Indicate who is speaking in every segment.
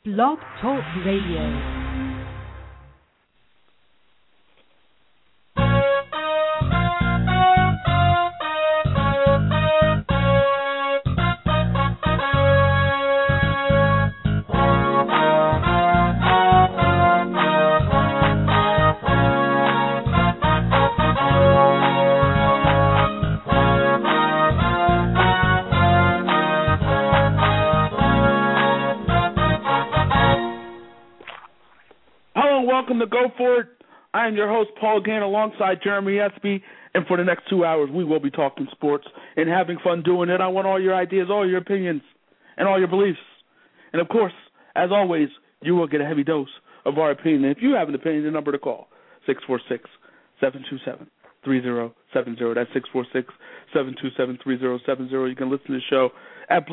Speaker 1: Blog Talk Radio.
Speaker 2: Welcome to Go For It. I am your host, Paul Gann, alongside Jeremy Espy, and for the next 2 hours, we will be talking sports and having fun doing it. I want all your ideas, all your opinions, and all your beliefs. And, of course, as always, you will get a heavy dose of our opinion. And if you have an opinion, the number to call, 646-727-3070. That's 646-727-3070. You can listen to the show at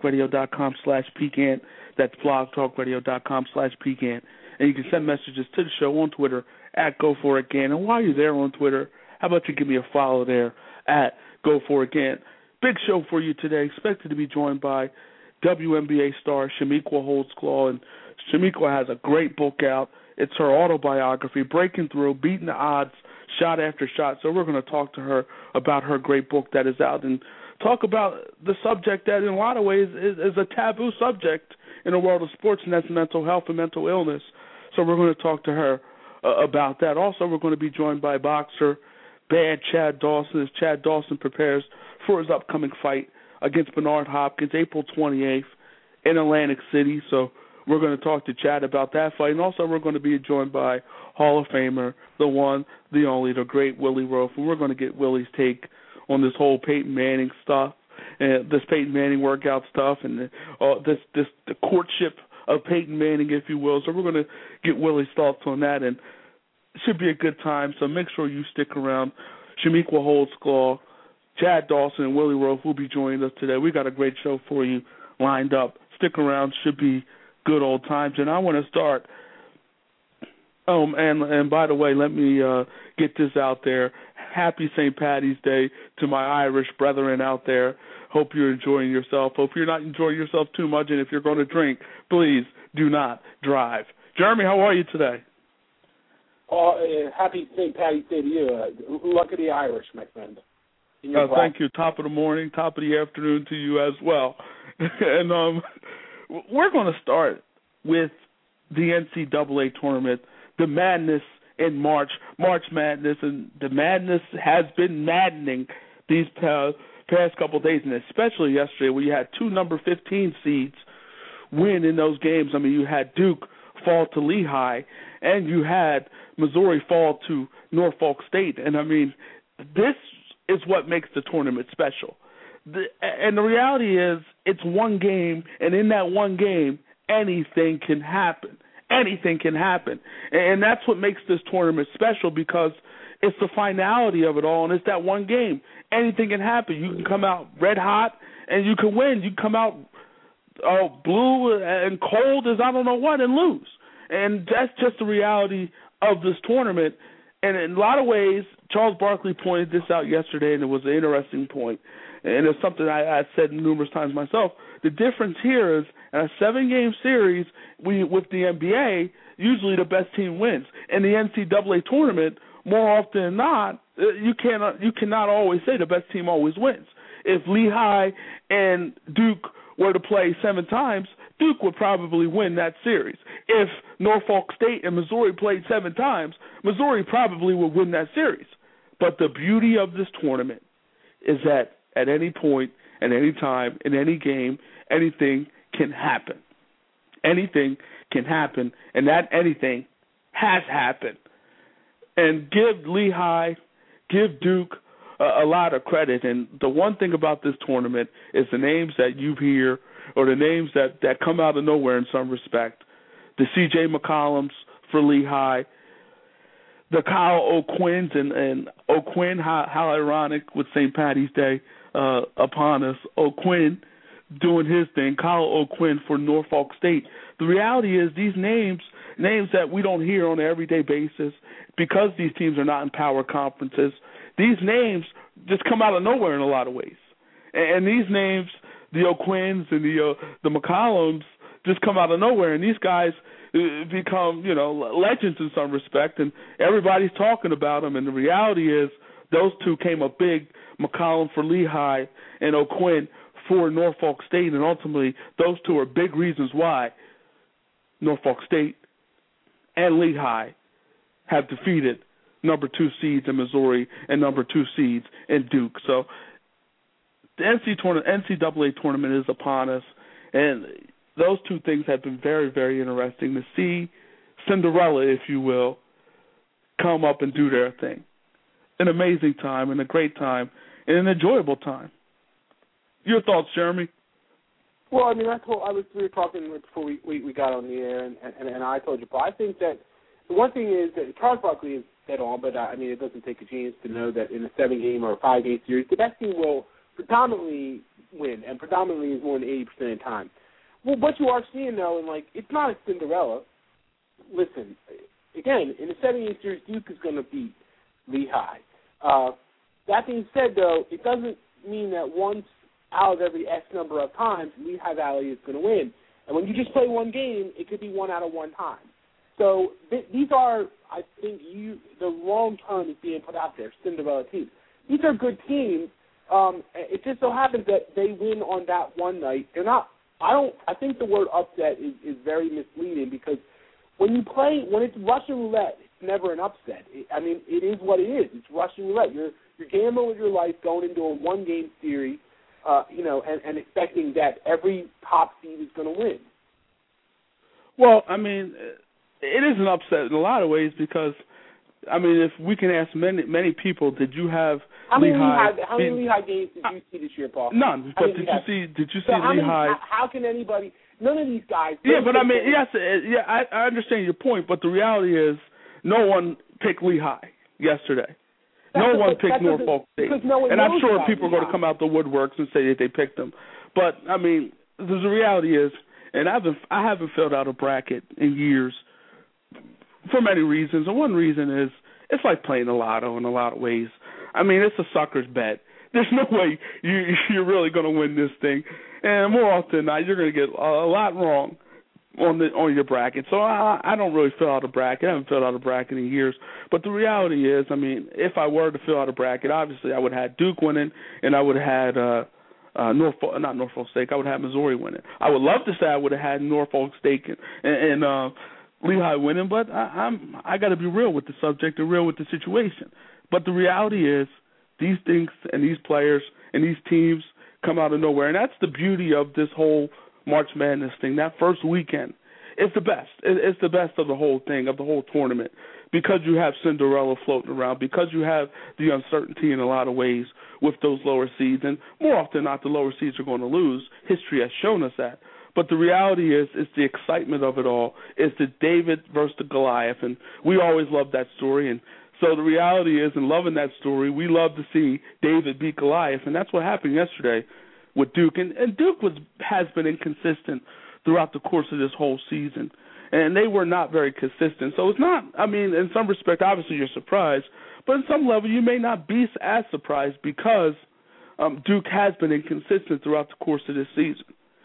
Speaker 2: blogtalkradio.com/pecan. That's blogtalkradio.com/pecan. And you can send messages to the show on Twitter at GoForItGan. And while you're there on Twitter, how about you give me a follow there at GoForItGan. Big show for you today. Expected to be joined by WNBA star Chamique Holdsclaw. And Chamique has a great book out. It's her autobiography, Breaking Through, Beating the Odds, Shot After Shot. So we're going to talk to her about her great book that is out and talk about the subject that in a lot of ways is a taboo subject in the world of sports, and that's mental health and mental illness. So we're going to talk to her about that. Also, we're going to be joined by boxer Bad Chad Dawson as Chad Dawson prepares for his upcoming fight against Bernard Hopkins, April 28th in Atlantic City. So we're going to talk to Chad about that fight. And also we're going to be joined by Hall of Famer, the one, the only, the great Willie Roaf. And we're going to get Willie's take on this whole Peyton Manning stuff, and this Peyton Manning workout stuff, and the courtship of Peyton Manning, if you will. So we're going to get Willie's thoughts on that, and it should be a good time. So make sure you stick around. Chamique Holdsclaw, Chad Dawson, and Willie Roaf will be joining us today. We got a great show for you lined up. Stick around. Should be good old times. And I want to start. And by the way, let me get this out there. Happy St. Paddy's Day to my Irish brethren out there. Hope you're enjoying yourself. Hope you're not enjoying yourself too much, and if you're going to drink, please do not drive. Jeremy, how are you today?
Speaker 3: Happy St. Paddy's Day to you. Luck of the Irish, my friend.
Speaker 2: Thank you. Top of the morning, top of the afternoon to you as well. And we're going to start with the NCAA tournament, the madness in March Madness, and the madness has been maddening these past couple of days, and especially yesterday where you had two number 15 seeds win in those games. I mean, you had Duke fall to Lehigh, and you had Missouri fall to Norfolk State. And, I mean, this is what makes the tournament special. And the reality is it's one game, and in that one game, anything can happen. Anything can happen. And that's what makes this tournament special, because it's the finality of it all, and it's that one game. Anything can happen. You can come out red hot, and you can win. You can come out blue and cold as I don't know what and lose. And that's just the reality of this tournament. And in a lot of ways, Charles Barkley pointed this out yesterday, and it was an interesting point. And it's something I said numerous times myself. The difference here is in a 7-game series with the NBA, usually the best team wins. In the NCAA tournament, more often than not, you cannot always say the best team always wins. If Lehigh and Duke were to play 7 times, Duke would probably win that series. If Norfolk State and Missouri played 7 times, Missouri probably would win that series. But the beauty of this tournament is that at any point, at any time, in any game, anything can happen. Anything can happen, and that anything has happened. And give Lehigh, give Duke a lot of credit. And the one thing about this tournament is the names that you hear, or the names that come out of nowhere in some respect. The C.J. McCollums for Lehigh, the Kyle O'Quinns, and O'Quinn, how ironic with St. Paddy's Day upon us. O'Quinn doing his thing, Kyle O'Quinn for Norfolk State. The reality is these names that we don't hear on an everyday basis, because these teams are not in power conferences, these names just come out of nowhere in a lot of ways. And these names, the O'Quinns and the McCollums, just come out of nowhere, and these guys become, legends in some respect, and everybody's talking about them. And the reality is, those two came up big: McCollum for Lehigh and O'Quinn for Norfolk State, and ultimately, those two are big reasons why Norfolk State and Lehigh have defeated number 2 seeds in Missouri and number 2 seeds in Duke. So the NCAA tournament is upon us, and those two things have been very, very interesting to see Cinderella, if you will, come up and do their thing. An amazing time and a great time and an enjoyable time. Your thoughts, Jeremy?
Speaker 3: Well, I mean, we were talking before we got on the air, and I told you, Paul, I think that the one thing is that Charles Barkley is dead on, but, I mean, it doesn't take a genius to know that in a 7-game or a 5-game series, the best team will predominantly win, and predominantly is more than 80% of the time. Well, what you are seeing, though, and, it's not a Cinderella. Listen, again, in a 7-game series, Duke is going to beat Lehigh. That being said, though, it doesn't mean that once out of every X number of times, Lehigh Valley is going to win. And when you just play one game, it could be 1 out of 1 time. So these are, I think, the wrong term is being put out there, Cinderella teams. These are good teams. It just so happens that they win on that one night. They're not. I think the word upset is very misleading, because when it's Russian roulette, it's never an upset. It is what it is. It's Russian roulette. You're gambling with your life going into a 1-game series, and expecting that every top seed is going to win.
Speaker 2: Well, it is an upset in a lot of ways, because, if we can ask many people, did you have Lehigh?
Speaker 3: How many Lehigh games did you see this year, Paul?
Speaker 2: None. But did you see Lehigh?
Speaker 3: How can anybody? None of these guys.
Speaker 2: Yeah, but yes, I understand your point, but the reality is, no one picked Lehigh yesterday. No one picked Norfolk State. And I'm sure people are going to come out the woodworks and say that they picked them. But, the reality is, and I haven't filled out a bracket in years for many reasons. And one reason is it's like playing the lotto in a lot of ways. It's a sucker's bet. There's no way you're really going to win this thing. And more often than not, you're going to get a lot wrong on your bracket. So I don't really fill out a bracket. I haven't filled out a bracket in years. But the reality is, if I were to fill out a bracket, obviously I would have had Duke winning, and I would have had Norfolk State. I would have Missouri winning. I would love to say I would have had Norfolk State and Lehigh winning, but I got to be real with the subject and real with the situation. But the reality is, these things and these players and these teams come out of nowhere, and that's the beauty of this whole March Madness thing. That first weekend, it's the best. It's the best of the whole thing, of the whole tournament, because you have Cinderella floating around, because you have the uncertainty in a lot of ways with those lower seeds, and more often than not, the lower seeds are going to lose. History has shown us that. But the reality is, it's the excitement of it all. It's the David versus the Goliath, and we always love that story. And so the reality is, in loving that story, we love to see David beat Goliath, and that's what happened yesterday with Duke. And Duke has been inconsistent throughout the course of this whole season, and they were not very consistent. So it's not, in some respect, obviously you're surprised, but in some level you may not be as surprised, because Duke has been inconsistent throughout the course of this season.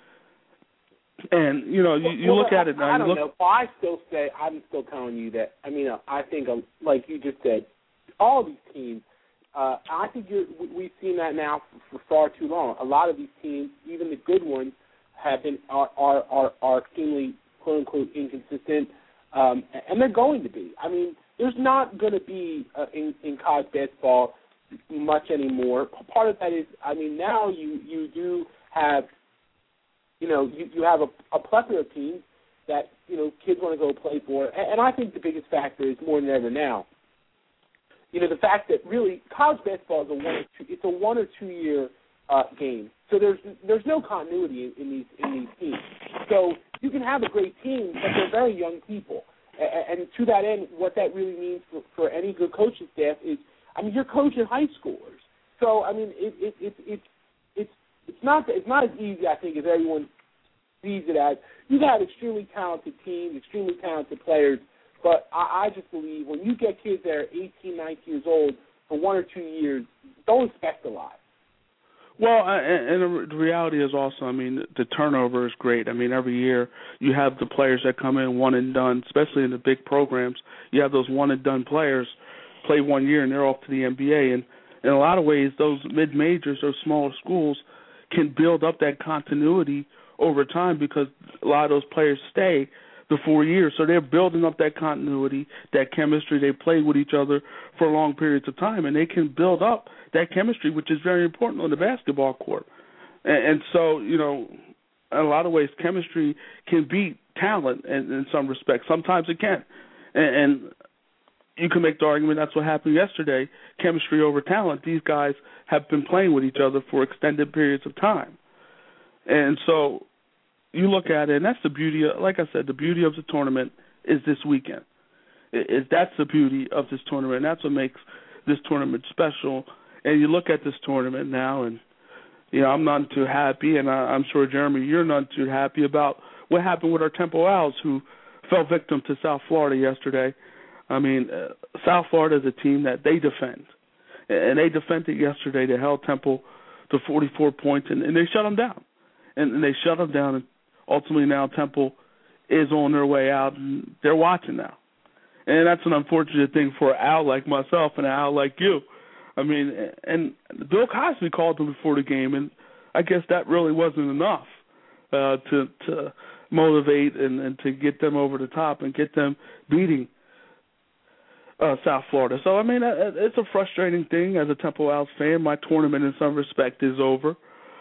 Speaker 2: And, you look at it now.
Speaker 3: I don't know. I'm still telling you that, I think, like you just said, all these teams, I think we've seen that now for far too long. A lot of these teams, even the good ones, are extremely, quote unquote, inconsistent, and they're going to be. There's not going to be in college basketball much anymore. Part of that is, now you do have, you have a plethora of teams that kids want to go play for, and I think the biggest factor is more than ever now. The fact that really college basketball is a 1 or 2 year game. So there's no continuity in these teams. So you can have a great team, but they're very young people. And to that end, what that really means for any good coaching staff is, you're coaching high schoolers. So it's not as easy, I think, as everyone sees it as. You've had extremely talented teams, extremely talented players, but I just believe when you get kids that are 18, 19 years old for 1 or 2 years, don't expect a lot.
Speaker 2: Well, and the reality is also, I mean, the turnover is great. I mean, every year you have the players that come in one and done, especially in the big programs. You have those one and done players play 1 year and they're off to the NBA. And in a lot of ways, those mid-majors, those smaller schools, can build up that continuity over time because a lot of those players stay the 4 years. So they're building up that continuity, that chemistry. They play with each other for long periods of time, and they can build up that chemistry, which is very important on the basketball court. And so, you know, in a lot of ways, chemistry can beat talent in some respects. Sometimes it can. And you can make the argument that's what happened yesterday, chemistry over talent. These guys have been playing with each other for extended periods of time. And so you look at it, and that's the beauty of, like I said, the beauty of the tournament is this weekend. That's the beauty of this tournament, and that's what makes this tournament special. And you look at this tournament now, and, you know, I'm not too happy, and I'm sure, Jeremy, you're not too happy about what happened with our Temple Owls, who fell victim to South Florida yesterday. I mean, South Florida is a team that they defend, and they defended yesterday. They held Temple to 44 points, and they shut them down. And they shut them down, and ultimately now Temple is on their way out, and they're watching now. And that's an unfortunate thing for an owl like myself and an owl like you. I mean, and Bill Cosby called them before the game, and I guess that really wasn't enough to motivate and to get them over the top and get them beating South Florida. So, I mean, it's a frustrating thing as a Temple Owls fan. My tournament, in some respect, is over.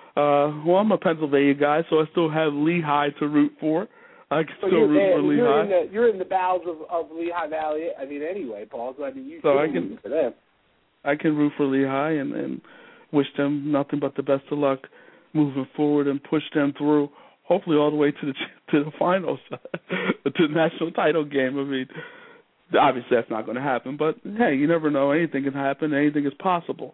Speaker 2: Well, I'm a Pennsylvania guy, so I still have Lehigh to root for. I can still root for Lehigh.
Speaker 3: You're in the bowels of Lehigh Valley. I mean, anyway, Paul. So I mean, you can root for them.
Speaker 2: I can root for Lehigh and wish them nothing but the best of luck moving forward and push them through, hopefully all the way to the finals, to the national title game. I mean, obviously that's not going to happen, but hey, you never know. Anything can happen. Anything is possible,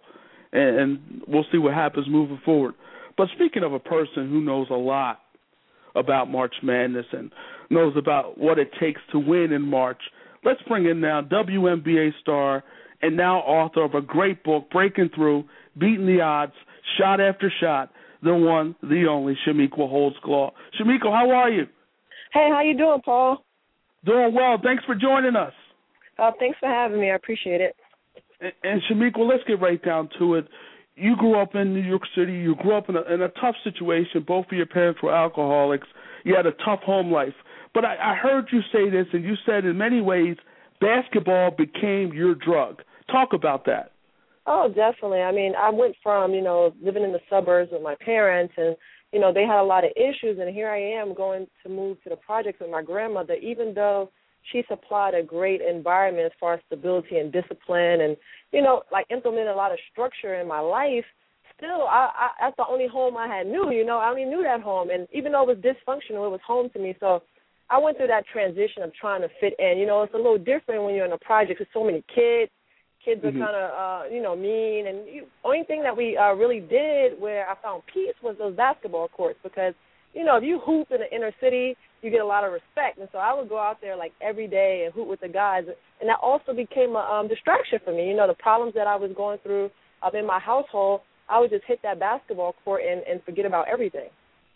Speaker 2: and we'll see what happens moving forward. But speaking of a person who knows a lot about March Madness and knows about what it takes to win in March, let's bring in now WNBA star and now author of a great book, Breaking Through, Beating the Odds, Shot After Shot, the one, the only, Chamique Holdsclaw. Chamique, how are you?
Speaker 4: Hey, how you doing, Paul?
Speaker 2: Doing well. Thanks for joining us.
Speaker 4: Thanks for having me. I appreciate it.
Speaker 2: And Chamique, well, let's get right down to it. You grew up in New York City. You grew up in a tough situation. Both of your parents were alcoholics. You had a tough home life. But I heard you say this, and you said in many ways basketball became your drug. Talk about that.
Speaker 4: Oh, definitely. I mean, I went from, living in the suburbs with my parents, and, they had a lot of issues, and here I am going to move to the projects with my grandmother, even though she supplied a great environment as far as stability and discipline and, implemented a lot of structure in my life. Still, that's the only home I had knew, I only knew that home. And even though it was dysfunctional, it was home to me. So I went through that transition of trying to fit in. It's a little different when you're in a project with so many kids. Kids are kind of, mean. And the only thing that we really did where I found peace was those basketball courts because, if you hoop in the inner city, you get a lot of respect. And so I would go out there like every day and hoop with the guys. And that also became a distraction for me. The problems that I was going through in my household, I would just hit that basketball court and forget about everything.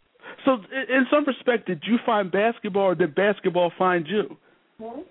Speaker 2: So in some respect, did you find basketball or did basketball find you?
Speaker 4: Mm-hmm.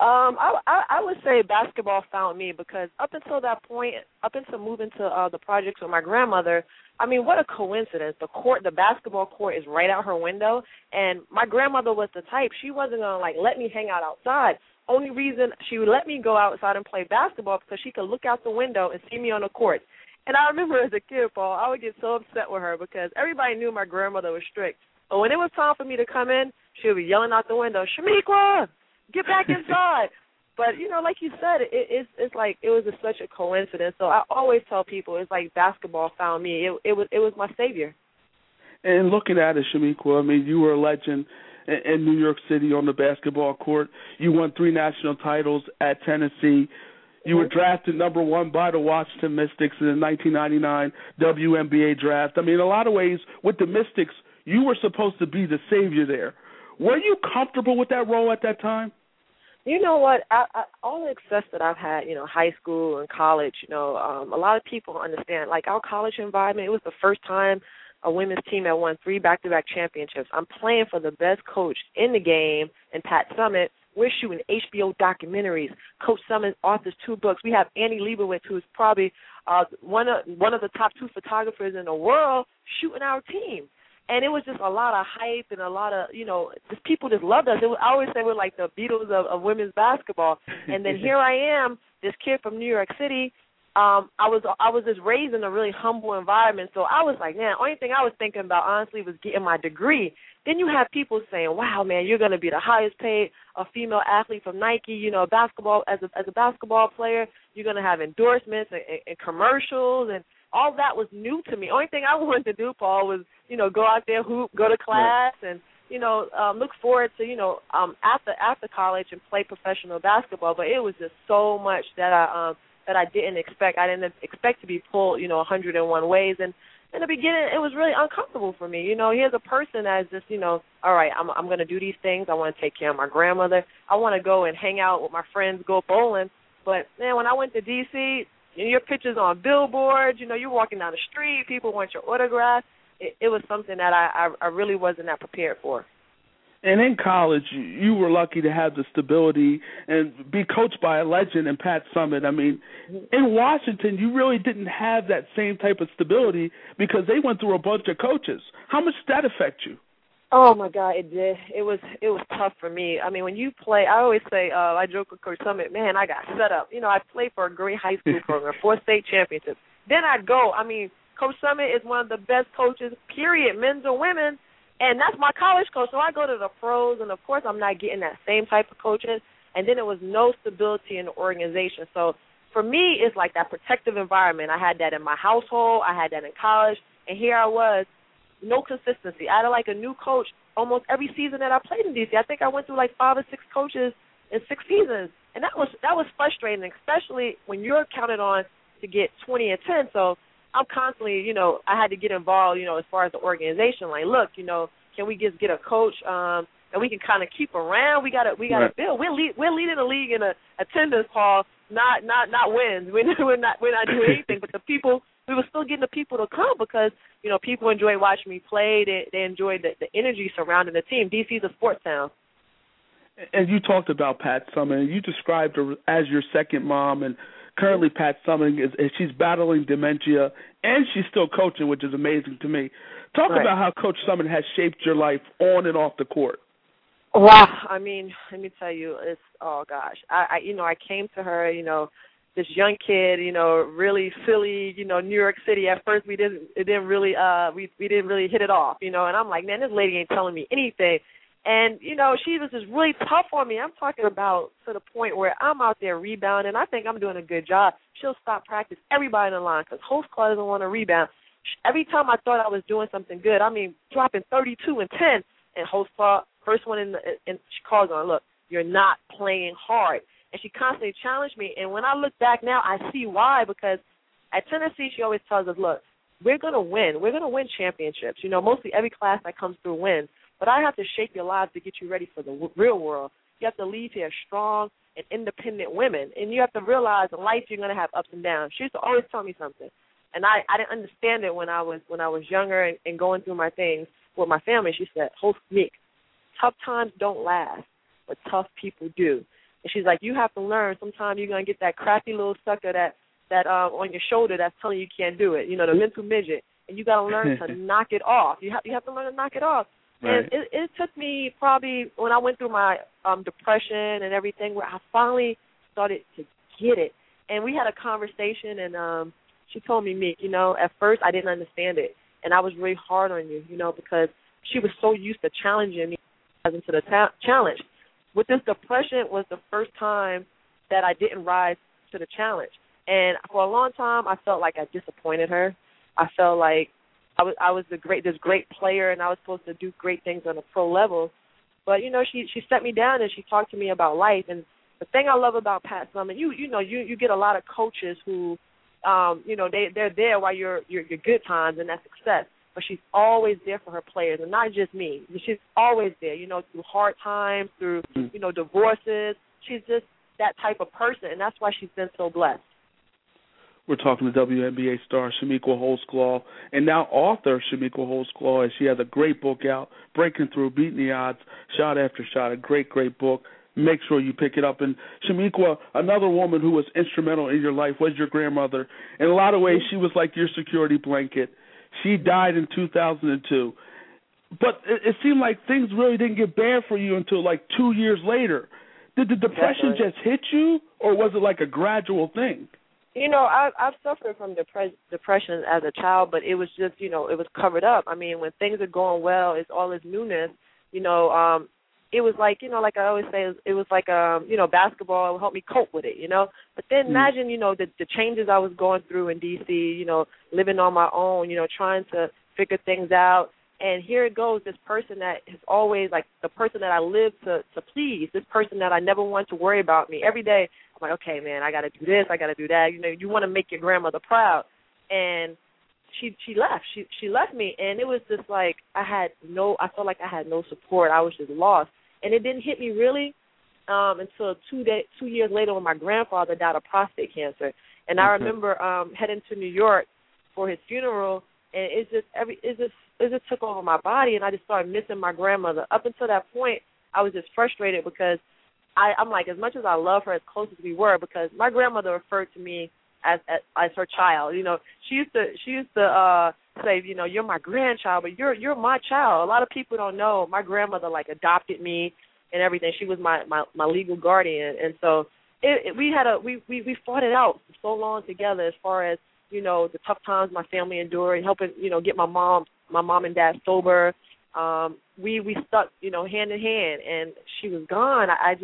Speaker 4: I would say basketball found me because up until that point, up until moving to the projects with my grandmother, I mean, what a coincidence. The basketball court is right out her window, and my grandmother was the type, she wasn't going to, let me hang out outside. Only reason she would let me go outside and play basketball because she could look out the window and see me on the court. And I remember as a kid, Paul, I would get so upset with her because everybody knew my grandmother was strict. But when it was time for me to come in, she would be yelling out the window, "Chamique, get back inside." But, like you said, it's like it was such a coincidence. So I always tell people it's like basketball found me. It was my savior.
Speaker 2: And looking at it, Chamique, I mean, you were a legend in New York City on the basketball court. You won 3 national titles at Tennessee. You were drafted number 1 by the Washington Mystics in the 1999 WNBA draft. I mean, in a lot of ways, with the Mystics, you were supposed to be the savior there. Were you comfortable with that role at that time?
Speaker 4: You know what? All the success that I've had, high school and college, a lot of people understand. Like our college environment, it was the first time a women's team had won 3 back-to-back championships. I'm playing for the best coach in the game, and Pat Summitt. We're shooting HBO documentaries. Coach Summitt authors 2 books. We have Annie Leibovitz, who's probably one of the top 2 photographers in the world, shooting our team. And it was just a lot of hype and a lot of, just people just loved us. I always say we're like the Beatles of women's basketball. And then here I am, this kid from New York City. I was just raised in a really humble environment. So I was like, man, the only thing I was thinking about, honestly, was getting my degree. Then you have people saying, wow, man, you're going to be the highest paid female athlete from Nike, basketball as a basketball player. You're going to have endorsements and commercials, and all that was new to me. Only thing I wanted to do, Paul, was, go out there, hoop, go to class, and, look forward to, after college and play professional basketball. But it was just so much that I didn't expect. I didn't expect to be pulled, 101 ways. And in the beginning, it was really uncomfortable for me. Here's a person that's just, all right, I'm going to do these things. I want to take care of my grandmother. I want to go and hang out with my friends, go bowling. But, man, when I went to D.C., your pictures on billboards, you're walking down the street, people want your autograph. It was something that I really wasn't that prepared for.
Speaker 2: And in college, you were lucky to have the stability and be coached by a legend in Pat Summitt. I mean, in Washington, you really didn't have that same type of stability because they went through a bunch of coaches. How much did that affect you?
Speaker 4: Oh, my God, it did. It was tough for me. I mean, when you play, I always say, I joke with Coach Summitt, man, I got set up. I played for a great high school program, 4 state championships. Then I'd go. I mean, Coach Summitt is one of the best coaches, period, men's or women. And that's my college coach. So I go to the pros, and, of course, I'm not getting that same type of coaching. And then there was no stability in the organization. So for me, it's like that protective environment. I had that in my household. I had that in college. And here I was, no consistency. I had like a new coach almost every season that I played in D.C. I think I went through like 5 or 6 coaches in 6 seasons. And that was frustrating, especially when you're counted on to get 20 and 10. So I'm constantly, I had to get involved, as far as the organization. Like, look, can we just get a coach and we can kind of keep around? We gotta
Speaker 2: right.
Speaker 4: build. We're leading the league in attendance, Paul, not wins. We're not doing anything. But we were still getting the people to come because people enjoy watching me play. They enjoy the energy surrounding the team. DC's a sports town.
Speaker 2: And you talked about Pat Summitt, and you described her as your second mom, and currently Pat Summitt she's battling dementia, and she's still coaching, which is amazing to me. Talk
Speaker 4: right.
Speaker 2: about how Coach Summitt has shaped your life on and off the court.
Speaker 4: Wow. I mean, let me tell you, oh gosh. I came to her, this young kid, really silly, New York City. At first we didn't really hit it off, and I'm like, man, this lady ain't telling me anything. And, she was just really tough on me. I'm talking about to the point where I'm out there rebounding. I think I'm doing a good job. She'll stop practice, everybody in the line, because host class doesn't want to rebound. Every time I thought I was doing something good, dropping 32 and 10, and host class, first one in she calls on, look, you're not playing hard. And she constantly challenged me. And when I look back now, I see why, because at Tennessee, she always tells us, look, we're going to win. We're going to win championships. Mostly every class that comes through wins. But I have to shape your lives to get you ready for the real world. You have to leave here strong and independent women. And you have to realize in life you're going to have ups and downs. She used to always tell me something. And I didn't understand it when I was younger and going through my things with my family. She said, Host Meek, tough times don't last, but tough people do. And she's like, you have to learn. Sometimes you're going to get that crappy little sucker that on your shoulder that's telling you can't do it, the mental midget. And you got to learn to knock it off. You have to learn to knock it off.
Speaker 2: Right.
Speaker 4: And it took me probably when I went through my depression and everything where I finally started to get it. And we had a conversation, and she told me, Meek, at first I didn't understand it. And I was really hard on you, because she was so used to challenging me into the challenge. With this depression was the first time that I didn't rise to the challenge. And for a long time, I felt like I disappointed her. I felt like I was this great player, and I was supposed to do great things on a pro level. But, she set me down, and she talked to me about life. And the thing I love about Pat Summitt, you get a lot of coaches who, they're there while you're good times, and that's success. but she's always there for her players, and not just me. She's always there, through hard times, through, divorces. She's just that type of person, and that's why she's been so blessed.
Speaker 2: We're talking to WNBA star Chamique Holdsclaw, and now author Chamique Holdsclaw, as she has a great book out, Breaking Through, Beating the Odds, Shot After Shot, a great, great book. Make sure you pick it up. And Chamique, another woman who was instrumental in your life was your grandmother. In a lot of ways, she was like your security blanket. She died in 2002. But it seemed like things really didn't get bad for you until like 2 years later. Did the depression just hit you, or was it like a gradual thing?
Speaker 4: I've suffered from depression as a child, but it was just, it was covered up. I mean, when things are going well, it's all this newness, it was like, like I always say, it was like, basketball helped me cope with it, But then imagine, the changes I was going through in D.C., living on my own, trying to figure things out. And here it goes, this person that is always, like, the person that I live to please, this person that I never want to worry about me. Every day, I'm like, okay, man, I got to do this, I got to do that. You want to make your grandmother proud. And she left. She left me, and it was just like I felt like I had no support. I was just lost. And it didn't hit me really until 2 years later when my grandfather died of prostate cancer. And I remember heading to New York for his funeral, and it just took over my body, and I just started missing my grandmother. Up until that point, I was just frustrated because I'm like, as much as I love her, as close as we were, because my grandmother referred to me as her child. She used to say, you're my grandchild, but you're my child. A lot of people don't know my grandmother adopted me and everything. She was my legal guardian, and so we fought it out for so long together as far as the tough times my family endured, helping get my mom and dad sober. We stuck hand in hand, and she was gone.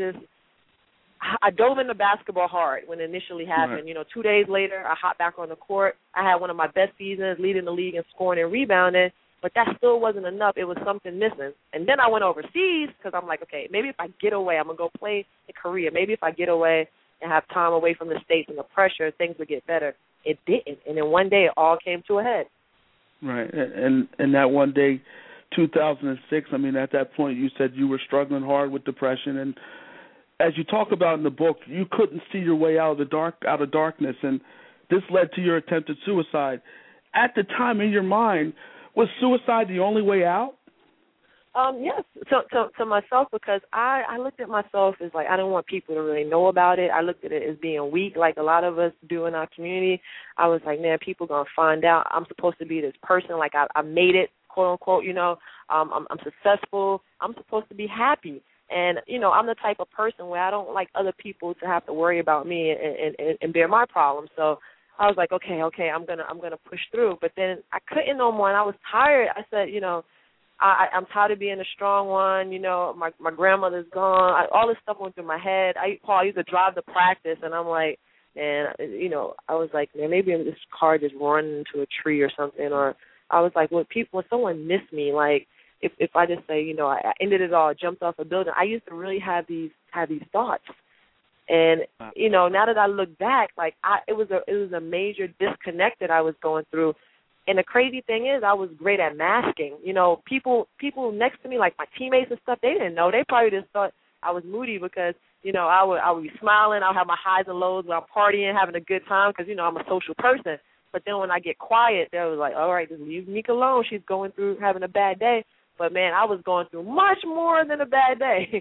Speaker 4: I dove into basketball hard when it initially happened. Right. 2 days later, I hopped back on the court. I had one of my best seasons, leading the league in scoring and rebounding, but that still wasn't enough. It was something missing. And then I went overseas because I'm like, okay, maybe if I get away, I'm going to go play in Korea. Maybe if I get away and have time away from the States and the pressure, things would get better. It didn't. And then one day it all came to a head.
Speaker 2: Right. And that one day, 2006, I mean, at that point you said you were struggling hard with depression, and as you talk about in the book, you couldn't see your way out of darkness, and this led to your attempted suicide. At the time, in your mind, was suicide the only way out?
Speaker 4: Yes, to myself, because I looked at myself as like I didn't want people to really know about it. I looked at it as being weak, like a lot of us do in our community. I was like, man, people gonna find out. I'm supposed to be this person, like I made it, quote unquote. I'm successful. I'm supposed to be happy. And, I'm the type of person where I don't like other people to have to worry about me and bear my problems. So I was like, okay, I'm gonna push through. But then I couldn't no more, and I was tired. I said, I'm tired of being a strong one. My grandmother's gone. All this stuff went through my head. I used to drive to practice, and I'm like, man, I was like, man, maybe this car just run into a tree or something. Or I was like, when someone missed me, like, if I just say, I ended it all, jumped off a building, I used to really have these thoughts. And, now that I look back, like it was a major disconnect that I was going through. And the crazy thing is I was great at masking. People next to me, like my teammates and stuff, they didn't know. They probably just thought I was moody because, I would be smiling. I'll have my highs and lows when I'm partying, having a good time because, I'm a social person. But then when I get quiet, they was like, all right, just leave Meek alone. She's going through having a bad day. But, man, I was going through much more than a bad day.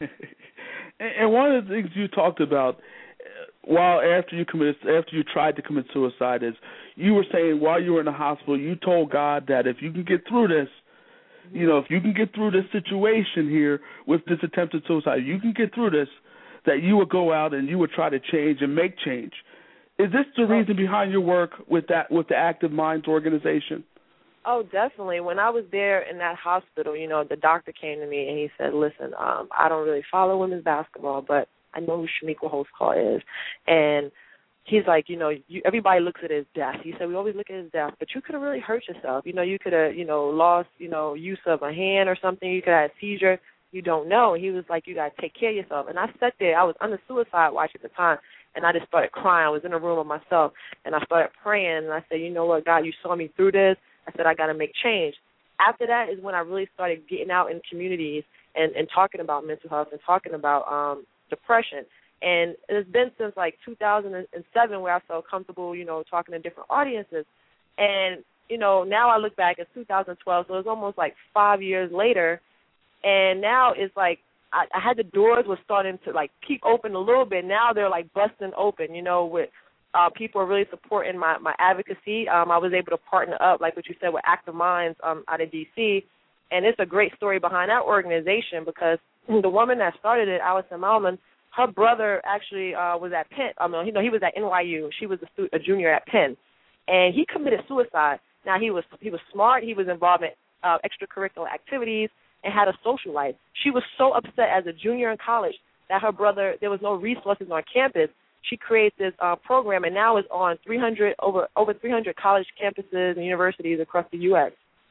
Speaker 2: And one of the things you talked about after you tried to commit suicide is you were saying while you were in the hospital, you told God that if you can get through this, if you can get through this situation here with this attempted suicide, you can get through this, that you would go out and you would try to change and make change. Is this the reason behind your work with the Active Minds organization?
Speaker 4: Oh, definitely. When I was there in that hospital, the doctor came to me and he said, listen, I don't really follow women's basketball, but I know who Chamique Holdsclaw is. And he's like, everybody looks at his death. He said, we always look at his death, but you could have really hurt yourself. You could have, lost, use of a hand or something. You could have had a seizure. You don't know. And he was like, you got to take care of yourself. And I sat there. I was under suicide watch at the time. And I just started crying. I was in a room with myself. And I started praying. And I said, you know what, God, you saw me through this. I said, I got to make change. After that is when I really started getting out in communities and talking about mental health and talking about depression. And it's been since like 2007 where I felt comfortable, talking to different audiences. And, now I look back at 2012, so it's almost like 5 years later. And now it's like I had the doors were starting to like peek open a little bit. Now they're like busting open, with people are really supporting my advocacy. I was able to partner up, like what you said, with Active Minds out of D.C., and it's a great story behind that organization because the woman that started it, Allison Malman, her brother actually was at Penn. He was at NYU. She was a junior at Penn, and he committed suicide. Now he was smart. He was involved in extracurricular activities and had a social life. She was so upset as a junior in college that her brother, there was no resources on campus. She created this program, and now it's on over 300 college campuses and universities across the U.S.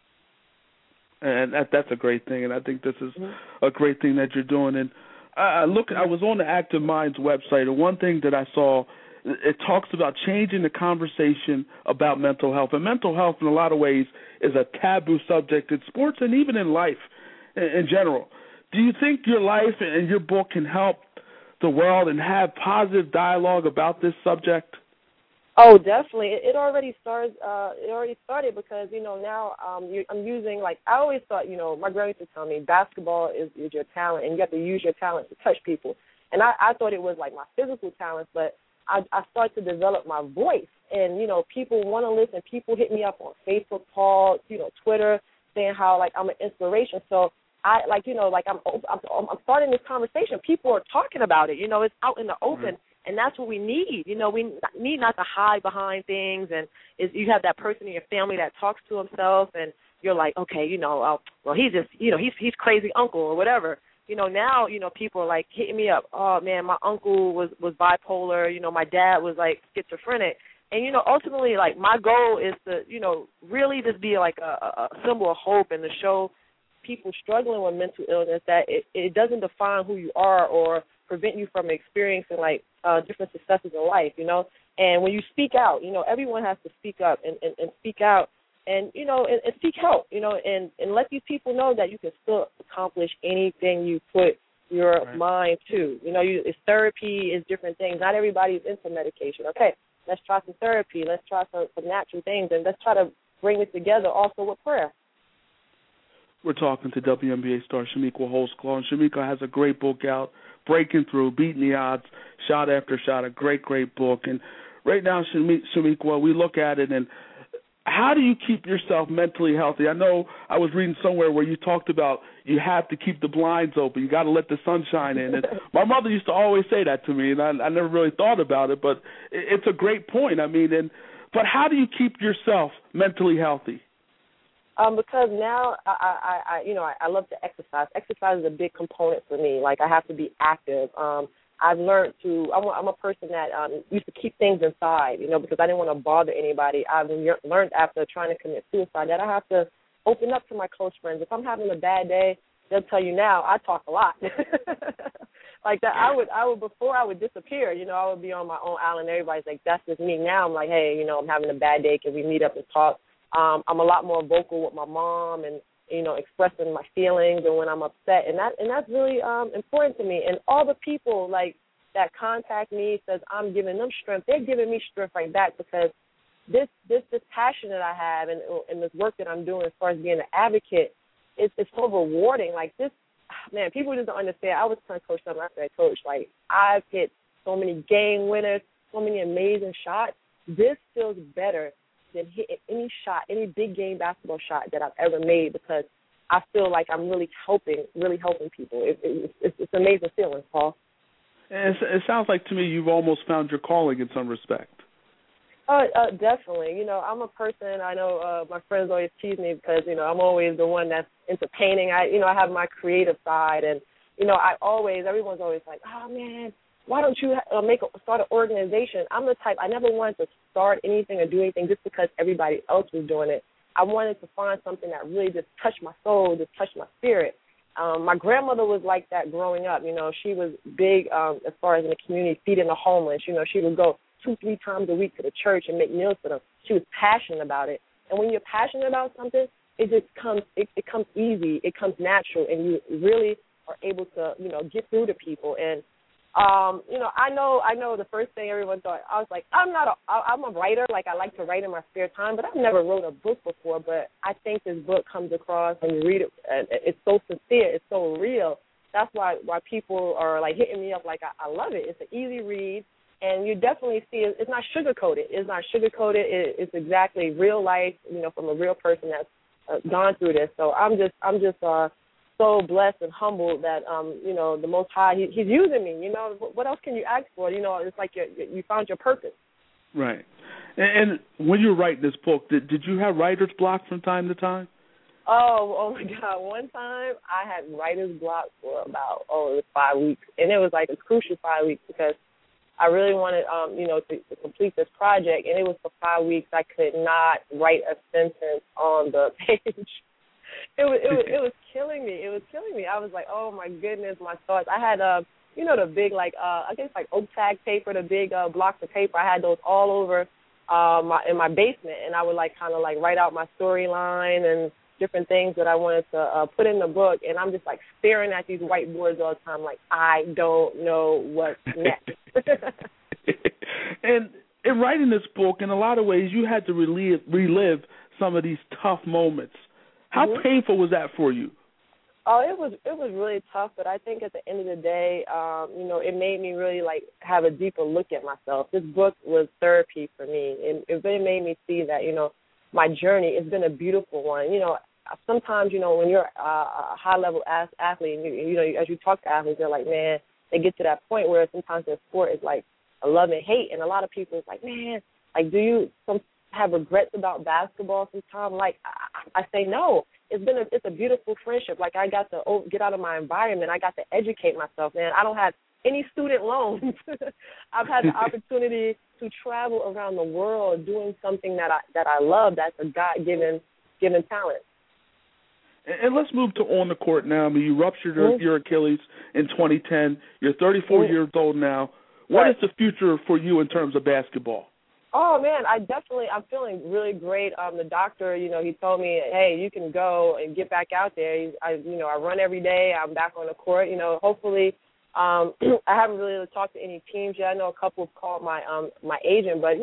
Speaker 2: And that's a great thing, and I think this is a great thing that you're doing. And I was on the Active Minds website, and one thing that I saw, it talks about changing the conversation about mental health. And mental health, in a lot of ways, is a taboo subject in sports and even in life in general. Do you think your life and your book can help the world and have positive dialogue about this subject?
Speaker 4: Oh, definitely. It already started. It already started because now I'm using, like, I always thought, my grandma used to tell me basketball is your talent and you have to use your talent to touch people. And I thought it was like my physical talents, but I started to develop my voice. And people want to listen. People hit me up on Facebook, Paul, Twitter, saying how like I'm an inspiration. So I'm starting this conversation. People are talking about it. It's out in the open. And that's what we need. We need not to hide behind things. And you have that person in your family that talks to himself, and you're like, okay, well, he's just, he's crazy uncle or whatever. Now, people are like hitting me up. Oh man, my uncle was bipolar. My dad was like schizophrenic. And ultimately, like my goal is to, really just be like a symbol of hope and to show people struggling with mental illness that it doesn't define who you are or prevent you from experiencing like different successes in life, And when you speak out, everyone has to speak up and speak out and seek help, and let these people know that you can still accomplish anything you put your mind to. It's therapy, is different things. Not everybody's into medication. Okay, let's try some therapy. Let's try some natural things, and let's try to bring it together also with prayer.
Speaker 2: We're talking to WNBA star Chamique Holdsclaw, and Chamique has a great book out, Breaking Through, Beating the Odds, Shot After Shot, a great book. And right now, Chamique, we look at it, and how do you keep yourself mentally healthy? I know I was reading somewhere where you talked about you have to keep the blinds open. You got to let the sun shine in. And my mother used to always say that to me, and I never really thought about it, but it's a great point. But how do you keep yourself mentally healthy?
Speaker 4: Because now I love to exercise. Exercise is a big component for me. Like I have to be active. I've learned to. I'm a person that used to keep things inside, because I didn't want to bother anybody. I've learned after trying to commit suicide that I have to open up to my close friends. If I'm having a bad day, they'll tell you now. I talk a lot. Like that, I would before I would disappear. I would be on my own island. Everybody's like, that's just me. Now I'm like, hey, I'm having a bad day. Can we meet up and talk? I'm a lot more vocal with my mom and, expressing my feelings and when I'm upset. And that's really important to me. And all the people, like, that contact me says I'm giving them strength. They're giving me strength right back because this passion that I have and this work that I'm doing as far as being an advocate, it's so rewarding. Like this, man, people just don't understand. I was trying to coach something after I coached. Like, I've hit so many game winners, so many amazing shots. This feels better than hitting any big game basketball shot that I've ever made because I feel like I'm really helping people. It's an amazing feeling, Paul.
Speaker 2: And it sounds like to me you've almost found your calling in some respect.
Speaker 4: Definitely. I'm a person, I know my friends always tease me because, I'm always the one that's into painting. I have my creative side and, everyone's always like, oh, man, why don't you start an organization? I'm the type, I never wanted to start anything or do anything just because everybody else was doing it. I wanted to find something that really just touched my soul, just touched my spirit. My grandmother was like that growing up. She was big as far as in the community, feeding the homeless. She would go 2-3 times a week to the church and make meals for them. She was passionate about it. And when you're passionate about something, it just comes it comes easy, it comes natural, and you really are able to, get through to people. And I know the first thing everyone thought, I was like, I'm a writer, like I like to write in my spare time, but I've never wrote a book before. But I think this book comes across when you read it, and it's so sincere, it's so real. That's why people are like hitting me up like I love it. It's an easy read, and you definitely see it's not sugar-coated. It's exactly real life, from a real person that's gone through this. So I'm just so blessed and humbled that the Most High, He's using me. What else can you ask for? It's like you found your purpose.
Speaker 2: Right. And when you were writing this book, did you have writer's block from time to time?
Speaker 4: Oh my God! One time I had writer's block for about 5 weeks, and it was like a crucial 5 weeks because I really wanted to complete this project, and it was for 5 weeks. I could not write a sentence on the page. It was killing me. It was killing me. I was like, oh my goodness, my thoughts. I had the big I guess oak tag paper, the big blocks of paper. I had those all over in my basement, and I would write out my storyline and different things that I wanted to put in the book. And I'm just staring at these whiteboards all the time, like I don't know what's next.
Speaker 2: And in writing this book, in a lot of ways, you had to relive some of these tough moments. How painful was that for you?
Speaker 4: Oh, it was really tough, but I think at the end of the day, it made me really have a deeper look at myself. This book was therapy for me, and it really made me see that my journey has been a beautiful one. Sometimes when you're a high level athlete, and as you talk to athletes, they're like, man, they get to that point where sometimes their sport is like a love and hate, and a lot of people is like, man, do you have regrets about basketball sometimes? I say no. It's a beautiful friendship. I got to get out of my environment. I got to educate myself, man. I don't have any student loans. I've had the opportunity to travel around the world doing something that I love. That's a God-given talent.
Speaker 2: And let's move to on the court now. I mean, you ruptured your Achilles in 2010. You're 34 years old now. What is the future for you in terms of basketball?
Speaker 4: Oh, man, I'm feeling really great. The doctor, he told me, hey, you can go and get back out there. I run every day. I'm back on the court. Hopefully, I haven't really talked to any teams yet. I know a couple have called my agent, but,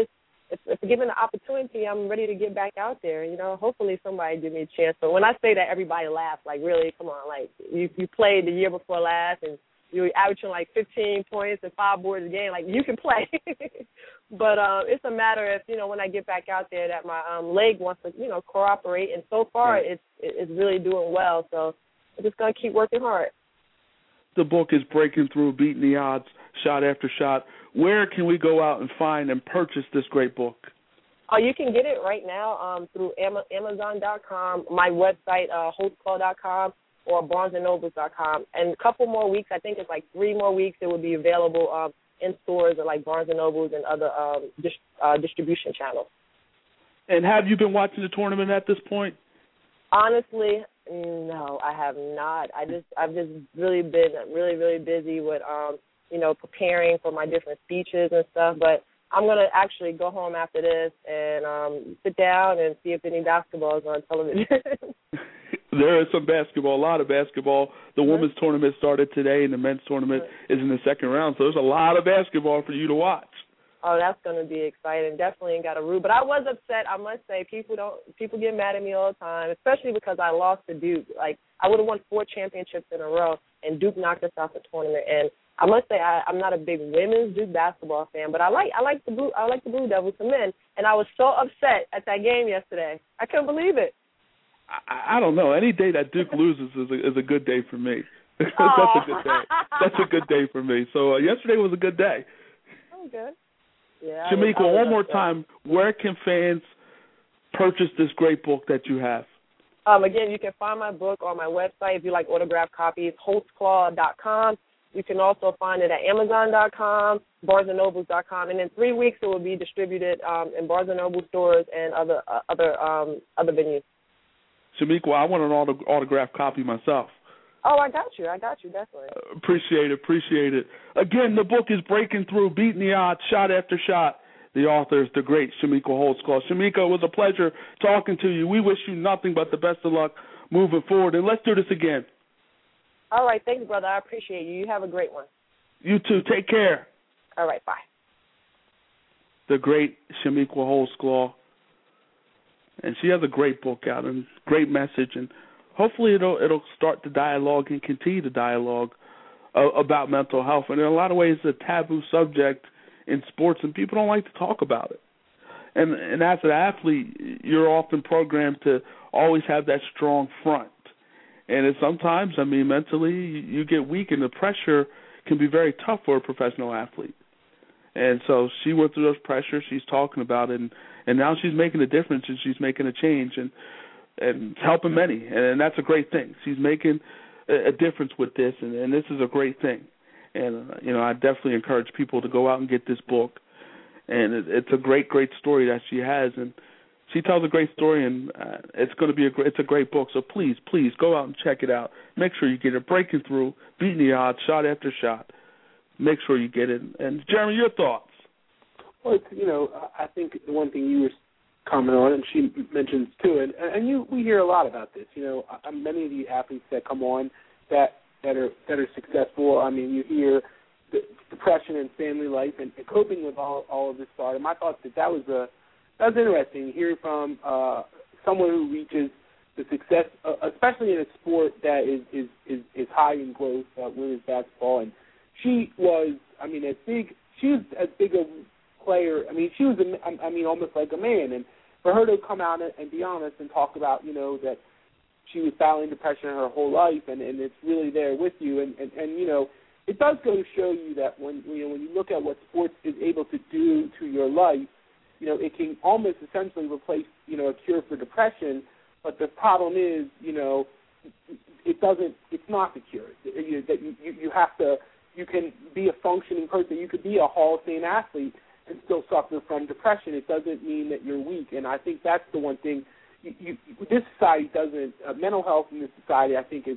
Speaker 4: if given the opportunity, I'm ready to get back out there. Hopefully somebody give me a chance. But when I say that, everybody laughs. Really, come on, you played the year before last, and you're averaging 15 points and 5 boards a game. You can play. But it's a matter of, when I get back out there that my leg wants to, cooperate. And so far, it's really doing well. So I'm just going to keep working hard.
Speaker 2: The book is Breaking Through, Beating the Odds, Shot After Shot. Where can we go out and find and purchase this great book?
Speaker 4: Oh, you can get it right now through Amazon.com, my website, hostcall.com, or BarnesandNobles.com. And a couple more weeks, I think it's 3 more weeks, it will be available in stores at Barnes & Nobles and other distribution channels.
Speaker 2: And have you been watching the tournament at this point?
Speaker 4: Honestly, no, I have not. I've just really been really busy with preparing for my different speeches and stuff. But I'm gonna actually go home after this and sit down and see if any basketball is on television.
Speaker 2: There is some basketball, a lot of basketball. The women's tournament started today, and the men's tournament is in the second round. So there's a lot of basketball for you to watch.
Speaker 4: Oh, that's going to be exciting. Definitely got a root. But I was upset, I must say. People get mad at me all the time, especially because I lost to Duke. I would have won 4 championships in a row, and Duke knocked us out the tournament. And I must say I'm not a big women's Duke basketball fan, but I like the Blue Devils, the men. And I was so upset at that game yesterday. I couldn't believe it.
Speaker 2: I don't know. Any day that Duke loses is a good day for me. That's a good day. That's a good day for me. So yesterday was a good day.
Speaker 4: Oh, good. Yeah.
Speaker 2: Jamaica, one more time, where can fans purchase this great book that you have?
Speaker 4: Again, you can find my book on my website if you like autographed copies, hostclaw.com. You can also find it at Amazon.com, BarnesandNobles.com, and in 3 weeks it will be distributed in Barnes & Noble stores and other venues.
Speaker 2: Shamika, I want an autographed copy myself.
Speaker 4: Oh, I got you, definitely.
Speaker 2: Appreciate it. Again, the book is Breaking Through, Beating the Odds, Shot After Shot. The author is the great Chamique Holdsclaw. Chamique, it was a pleasure talking to you. We wish you nothing but the best of luck moving forward, and let's do this again.
Speaker 4: All right. Thanks, brother. I appreciate you. You have a great one.
Speaker 2: You too. Take care.
Speaker 4: All right. Bye.
Speaker 2: The great Chamique Holdsclaw. And she has a great book out and great message, and hopefully it'll start the dialogue and continue the dialogue about mental health. And in a lot of ways, it's a taboo subject in sports, and people don't like to talk about it. And as an athlete, you're often programmed to always have that strong front. And sometimes, mentally, you get weak, and the pressure can be very tough for a professional athlete. And so she went through those pressures. She's talking about it, and now she's making a difference, and she's making a change, and helping many. And that's a great thing. She's making a difference with this, and this is a great thing. And, I definitely encourage people to go out and get this book. And it's a great, great story that she has. And she tells a great story, and it's going to be it's a great book. So please, please go out and check it out. Make sure you get it. Breaking Through, Beating the Odds, Shot After Shot. Make sure you get it. And, Jeremy, your thoughts?
Speaker 3: Well, I think the one thing you were commenting on, and she mentions too, and we hear a lot about this. Many of the athletes that come on that are successful. You hear the depression and family life and coping with all of this stuff. And my thought that was interesting. Hearing from someone who reaches the success, especially in a sport that is high in growth, women's basketball, and she was, she was as big a player. She was, almost like a man. And for her to come out and be honest and talk about, that she was battling depression her whole life, and it's really there with you. And it does go to show you that when you look at what sports is able to do to your life, it can almost essentially replace, a cure for depression. But the problem is, it's not the cure. That you have to. You can be a functioning person. You could be a Hall of Fame athlete and still suffer from depression. It doesn't mean that you're weak. And I think that's the one thing. This society doesn't. Mental health in this society, I think,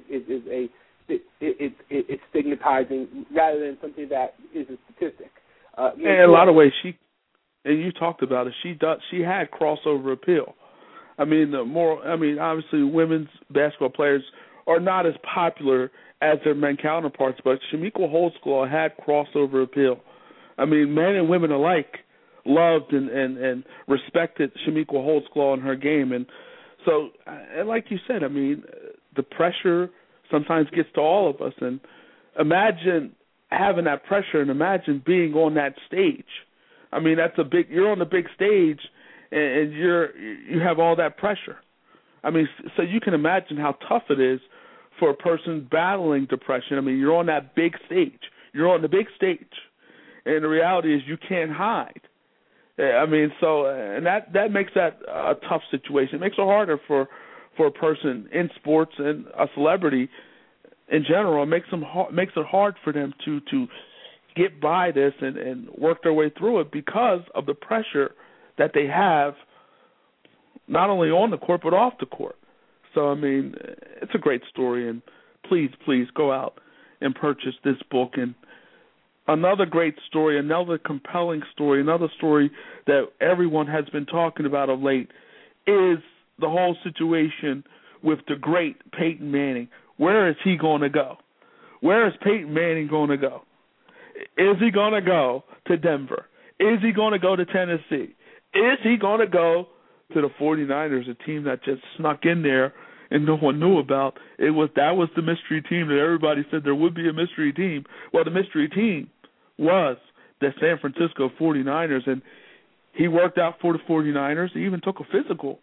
Speaker 3: it's stigmatizing rather than something that is a statistic.
Speaker 2: In a lot of ways, and you talked about it. She had crossover appeal. Obviously, women's basketball players are not as popular as their men counterparts, but Chamique Holdsclaw had crossover appeal. Men and women alike loved and respected Chamique Holdsclaw in her game. And so, and like you said, the pressure sometimes gets to all of us. And imagine having that pressure, and imagine being on that stage. You're on the big stage, and you have all that pressure. So you can imagine how tough it is for a person battling depression. You're on that big stage. You're on the big stage. And the reality is you can't hide. And that makes that a tough situation. It makes it harder for a person in sports and a celebrity in general. It makes it hard for them to get by this and work their way through it because of the pressure that they have, not only on the court but off the court. So, it's a great story, and please, please go out and purchase this book. And another great story, another compelling story, another story that everyone has been talking about of late is the whole situation with the great Peyton Manning. Where is he going to go? Where is Peyton Manning going to go? Is he going to go to Denver? Is he going to go to Tennessee? Is he going to go to the 49ers, a team that just snuck in there and no one knew about? That was the mystery team that everybody said there would be a mystery team. Well, the mystery team was the San Francisco 49ers, and he worked out for the 49ers. He even took a physical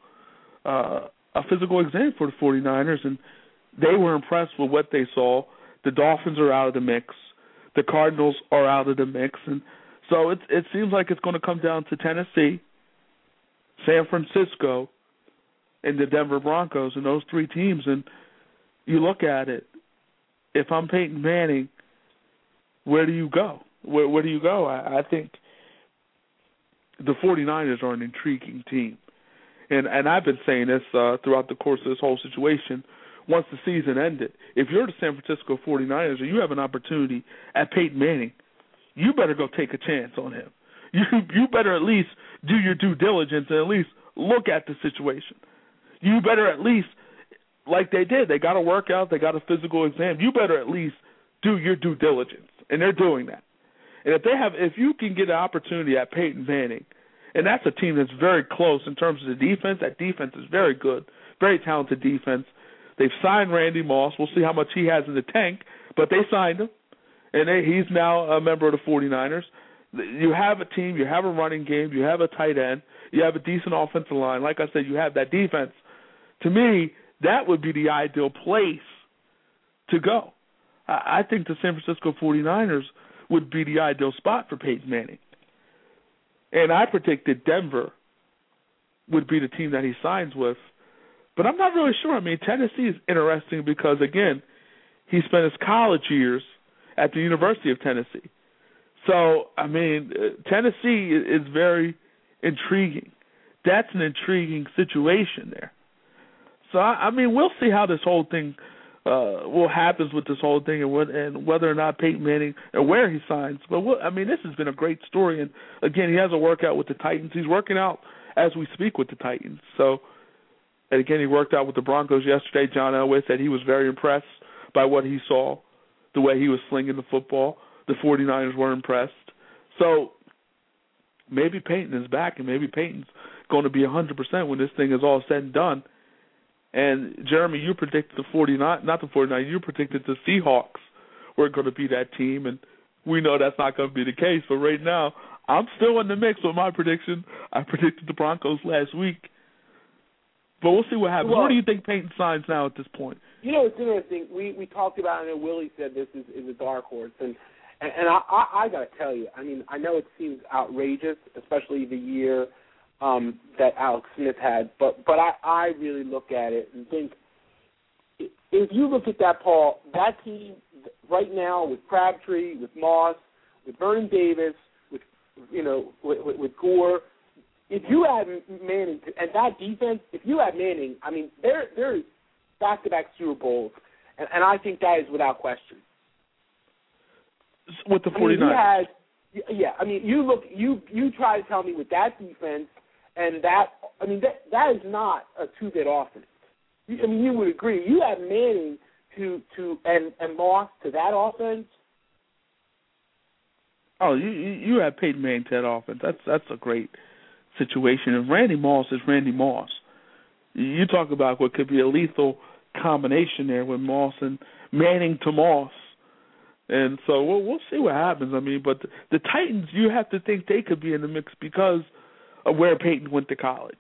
Speaker 2: exam for the 49ers, and they were impressed with what they saw. The Dolphins are out of the mix. The Cardinals are out of the mix. And so it seems like it's going to come down to Tennessee, San Francisco, and the Denver Broncos, and those three teams. And you look at it, if I'm Peyton Manning, where do you go? Where do you go? I think the 49ers are an intriguing team. And I've been saying this throughout the course of this whole situation. Once the season ended, if you're the San Francisco 49ers and you have an opportunity at Peyton Manning, you better go take a chance on him. You better at least do your due diligence and at least look at the situation. You better at least, like they did, they got a workout, they got a physical exam. You better at least do your due diligence, and they're doing that. And if you can get an opportunity at Peyton Manning, and that's a team that's very close in terms of the defense. That defense is very good, very talented defense. They've signed Randy Moss. We'll see how much he has in the tank, but they signed him, and he's now a member of the 49ers. You have a team, you have a running game, you have a tight end, you have a decent offensive line. Like I said, you have that defense. To me, that would be the ideal place to go. I think the San Francisco 49ers would be the ideal spot for Peyton Manning. And I predicted Denver would be the team that he signs with. But I'm not really sure. I mean, Tennessee is interesting because, again, he spent his college years at the University of Tennessee. So, I mean, Tennessee is very intriguing. That's an intriguing situation there. So, I mean, we'll see how this whole thing what happens with this whole thing and whether or not Peyton Manning and where he signs. But, I mean, this has been a great story. And, again, he has a workout with the Titans. He's working out as we speak with the Titans. So, and, again, he worked out with the Broncos yesterday. John Elway said he was very impressed by what he saw, the way he was slinging the football. The 49ers were impressed. So maybe Peyton is back, and maybe Peyton's going to be 100% when this thing is all said and done. And, Jeremy, you predicted you predicted the Seahawks were going to be that team, and we know that's not going to be the case. But right now, I'm still in the mix with my prediction. I predicted the Broncos last week. But we'll see what happens.
Speaker 3: Well,
Speaker 2: where do you think Peyton signs now at this point?
Speaker 3: You know, it's interesting. We talked about it, and Willie said this is a dark horse. And I got to tell you, I mean, I know it seems outrageous, especially the year that Alex Smith had, but I really look at it and think, if you look at that, Paul, that team right now with Crabtree, with Moss, with Vernon Davis, with Gore, if you had Manning and that defense, if you had Manning, I mean, there is back-to-back Super Bowls, and I think that is without question.
Speaker 2: With the 49ers.
Speaker 3: You try to tell me with that defense and that, I mean, that is not a two-bit offense. I mean, you would agree. You have Manning and Moss to that offense.
Speaker 2: Oh, you have Peyton Manning to that offense. That's a great situation. And Randy Moss is Randy Moss. You talk about what could be a lethal combination there with Moss and Manning to Moss. And so we'll see what happens. I mean, but the Titans, you have to think they could be in the mix because of where Peyton went to college.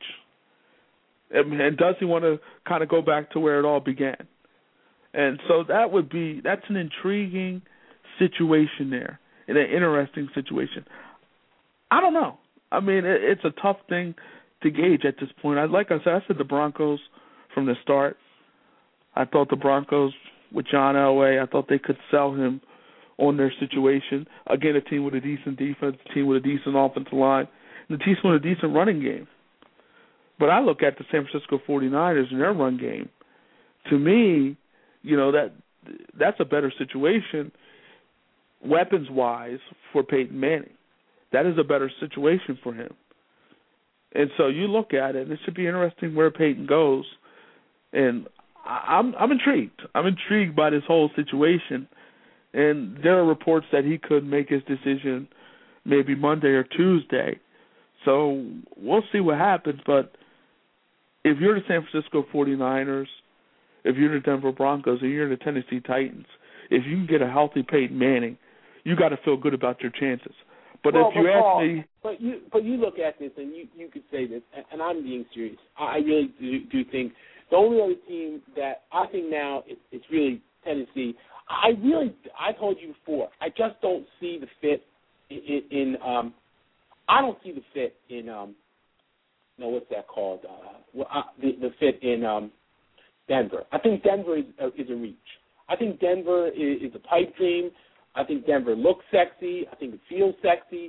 Speaker 2: And does he want to kind of go back to where it all began? And so that's an intriguing situation there, and an interesting situation. I don't know. I mean, it's a tough thing to gauge at this point. Like I said the Broncos from the start. I thought the Broncos with John Elway, I thought they could sell him on their situation. Again, a team with a decent defense, a team with a decent offensive line, and a team with a decent running game. But I look at the San Francisco 49ers and their run game. To me, you know, that's a better situation weapons-wise for Peyton Manning. That is a better situation for him. And so you look at it, and it should be interesting where Peyton goes. And I'm intrigued. I'm intrigued by this whole situation. And there are reports that he could make his decision maybe Monday or Tuesday. So we'll see what happens. But if you're the San Francisco 49ers, if you're the Denver Broncos, or you're the Tennessee Titans, if you can get a healthy Peyton Manning, you got to feel good about your chances. But if you ask me,
Speaker 3: but you look at this and you could say this, and I'm being serious. I really do think the only other team that I think now it's really Tennessee. I told you before, I just don't see the fit in I don't see the fit in what's that called? The fit in Denver. I think Denver is a reach. I think Denver is a pipe dream. I think Denver looks sexy. I think it feels sexy,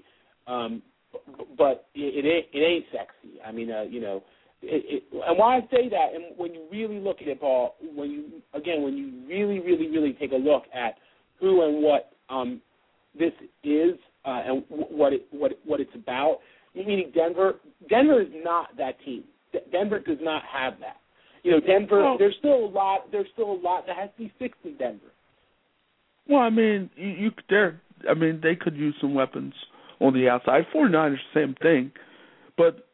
Speaker 3: but it ain't sexy. I mean, and why I say that, and when you really look at it, Paul, when you really, really, really take a look at who and what this is, and what it's about. Meaning Denver is not that team. Denver does not have that. Denver. There's still a lot that has to be fixed in Denver.
Speaker 2: Well, I mean, they could use some weapons on the outside. 49ers, same thing. But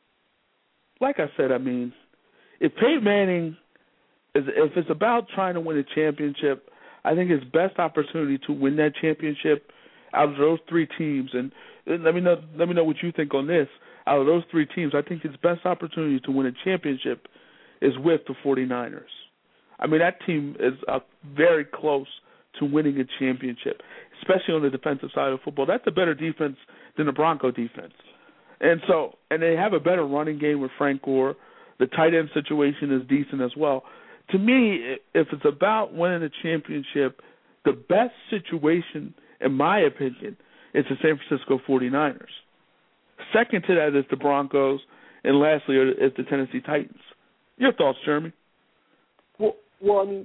Speaker 2: like I said, I mean, if Peyton Manning if it's about trying to win a championship, I think his best opportunity to win that championship out of those three teams, and let me know what you think on this. Out of those three teams, I think his best opportunity to win a championship is with the 49ers. I mean, that team is very close to winning a championship, especially on the defensive side of football. That's a better defense than the Bronco defense. And they have a better running game with Frank Gore. The tight end situation is decent as well. To me, if it's about winning a championship, the best situation, in my opinion, is the San Francisco 49ers. Second to that is the Broncos, and lastly is the Tennessee Titans. Your thoughts, Jeremy?
Speaker 3: Well, I mean,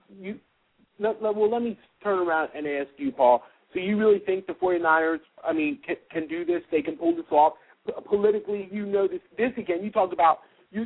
Speaker 3: let me turn around and ask you, Paul. So you really think the 49ers, I mean, can do this? They can pull this off? Politically, this again, you talk about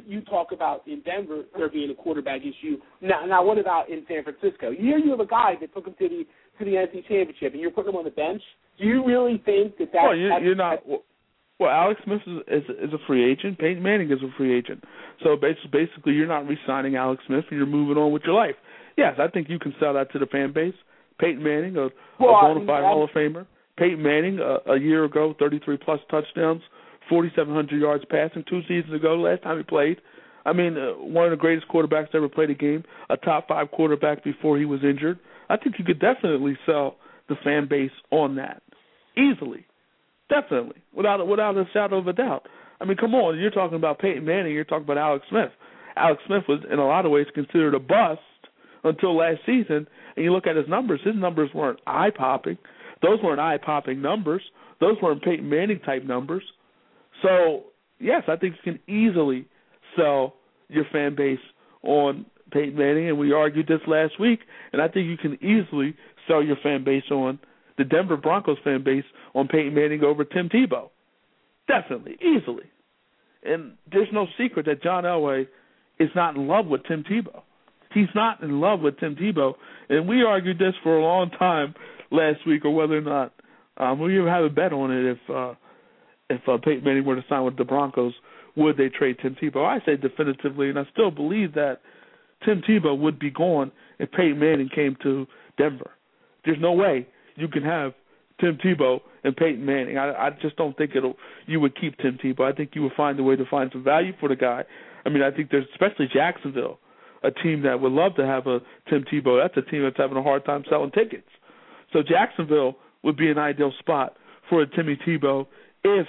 Speaker 3: in Denver there being a quarterback issue. Now what about in San Francisco? Here you have a guy that took him to the NFC Championship, and you're putting him on the bench. Do you really think that that's...
Speaker 2: Well, you're not... Well, Alex Smith is a free agent. Peyton Manning is a free agent. So basically you're not re-signing Alex Smith, and you're moving on with your life. Yes, I think you can sell that to the fan base. Peyton Manning, a bona fide Hall of Famer. Peyton Manning, a year ago, 33-plus touchdowns, 4,700 yards passing 2 seasons ago, last time he played. I mean, one of the greatest quarterbacks to ever play the game, a top-5 quarterback before he was injured. I think you could definitely sell the fan base on that easily. Definitely, without a shadow of a doubt. I mean, come on, you're talking about Peyton Manning, you're talking about Alex Smith. Alex Smith was, in a lot of ways, considered a bust until last season, and you look at his numbers weren't eye-popping. Those weren't eye-popping numbers. Those weren't Peyton Manning-type numbers. So, yes, I think you can easily sell your fan base on Peyton Manning, and we argued this last week, and I think you can easily sell your fan base on the Denver Broncos fan base on Peyton Manning over Tim Tebow. Definitely, easily. And there's no secret that John Elway is not in love with Tim Tebow. He's not in love with Tim Tebow. And we argued this for a long time last week, or whether or not we even have a bet on it if Peyton Manning were to sign with the Broncos, would they trade Tim Tebow? I say definitively, and I still believe that Tim Tebow would be gone if Peyton Manning came to Denver. There's no way you can have Tim Tebow and Peyton Manning. I just don't think you would keep Tim Tebow. I think you would find a way to find some value for the guy. I mean, I think there's especially Jacksonville, a team that would love to have a Tim Tebow. That's a team that's having a hard time selling tickets. So Jacksonville would be an ideal spot for a Timmy Tebow if,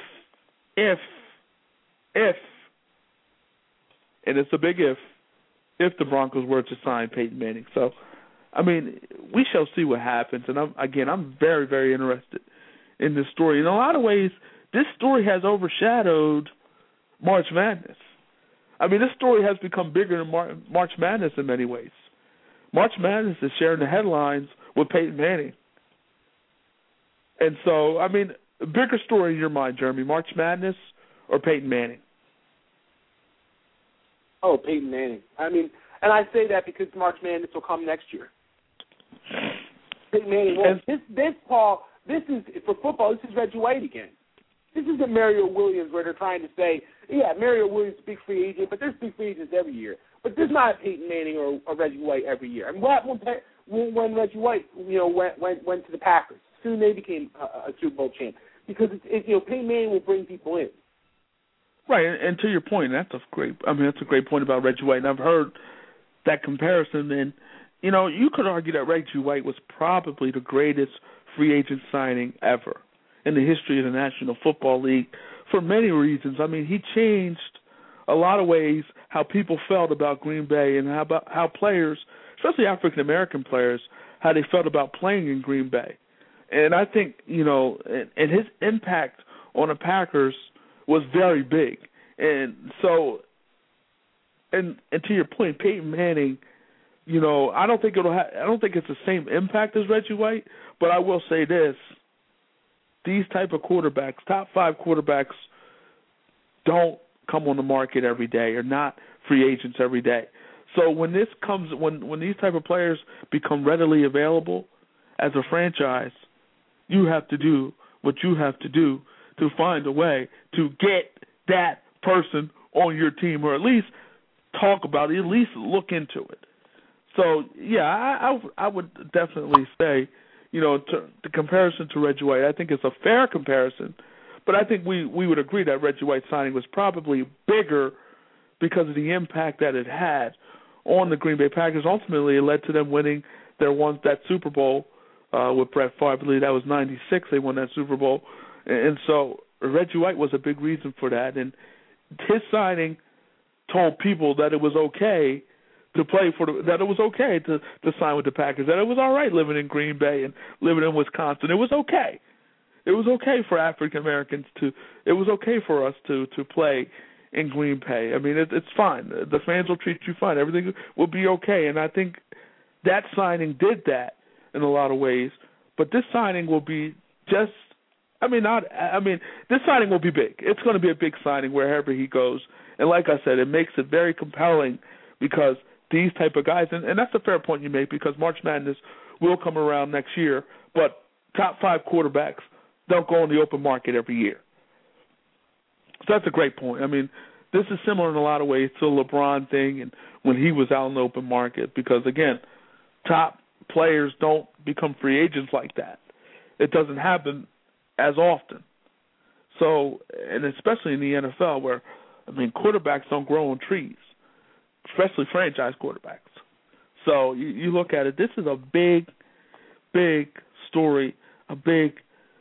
Speaker 2: and it's a big if the Broncos were to sign Peyton Manning. So, I mean, we shall see what happens. And I'm very, very interested in this story. In a lot of ways, this story has overshadowed March Madness. I mean, this story has become bigger than March Madness in many ways. March Madness is sharing the headlines with Peyton Manning. And so, I mean, a bigger story in your mind, Jeremy, March Madness or Peyton Manning?
Speaker 3: Oh, Peyton Manning. I mean, and I say that because March Madness will come next year. Peyton Manning. Well, this Paul, this is, for football, this is Reggie White again. This isn't Mario Williams where they're trying to say, yeah, Mario Williams is a big free agent, but there's big free agents every year. But there's not a Peyton Manning or a Reggie White every year. And what happened when Reggie White, went to the Packers? Soon they became a Super Bowl champ because Peyton Manning will bring people in.
Speaker 2: Right, and to your point, that's a great point about Reggie White. And I've heard that comparison, and you could argue that Reggie White was probably the greatest free agent signing ever in the history of the National Football League for many reasons. I mean, he changed a lot of ways how people felt about Green Bay and how players, especially African American players, how they felt about playing in Green Bay. And I think, and his impact on the Packers was very big. And so, and to your point, Peyton Manning, I don't think it's the same impact as Reggie White, but I will say this. these type of quarterbacks, top 5 quarterbacks, don't come on the market every day or not free agents every day. So when this comes, when these type of players become readily available as a franchise, you have to do what you have to do to find a way to get that person on your team, or at least talk about it, at least look into it. So, yeah, I would definitely say, the comparison to Reggie White, I think it's a fair comparison, but I think we would agree that Reggie White's signing was probably bigger because of the impact that it had on the Green Bay Packers. Ultimately, it led to them winning that Super Bowl with Brett Favre. I believe that was 96. They won that Super Bowl. And so Reggie White was a big reason for that. And his signing told people that it was okay to play that it was okay to sign with the Packers, that it was all right living in Green Bay and living in Wisconsin. It was okay. It was okay for African Americans it was okay for us to play in Green Bay. I mean, it's fine. The fans will treat you fine. Everything will be okay. And I think that signing did that in a lot of ways. But this signing will be this signing will be big. It's going to be a big signing wherever he goes. And like I said, it makes it very compelling because these type of guys, and that's a fair point you make, because March Madness will come around next year, but top 5 quarterbacks don't go on the open market every year. So that's a great point. I mean, this is similar in a lot of ways to the LeBron thing and when he was out in the open market because, again, top players don't become free agents like that. It doesn't happen as often. So, and especially in the NFL where, quarterbacks don't grow on trees, especially franchise quarterbacks. So you look at it, this is a big, big story, a big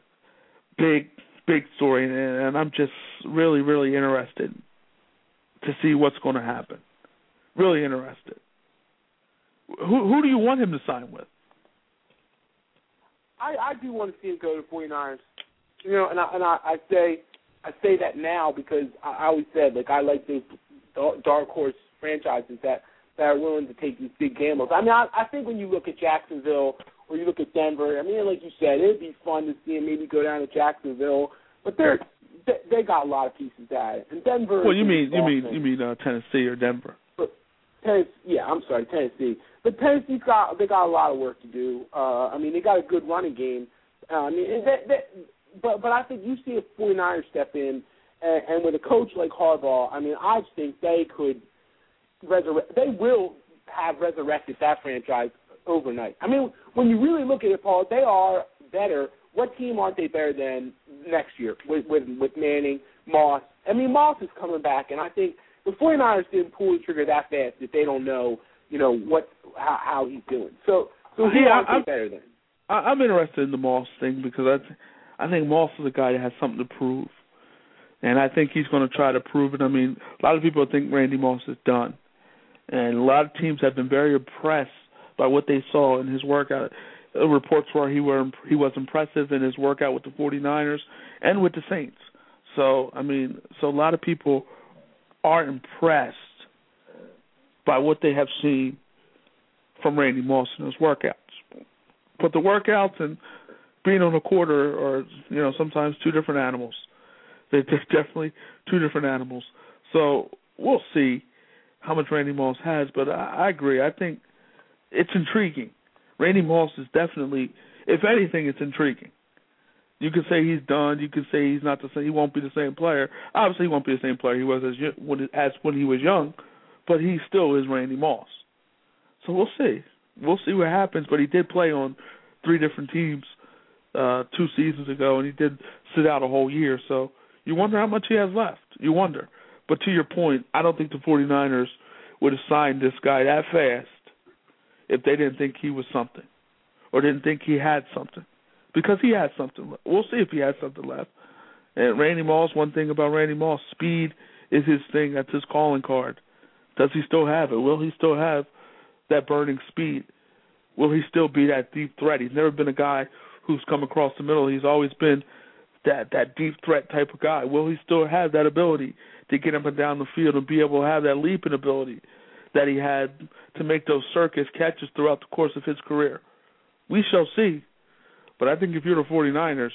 Speaker 2: story, and I'm just really, really interested to see what's going to happen. Really interested. Who do you want him to sign with?
Speaker 3: I do want to see him go to the 49ers. And I say that now because I always said, I like those dark horse franchises that are willing to take these big gambles. I think when you look at Jacksonville or you look at Denver, like you said, it'd be fun to see him maybe go down to Jacksonville, but they got a lot of pieces at it. And Denver.
Speaker 2: Well, you mean Tennessee or Denver?
Speaker 3: Tennessee. But Tennessee's got a lot of work to do. They got a good running game. But I think you see a 49ers step in, and with a coach like Harbaugh, I think they could they will have resurrected that franchise overnight. When you really look at it, Paul, they are better. What team aren't they better than next year with Manning, Moss? Moss is coming back, and I think the 49ers didn't pull the trigger that fast if they don't know, how he's doing. So who aren't they better than?
Speaker 2: I'm interested in the Moss thing because I think Moss is a guy that has something to prove, and I think he's going to try to prove it. A lot of people think Randy Moss is done, and a lot of teams have been very impressed by what they saw in his workout. Reports were he was impressive in his workout with the 49ers and with the Saints. So, so a lot of people are impressed by what they have seen from Randy Moss in his workouts. But the workouts and being on the court are sometimes two different animals. They're definitely two different animals. So we'll see how much Randy Moss has, but I agree. I think it's intriguing. Randy Moss is definitely, if anything, it's intriguing. You could say he's done. You could say he's not the same. He won't be the same player. Obviously, he won't be the same player he was as when he was young, but he still is Randy Moss. So we'll see. We'll see what happens. But he did play on 3 different teams 2 seasons ago, and he did sit out a whole year. So you wonder how much he has left. You wonder. But to your point, I don't think the 49ers would have signed this guy that fast if they didn't think he was something or didn't think he had something, because he had something. We'll see if he has something left. And Randy Moss, one thing about Randy Moss, speed is his thing. That's his calling card. Does he still have it? Will he still have that burning speed? Will he still be that deep threat? He's never been a guy who's come across the middle. He's always been that deep threat type of guy. Will he still have that ability to get up and down the field and be able to have that leaping ability that he had to make those circus catches throughout the course of his career? We shall see. But I think if you're the 49ers,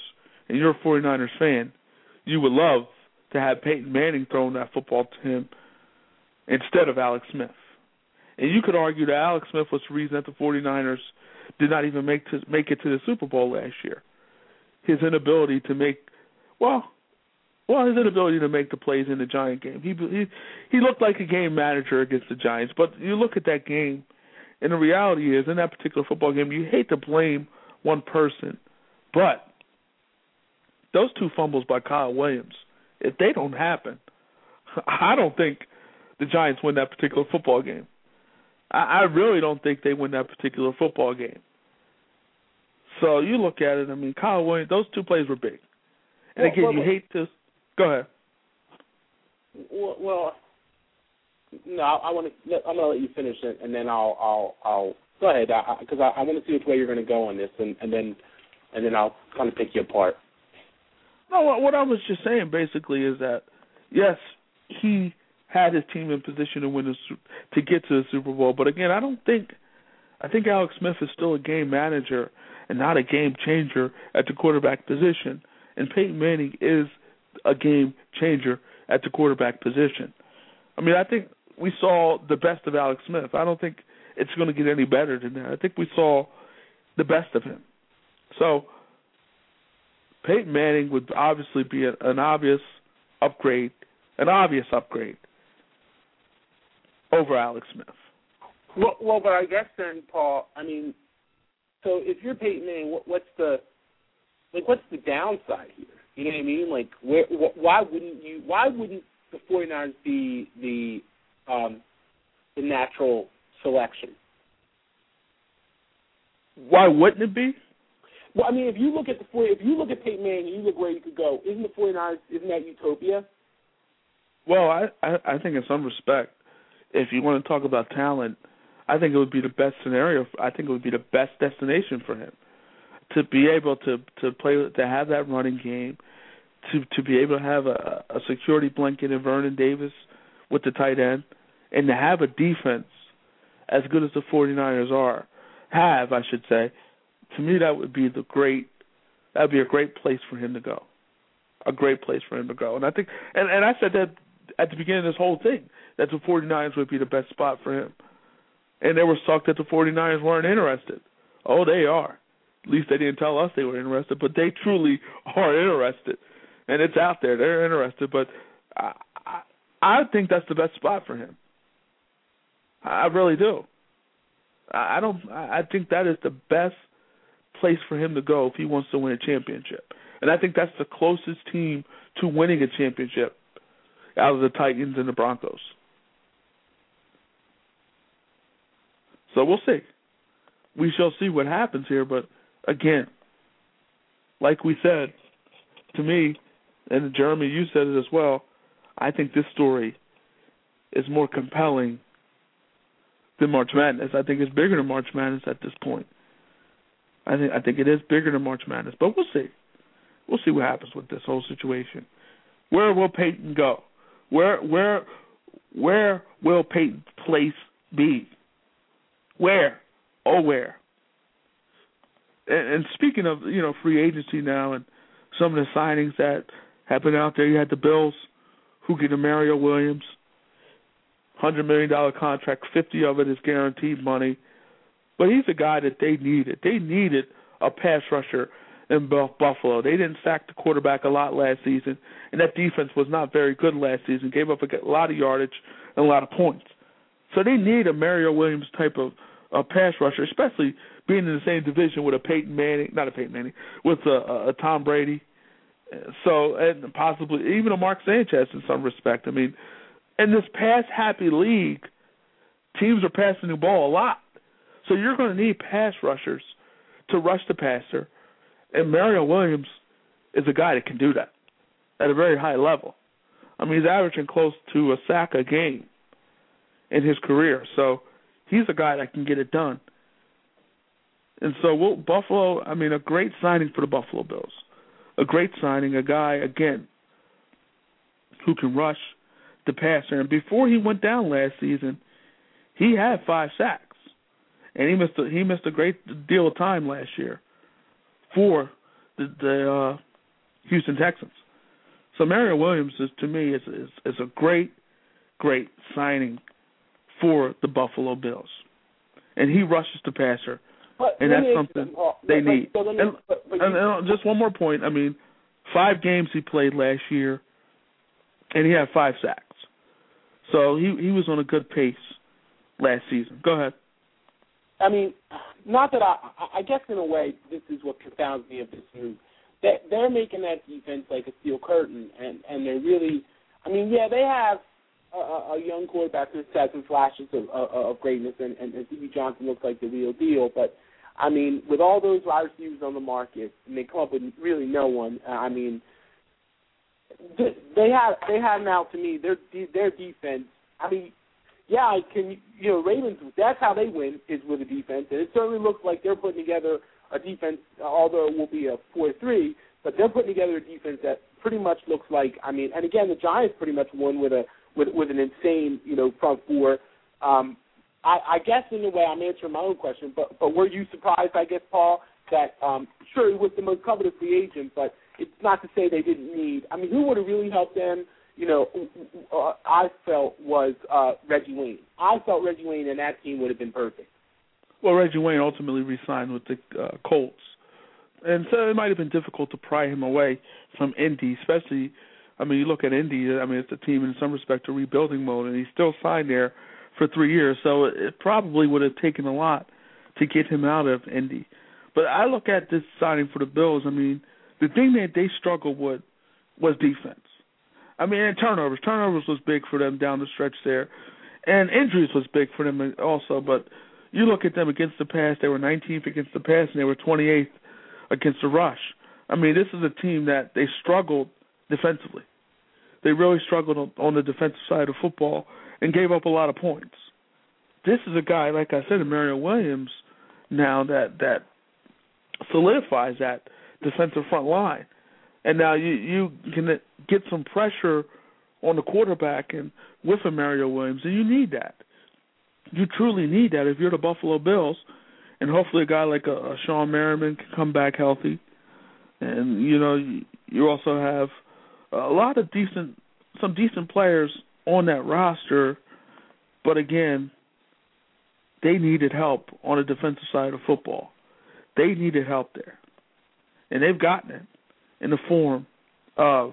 Speaker 2: and you're a 49ers fan, you would love to have Peyton Manning throwing that football to him instead of Alex Smith. And you could argue that Alex Smith was the reason that the 49ers did not even make it to the Super Bowl last year. His inability to make his inability to make the plays in the Giant game. He looked like a game manager against the Giants, but you look at that game, and the reality is, in that particular football game, you hate to blame one person, but those two fumbles by Kyle Williams, if they don't happen, I don't think the Giants win that particular football game. I really don't think they win that particular football game. So you look at it, I mean, Kyle Williams, those two plays were big. And again, you hate to – go ahead.
Speaker 3: Well, no, I'm going to let you finish it, and then I'll go ahead, because I want to see which way you're going to go on this, and then I'll kind of pick you apart.
Speaker 2: No, what I was just saying basically is that, yes, he had his team in position to get to the Super Bowl, but again, I think Alex Smith is still a game manager and not a game changer at the quarterback position, and Peyton Manning is a game changer at the quarterback position. I mean, I think we saw the best of Alex Smith. I don't think it's going to get any better than that. I think we saw the best of him. So Peyton Manning would obviously be an obvious upgrade over Alex Smith.
Speaker 3: Well, but I guess then, Paul, I mean, so if you're Peyton Manning, what's the downside here? You know what I mean? Like, why wouldn't the 49ers be the natural selection?
Speaker 2: Why wouldn't it be?
Speaker 3: Well, I mean, if you look at Peyton Manning, and you look where you could go. Isn't that utopia?
Speaker 2: Well, I think in some respect, if you want to talk about talent, I think it would be the best scenario. I think it would be the best destination for him to be able to play, to have that running game, to be able to have a security blanket in Vernon Davis with the tight end, and to have a defense as good as the 49ers have, I should say. To me, that would be a great place for him to go. A great place for him to go. And I think, and I said that at the beginning of this whole thing, that the 49ers would be the best spot for him. And they were sucked that the 49ers weren't interested. Oh, they are. At least they didn't tell us they were interested, but they truly are interested. And it's out there. They're interested. But I think that's the best spot for him. I really do. I think that is the best place for him to go if he wants to win a championship. And I think that's the closest team to winning a championship out of the Titans and the Broncos. So we'll see. We shall see what happens here. But, again, like we said, to me, and Jeremy, you said it as well, I think this story is more compelling than March Madness. I think it's bigger than March Madness at this point. I think it is bigger than March Madness, but we'll see. We'll see what happens with this whole situation. Where will Peyton go? Where will Peyton's place be? Where? Oh, where? And speaking of, free agency now and some of the signings that have been out there, you had the Bills who get a Mario Williams, $100 million contract, 50 of it is guaranteed money. But he's a guy that they needed. They needed a pass rusher in Buffalo. They didn't sack the quarterback a lot last season, and that defense was not very good last season, gave up a lot of yardage and a lot of points. So they need a Mario Williams type of pass rusher, especially being in the same division with with a Tom Brady. So, and possibly even a Mark Sanchez in some respect. I mean, in this pass-happy league, teams are passing the ball a lot. So you're going to need pass rushers to rush the passer, and Mario Williams is a guy that can do that at a very high level. I mean, he's averaging close to a sack a game in his career, so he's a guy that can get it done. And so Buffalo, I mean, a great signing for the Buffalo Bills. A great signing, a guy, again, who can rush the passer. And before he went down last season, he had 5 sacks. And he missed a great deal of time last year for the Houston Texans. So Mario Williams is, to me, is a great signing for the Buffalo Bills, and he rushes the passer, and that's something they need. And just one more point. I mean, 5 games he played last year, and he had 5 sacks. So he was on a good pace last season. Go ahead.
Speaker 3: I mean, not that I guess in a way this is what confounds me of this move. They're making that defense like a steel curtain, and they're really, I mean, yeah, they have a young quarterback who's had some flashes of greatness, and C.B. Johnson looks like the real deal. But, I mean, with all those wide receivers on the market, and they come up with really no one, I mean, they have now, to me, their defense, I mean, yeah, Ravens, that's how they win, is with a defense, and it certainly looks like they're putting together a defense, although it will be a 4-3, but they're putting together a defense that pretty much looks like, I mean, and again, the Giants pretty much won with an insane, front four. I guess in a way I'm answering my own question, but were you surprised, I guess, Paul, that sure he was the most coveted free agent, but it's not to say they didn't need. I mean, who would have really helped them? I felt was Reggie Wayne. I felt Reggie Wayne and that team would have been perfect.
Speaker 2: Well, Reggie Wayne ultimately re-signed with the Colts, and so it might have been difficult to pry him away from Indy, especially. I mean, you look at Indy. I mean, it's a team in some respect in rebuilding mode, and he's still signed there for 3 years. So it probably would have taken a lot to get him out of Indy. But I look at this signing for the Bills. I mean, the thing that they struggled with was defense. I mean, and turnovers. Turnovers was big for them down the stretch there, and injuries was big for them also. But you look at them against the pass; they were 19th against the pass, and they were 28th against the rush. I mean, this is a team that they struggled defensively. They really struggled on the defensive side of football and gave up a lot of points. This is a guy, like I said, Mario Williams, now that solidifies that defensive front line. And now you can get some pressure on the quarterback and with a Mario Williams, and you need that. You truly need that if you're the Buffalo Bills, and hopefully a guy like a Sean Merriman can come back healthy. And, you also have a lot of some decent players on that roster, but again, they needed help on the defensive side of football. They needed help there, and they've gotten it in the form of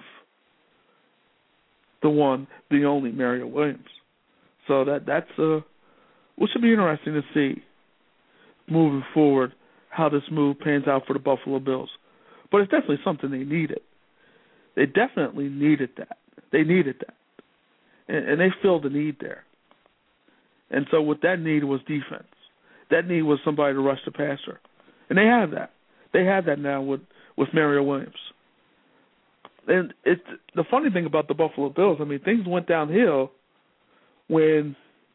Speaker 2: the only Mario Williams. So that's what should be interesting to see moving forward, how this move pans out for the Buffalo Bills. But it's definitely something they needed. They definitely needed that. They needed that. And they filled the need there. And so what that need was defense. That need was somebody to rush the passer. And they have that. They have that now with Mario Williams. And it's the funny thing about the Buffalo Bills, I mean, things went downhill when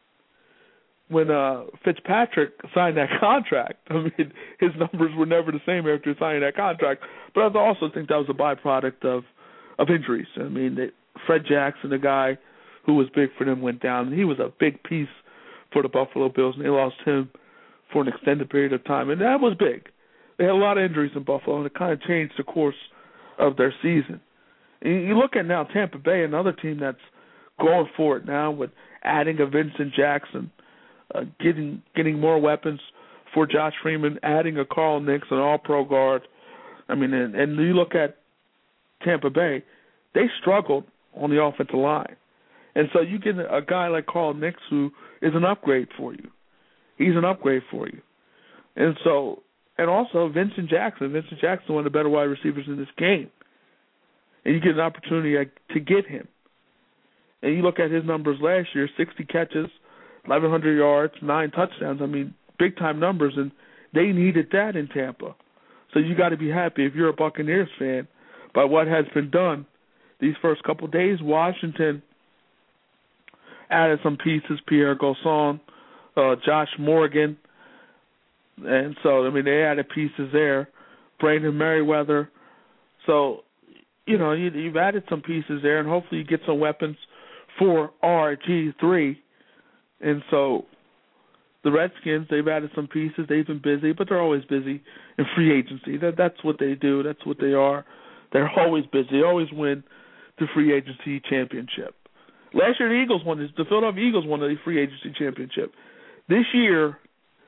Speaker 2: Fitzpatrick signed that contract. I mean, his numbers were never the same after signing that contract. But I also think that was a byproduct of injuries. I mean, Fred Jackson, the guy who was big for them, went down. And he was a big piece for the Buffalo Bills, and they lost him for an extended period of time. And that was big. They had a lot of injuries in Buffalo, and it kind of changed the course of their season. And you look at now Tampa Bay, another team that's going for it now with adding a Vincent Jackson, getting more weapons for Josh Freeman, adding a Carl Nix, an all-pro guard. I mean, and you look at Tampa Bay, they struggled on the offensive line. And so you get a guy like Carl Nix who is an upgrade for you. He's an upgrade for you. And also Vincent Jackson. Vincent Jackson, one of the better wide receivers in this game. And you get an opportunity to get him. And you look at his numbers last year, 60 catches, 1,100 yards, 9 touchdowns. I mean, big-time numbers, and they needed that in Tampa. So you got to be happy if you're a Buccaneers fan by what has been done these first couple of days. Washington added some pieces, Pierre Garçon, Josh Morgan. And so, I mean, they added pieces there. Brandon Merriweather. So, you've added some pieces there, and hopefully you get some weapons for RG3. And so the Redskins, they've added some pieces. They've been busy, but they're always busy in free agency. That's what they do. That's what they are. They're always busy. They always win the free agency championship. Last year, the Philadelphia Eagles won the free agency championship. This year,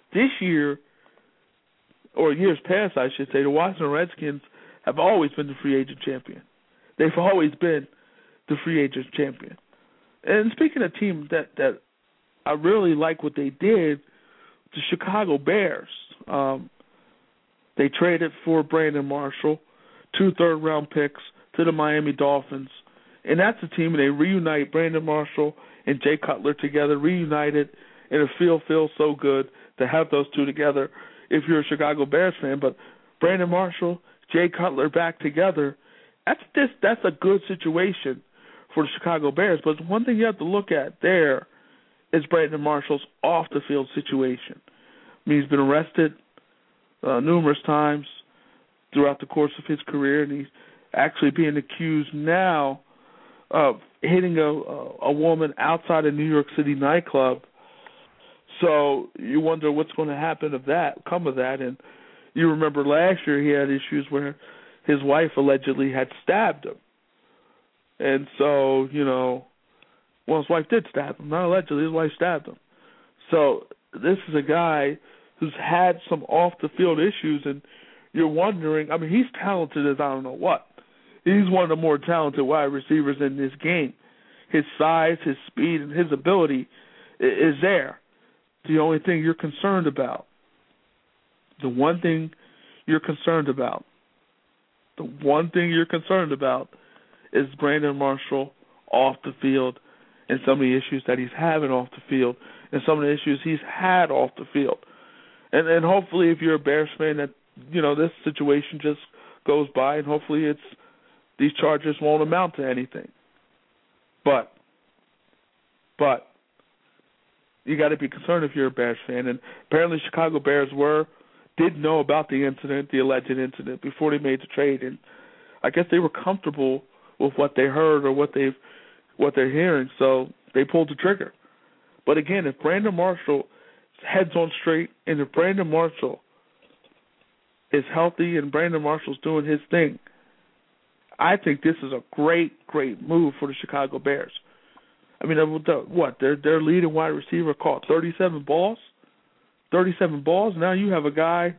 Speaker 2: or years past, I should say, the Washington Redskins have always been the free agent champion. They've always been the free agent champion. And speaking of teams that I really like what they did, the Chicago Bears. They traded for Brandon Marshall, 2 third-round picks to the Miami Dolphins. And that's a team, and they reunite Brandon Marshall and Jay Cutler together, reunited, and it feels so good to have those two together if you're a Chicago Bears fan. But Brandon Marshall, Jay Cutler back together, that's a good situation for the Chicago Bears. But one thing you have to look at there is Brandon Marshall's off-the-field situation. I mean, he's been arrested numerous times throughout the course of his career, and he's actually being accused now of hitting a woman outside a New York City nightclub. So you wonder what's going to come of that. And you remember last year he had issues where his wife allegedly had stabbed him. And so, his wife did stab him. Not allegedly, his wife stabbed him. So this is a guy who's had some off-the-field issues, and you're wondering, he's talented as I don't know what. He's one of the more talented wide receivers in this game. His size, his speed, and his ability is there. The only thing you're concerned about, the one thing you're concerned about is Brandon Marshall off the field and some of the issues that he's having off the field and some of the issues he's had off the field. And hopefully if you're a Bears fan that, this situation just goes by, and hopefully these charges won't amount to anything. But you got to be concerned if you're a Bears fan. And apparently Chicago Bears did know about the alleged incident before they made the trade, and I guess they were comfortable with what they heard or what they're hearing, so they pulled the trigger. But again, if Brandon Marshall heads on straight, and if Brandon Marshall is healthy and Brandon Marshall's doing his thing, I think this is a great, great move for the Chicago Bears. Their leading wide receiver caught 37 balls. 37 balls. Now you have a guy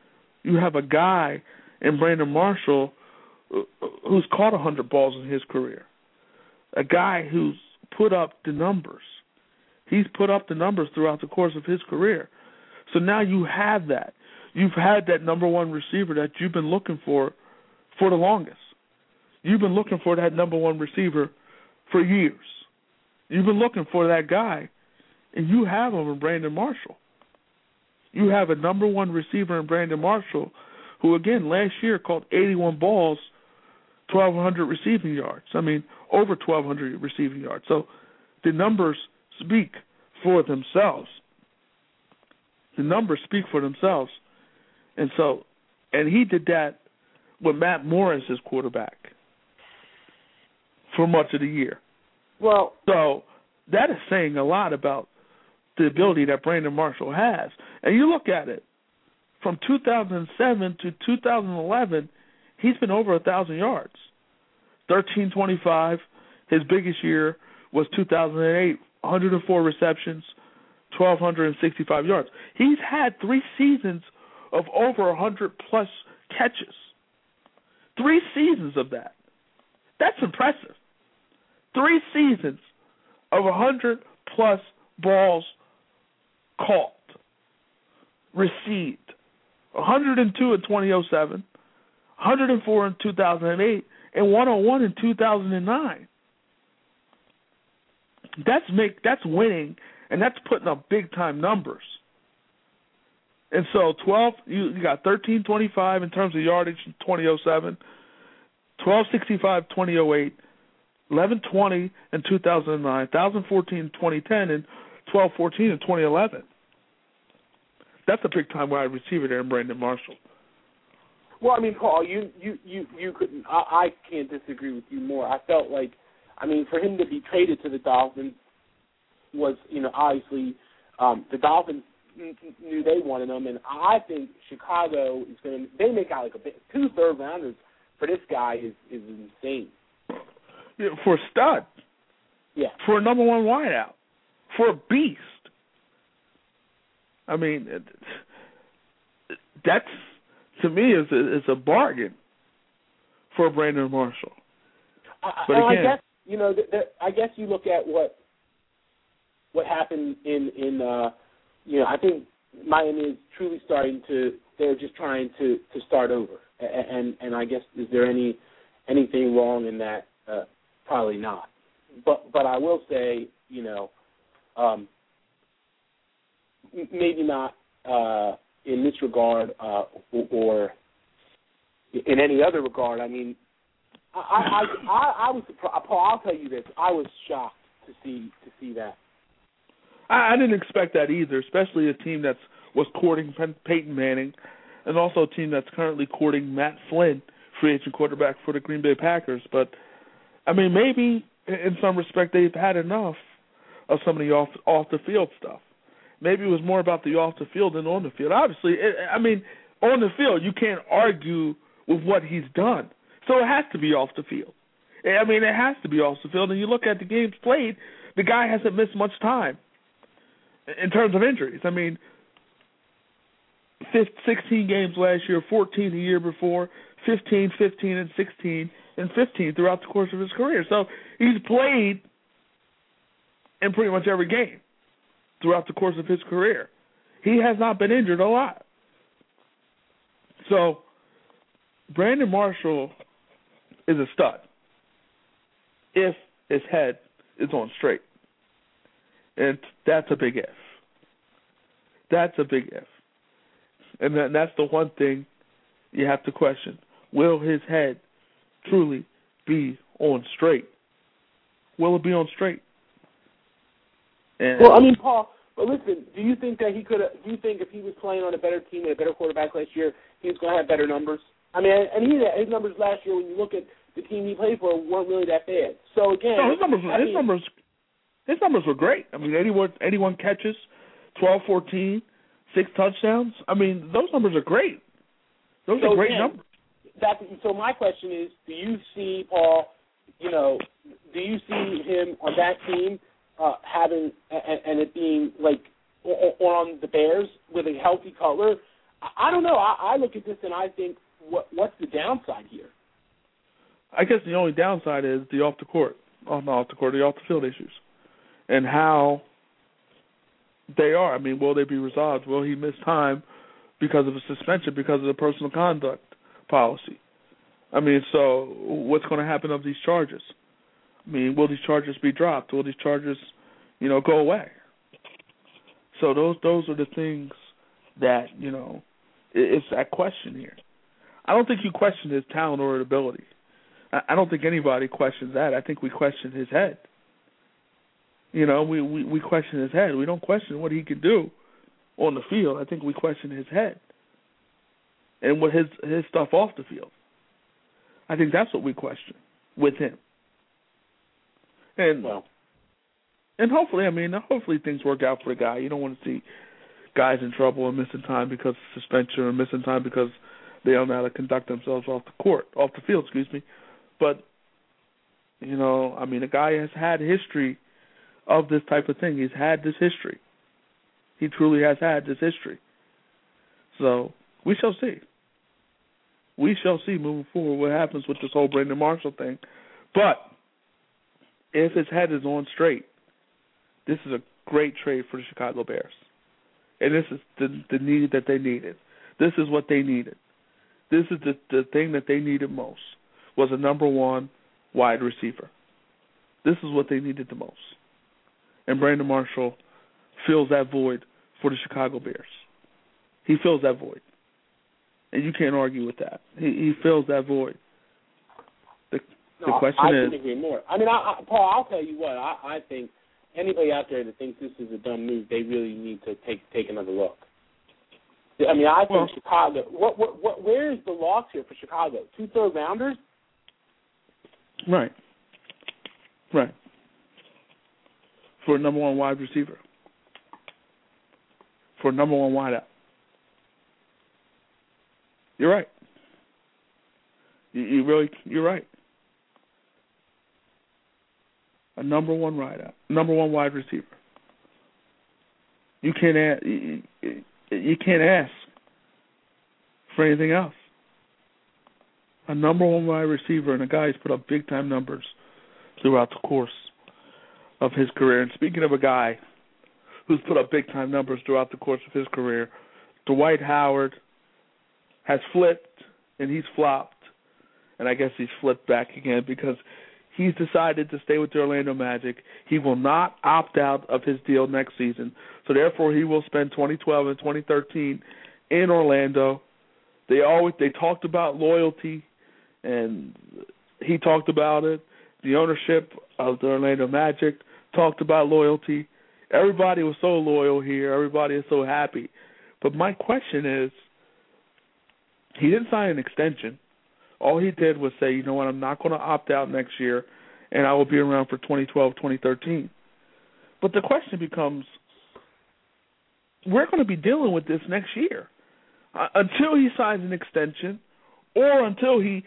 Speaker 2: in Brandon Marshall who's caught 100 balls in his career. A guy who's put up the numbers. He's put up the numbers throughout the course of his career. So now you have that. You've had that number one receiver that you've been looking for the longest. You've been looking for that number one receiver for years. You've been looking for that guy, and you have him in Brandon Marshall. You have a number one receiver in Brandon Marshall who, again, last year caught 81 balls, 1,200 receiving yards. Over 1,200 receiving yards. So the numbers speak for themselves. And he did that with Matt Morris as quarterback for much of the year.
Speaker 3: Well,
Speaker 2: so that is saying a lot about the ability that Brandon Marshall has. And you look at it, from 2007 to 2011, he's been over 1,000 yards. 1,325. His biggest year was 2008, 104 receptions, 1,265 yards. He's had 3 seasons of over 100-plus catches. 3 seasons of that. That's impressive. 3 seasons of 100-plus balls caught, received. 102 in 2007, 104 in 2008, and 101 in 2009. That's winning, and that's putting up big-time numbers. And so you got 1,325 in terms of yardage in 2007, 1,265 2008, 1,120 in 2009, 1,014 in 2010, and 1,214 in 2011. That's a big-time wide receiver there in Brandon Marshall.
Speaker 3: Well, Paul, you couldn't. I can't disagree with you more. I felt like, for him to be traded to the Dolphins was, obviously, the Dolphins knew they wanted him, and I think Chicago is going to. They make out like 2 third rounders for this guy is insane.
Speaker 2: Yeah, for a stud.
Speaker 3: Yeah.
Speaker 2: For a number one wideout. For a beast. I mean, that's, to me, is a bargain for Brandon Marshall. But again,
Speaker 3: I guess, you know, I guess you look at what happened in you know, I think Miami is truly they're just trying to start over. And I guess, is there anything wrong in that? Probably not. But I will say, you know, maybe not in this regard or in any other regard. I mean, I was surprised. Paul, I'll tell you this: I was shocked to see that.
Speaker 2: I didn't expect that either, especially a team that was courting Peyton Manning, and also a team that's currently courting Matt Flynn, free agent quarterback for the Green Bay Packers. But I mean, maybe in some respect they've had enough of some of the off the field stuff. Maybe it was more about the off the field than on the field. Obviously, I mean, on the field you can't argue with what he's done, so it has to be off the field. I mean, it has to be off the field. And you look at the games played, the guy hasn't missed much time in terms of injuries. I mean, 16 games last year, 14 the year before, 15, and 16, and 15 throughout the course of his career. So he's played in pretty much every game throughout the course of his career. He has not been injured a lot. So Brandon Marshall is a stud if his head is on straight. And that's a big if. That's a big if. And that's the one thing you have to question. Will his head truly be on straight? Will it be on straight? And
Speaker 3: well, I mean, Paul, but listen, do you think that do you think if he was playing on a better team and a better quarterback last year, he was going to have better numbers? I mean, and his numbers last year, when you look at the team he played for, weren't really that bad. So again,
Speaker 2: no, his numbers were great. I mean, 81 catches, 12, 14, 6 touchdowns. I mean, those numbers are great. Those are great numbers.
Speaker 3: So my question is, do you see, Paul, you know, do you see him on that team having and it being like on the Bears with a healthy Cutler? I don't know. I look at this and I think, what's the downside here?
Speaker 2: I guess the only downside is the off the field issues, and how they are. I mean, will they be resolved? Will he miss time because of a suspension, because of the personal conduct policy? I mean, so what's going to happen of these charges? I mean, will these charges be dropped? Will these charges, you know, go away? So those are the things that, you know, it's that question here. I don't think you question his talent or ability. I don't think anybody questions that. I think we question his head. You know, we question his head. We don't question what he can do on the field. I think we question his head and what his stuff off the field. I think that's what we question with him. And hopefully things work out for the guy. You don't want to see guys in trouble and missing time because of suspension or missing time because they don't know how to conduct themselves off the field, But, you know, I mean, the guy has had history of this type of thing. He's had this history. He truly has had this history. So we shall see. We shall see moving forward what happens with this whole Brandon Marshall thing. But if his head is on straight, this is a great trade for the Chicago Bears. And this is the need that they needed. This is what they needed. This is the thing that they needed most, was a number one wide receiver. This is what they needed the most. And Brandon Marshall fills that void for the Chicago Bears. He fills that void. And you can't argue with that. He fills that void. The question is... I
Speaker 3: couldn't agree more. I mean, Paul, I'll tell you what. I think anybody out there that thinks this is a dumb move, they really need to take another look. I mean, I think Chicago... where is the loss here for Chicago? 2 third-rounders?
Speaker 2: Right. For a number one wide receiver. For a number one wideout. You're right. You're right. A number one wide receiver. You can't ask for anything else. A number one wide receiver and a guy who's put up big time numbers throughout the course of his career. And speaking of a guy who's put up big time numbers throughout the course of his career, Dwight Howard has flipped and he's flopped, and I guess he's flipped back again because he's decided to stay with the Orlando Magic. He will not opt out of his deal next season, so therefore he will spend 2012 and 2013 in Orlando. They talked about loyalty, and he talked about it. The ownership of the Orlando Magic talked about loyalty. Everybody was so loyal here. Everybody is so happy. But my question is, he didn't sign an extension. All he did was say, you know what, I'm not going to opt out next year, and I will be around for 2012, 2013. But the question becomes, we're going to be dealing with this next year. Until he signs an extension, or until he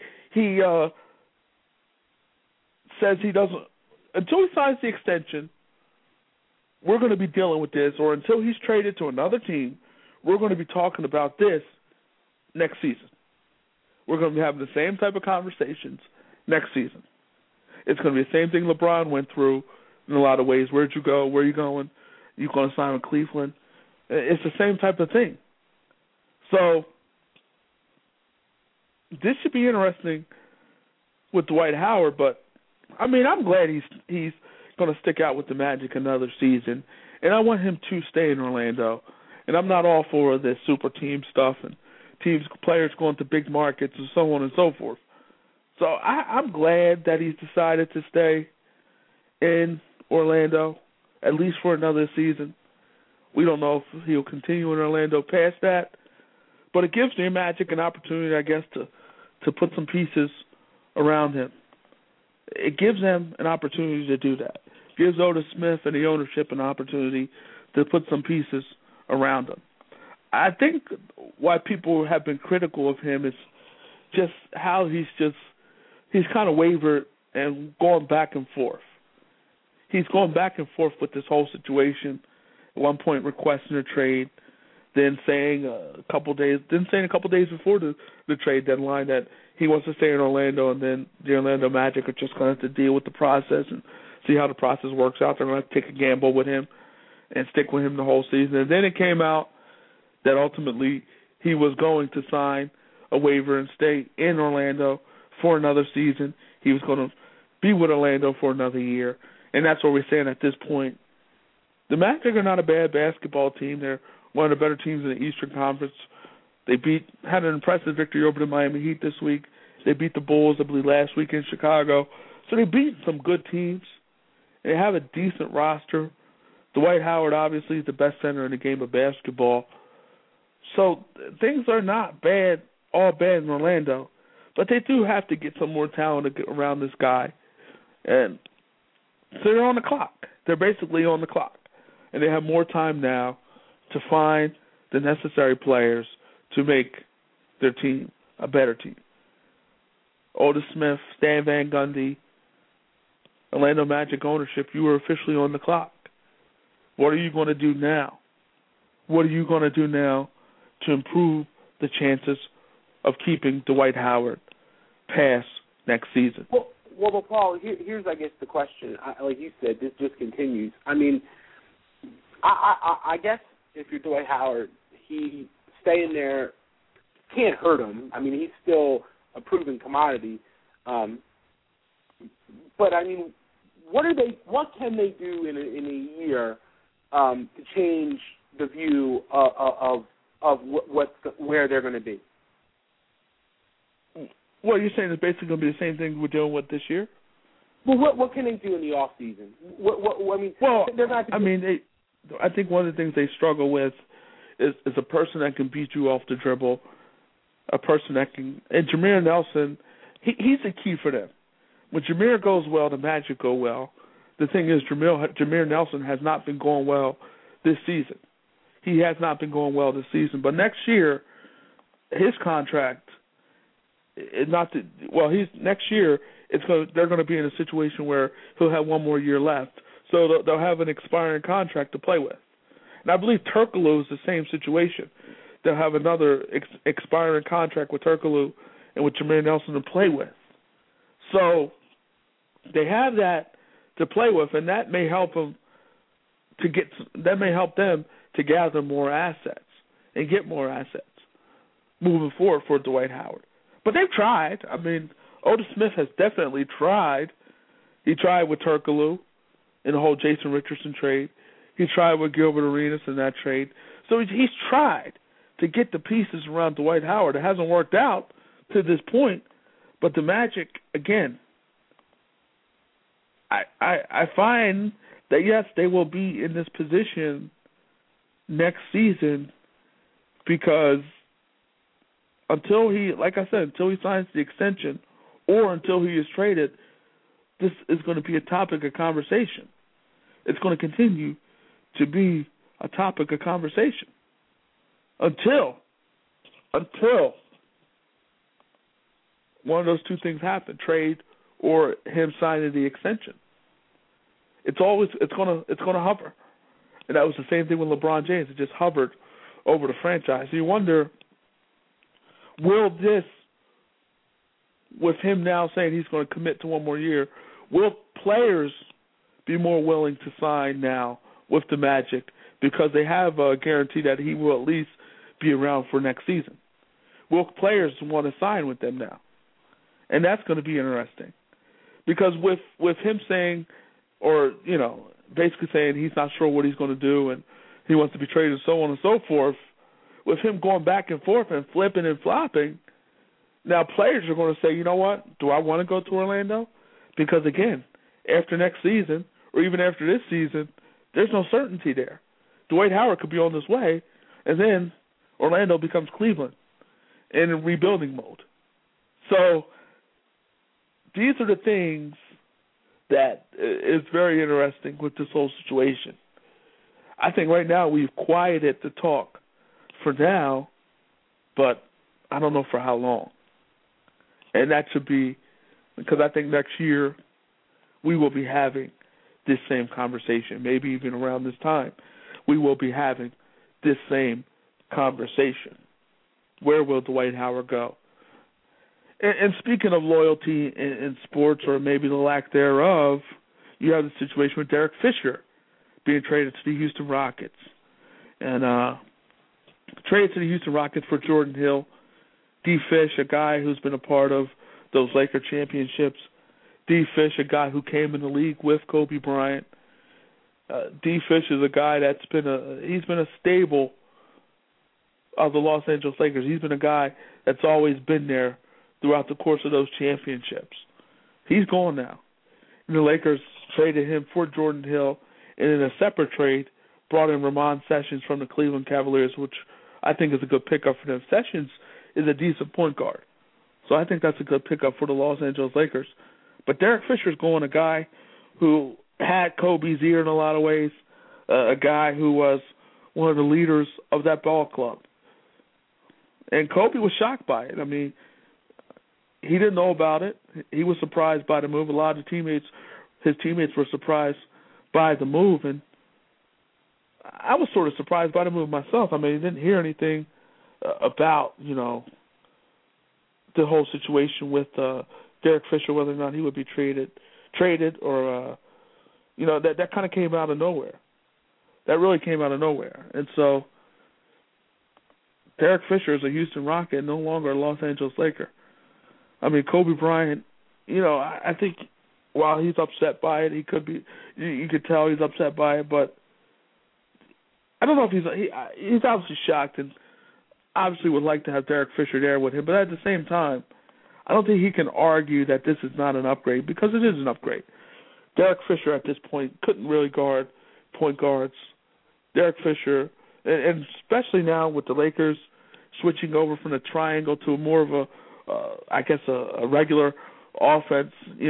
Speaker 2: says he doesn't, until he signs the extension, we're going to be dealing with this, or until he's traded to another team, we're going to be talking about this next season. We're going to be having the same type of conversations next season. It's going to be the same thing LeBron went through in a lot of ways. Where'd you go? Where are you going? You going to sign with Cleveland? It's the same type of thing. So this should be interesting with Dwight Howard, but I mean, I'm glad he's going to stick out with the Magic another season, and I want him to stay in Orlando. And I'm not all for this super team stuff and players going to big markets and so on and so forth. So I'm glad that he's decided to stay in Orlando, at least for another season. We don't know if he'll continue in Orlando past that, but it gives the Magic an opportunity, I guess, to put some pieces around him. It gives them an opportunity to do that. It gives Otis Smith and the ownership an opportunity to put some pieces around him. I think why people have been critical of him is just how he's kind of wavered and going back and forth. He's going back and forth with this whole situation. At one point requesting a trade, then saying a couple days before the trade deadline that he wants to stay in Orlando, and then the Orlando Magic are just going to have to deal with the process and see how the process works out. They're going to take a gamble with him and stick with him the whole season. And then it came out that ultimately he was going to sign a waiver and stay in Orlando for another season. He was going to be with Orlando for another year, and that's what we're saying at this point. The Magic are not a bad basketball team. They're one of the better teams in the Eastern Conference. They had an impressive victory over the Miami Heat this week. They beat the Bulls, I believe, last week in Chicago. So they beat some good teams. They have a decent roster. Dwight Howard, obviously, is the best center in the game of basketball. So things are not all bad in Orlando. But they do have to get some more talent around this guy. And so they're on the clock. They're basically on the clock. And they have more time now to find the necessary players to make their team a better team. Otis Smith, Stan Van Gundy, Orlando Magic ownership, you are officially on the clock. What are you going to do now? What are you going to do now to improve the chances of keeping Dwight Howard past next season?
Speaker 3: Well, Paul, here's, I guess, the question. Like you said, this just continues. I mean, I guess if you're Dwight Howard, he staying there can't hurt him. I mean, he's still a proven commodity. But I mean, what can they do in a year to change the view of where they're going to be?
Speaker 2: Well, you're saying it's basically going to be the same thing we're dealing with this year?
Speaker 3: Well, what can they do in the off season?
Speaker 2: I think one of the things they struggle with is a person that can beat you off the dribble, a person that can. And Jameer Nelson, he's a key for them. When Jameer goes well, the Magic go well. The thing is, Jameer Nelson has not been going well this season. He has not been going well this season. But next year, his contract he's next year. They're going to be in a situation where he'll have one more year left, so they'll have an expiring contract to play with. And I believe Turkoglu is the same situation. They'll have another expiring contract with Turkoglu and with Jameer Nelson to play with. So they have that to play with, and that may help them to gather more assets and get more assets moving forward for Dwight Howard. But they've tried. I mean, Otis Smith has definitely tried. He tried with Turkoglu in the whole Jason Richardson trade. He tried with Gilbert Arenas in that trade. So he's tried to get the pieces around Dwight Howard. It hasn't worked out to this point. But the Magic, again, I find that, yes, they will be in this position next season because until he signs the extension or until he is traded, this is going to be a topic of conversation. It's going to continue to be a topic of conversation until one of those two things happen, trade or him signing the extension. It's going to hover. And that was the same thing with LeBron James. It just hovered over the franchise. So you wonder, will this, with him now saying he's going to commit to one more year, will players be more willing to sign now with the Magic because they have a guarantee that he will at least be around for next season? Will players want to sign with them now? And that's going to be interesting. Because with him saying, or, basically saying he's not sure what he's going to do and he wants to be traded and so on and so forth, with him going back and forth and flipping and flopping, now players are going to say, you know what, do I want to go to Orlando? Because, again, after next season or even after this season, there's no certainty there. Dwight Howard could be on his way, and then Orlando becomes Cleveland in rebuilding mode. So these are the things that is very interesting with this whole situation. I think right now we've quieted the talk for now, but I don't know for how long. And that should be because I think next year we will be having this same conversation, maybe even around this time. We will be having this same conversation. Where will Dwight Howard go? And speaking of loyalty in sports, or maybe the lack thereof, you have the situation with Derek Fisher being traded to the Houston Rockets. And traded to the Houston Rockets for Jordan Hill. D. Fish, a guy who's been a part of those Laker championships. D. Fish, a guy who came in the league with Kobe Bryant. D. Fish is a guy that's been a staple of the Los Angeles Lakers. He's been a guy that's always been there throughout the course of those championships. He's gone now. And the Lakers traded him for Jordan Hill, and in a separate trade, brought in Ramon Sessions from the Cleveland Cavaliers, which I think is a good pickup for them. Sessions is a decent point guard, so I think that's a good pickup for the Los Angeles Lakers. But Derek Fisher's going, a guy who had Kobe's ear in a lot of ways, a guy who was one of the leaders of that ball club. And Kobe was shocked by it. I mean, he didn't know about it. He was surprised by the move. A lot of his teammates were surprised by the move, and I was sort of surprised by the move myself. I mean, I didn't hear anything about, the whole situation with Derek Fisher, whether or not he would be traded or, that kind of came out of nowhere. That really came out of nowhere. And so Derek Fisher is a Houston Rocket, no longer a Los Angeles Laker. I mean, Kobe Bryant, I think while he's upset by it, he could be, you could tell he's upset by it, but I don't know if he's obviously shocked and obviously would like to have Derek Fisher there with him, but at the same time, I don't think he can argue that this is not an upgrade, because it is an upgrade. Derek Fisher at this point couldn't really guard point guards. Derek Fisher, and especially now with the Lakers switching over from the triangle to more of a regular offense,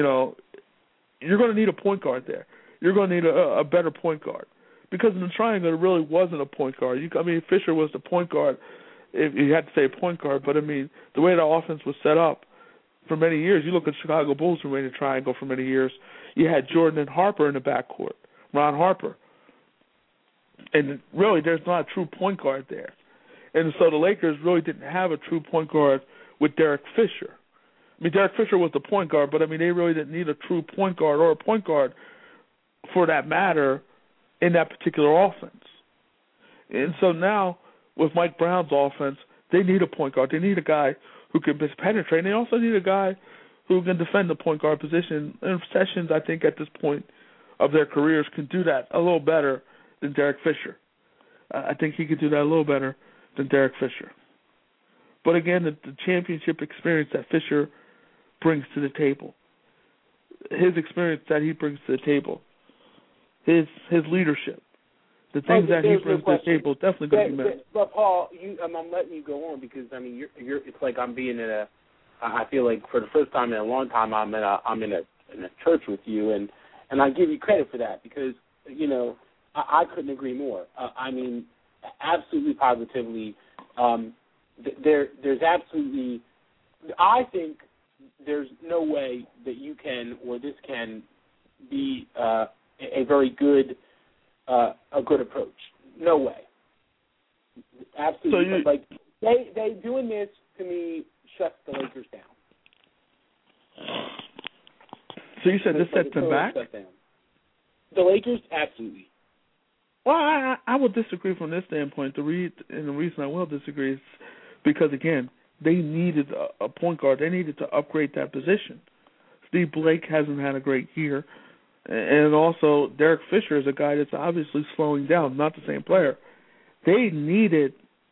Speaker 2: you're going to need a point guard there. You're going to need a better point guard. Because in the triangle, there really wasn't a point guard. Fisher was the point guard, if you had to say point guard, but, the way the offense was set up, for many years. You look at Chicago Bulls who ran a triangle for many years. You had Jordan and Harper in the backcourt, Ron Harper. And really, there's not a true point guard there. And so the Lakers really didn't have a true point guard with Derek Fisher. I mean, Derek Fisher was the point guard, but, I mean, they really didn't need a true point guard or a point guard, for that matter, in that particular offense. And so now, with Mike Brown's offense, they need a point guard. They need a guy who can penetrate, and they also need a guy who can defend the point guard position. And Sessions, I think, at this point of their careers, can do that a little better than Derek Fisher. I think he could do that a little better than Derek Fisher. But again, the championship experience that Fisher brings to the table, his experience that he brings to the table, his leadership, the things that he brings to the table, definitely going to be met.
Speaker 3: But Paul, I'm letting you go on because I mean, you're. It's like I'm being in a. I feel like for the first time in a long time, I'm in a church with you, and I give you credit for that because I couldn't agree more. I mean, absolutely, positively, there's absolutely. I think there's no way that you can or this can be a very good a good approach. No way. Absolutely.
Speaker 2: So
Speaker 3: they doing this to me shuts the Lakers down.
Speaker 2: So you said this sets them back?
Speaker 3: The Lakers, absolutely.
Speaker 2: Well, I will disagree from this standpoint. And the reason I will disagree is because, again, they needed a point guard. They needed to upgrade that position. Steve Blake hasn't had a great year. And also, Derek Fisher is a guy that's obviously slowing down, not the same player. They needed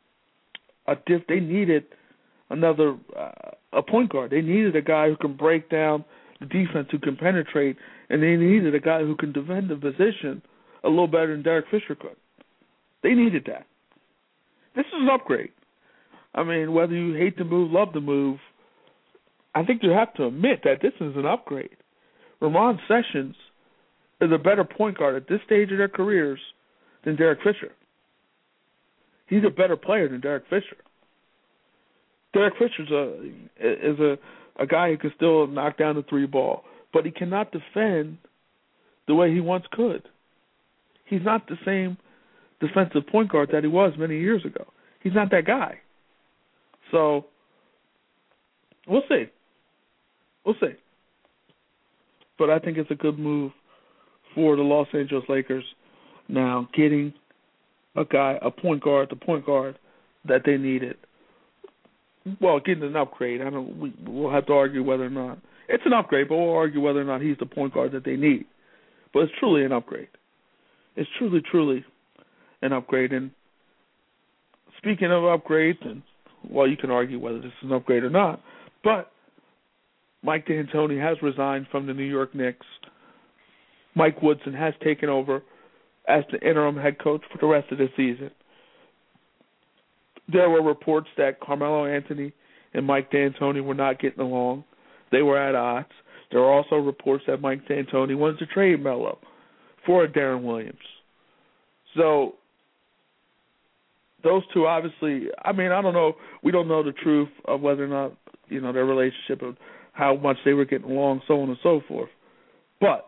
Speaker 2: another a point guard. They needed a guy who can break down the defense, who can penetrate, and they needed a guy who can defend the position a little better than Derek Fisher could. They needed that. This is an upgrade. I mean, whether you hate the move, love the move, I think you have to admit that this is an upgrade. Ramon Sessions is a better point guard at this stage of their careers than Derek Fisher. He's a better player than Derek Fisher. Derek Fisher's a guy who can still knock down the three ball, but he cannot defend the way he once could. He's not the same defensive point guard that he was many years ago. He's not that guy. So we'll see. We'll see. But I think it's a good move for the Los Angeles Lakers now, getting the point guard that they needed. Well, getting an upgrade. We'll have to argue whether or not it's an upgrade, but we'll argue whether or not he's the point guard that they need. But it's truly an upgrade. It's truly an upgrade. And speaking of upgrades, and you can argue whether this is an upgrade or not, but Mike D'Antoni has resigned from the New York Knicks. Mike Woodson has taken over as the interim head coach for the rest of the season. There were reports that Carmelo Anthony and Mike D'Antoni were not getting along. They were at odds. There were also reports that Mike D'Antoni wanted to trade Melo for Darren Williams. So those two obviously, I don't know. We don't know the truth of whether or not, their relationship, of how much they were getting along, so on and so forth. But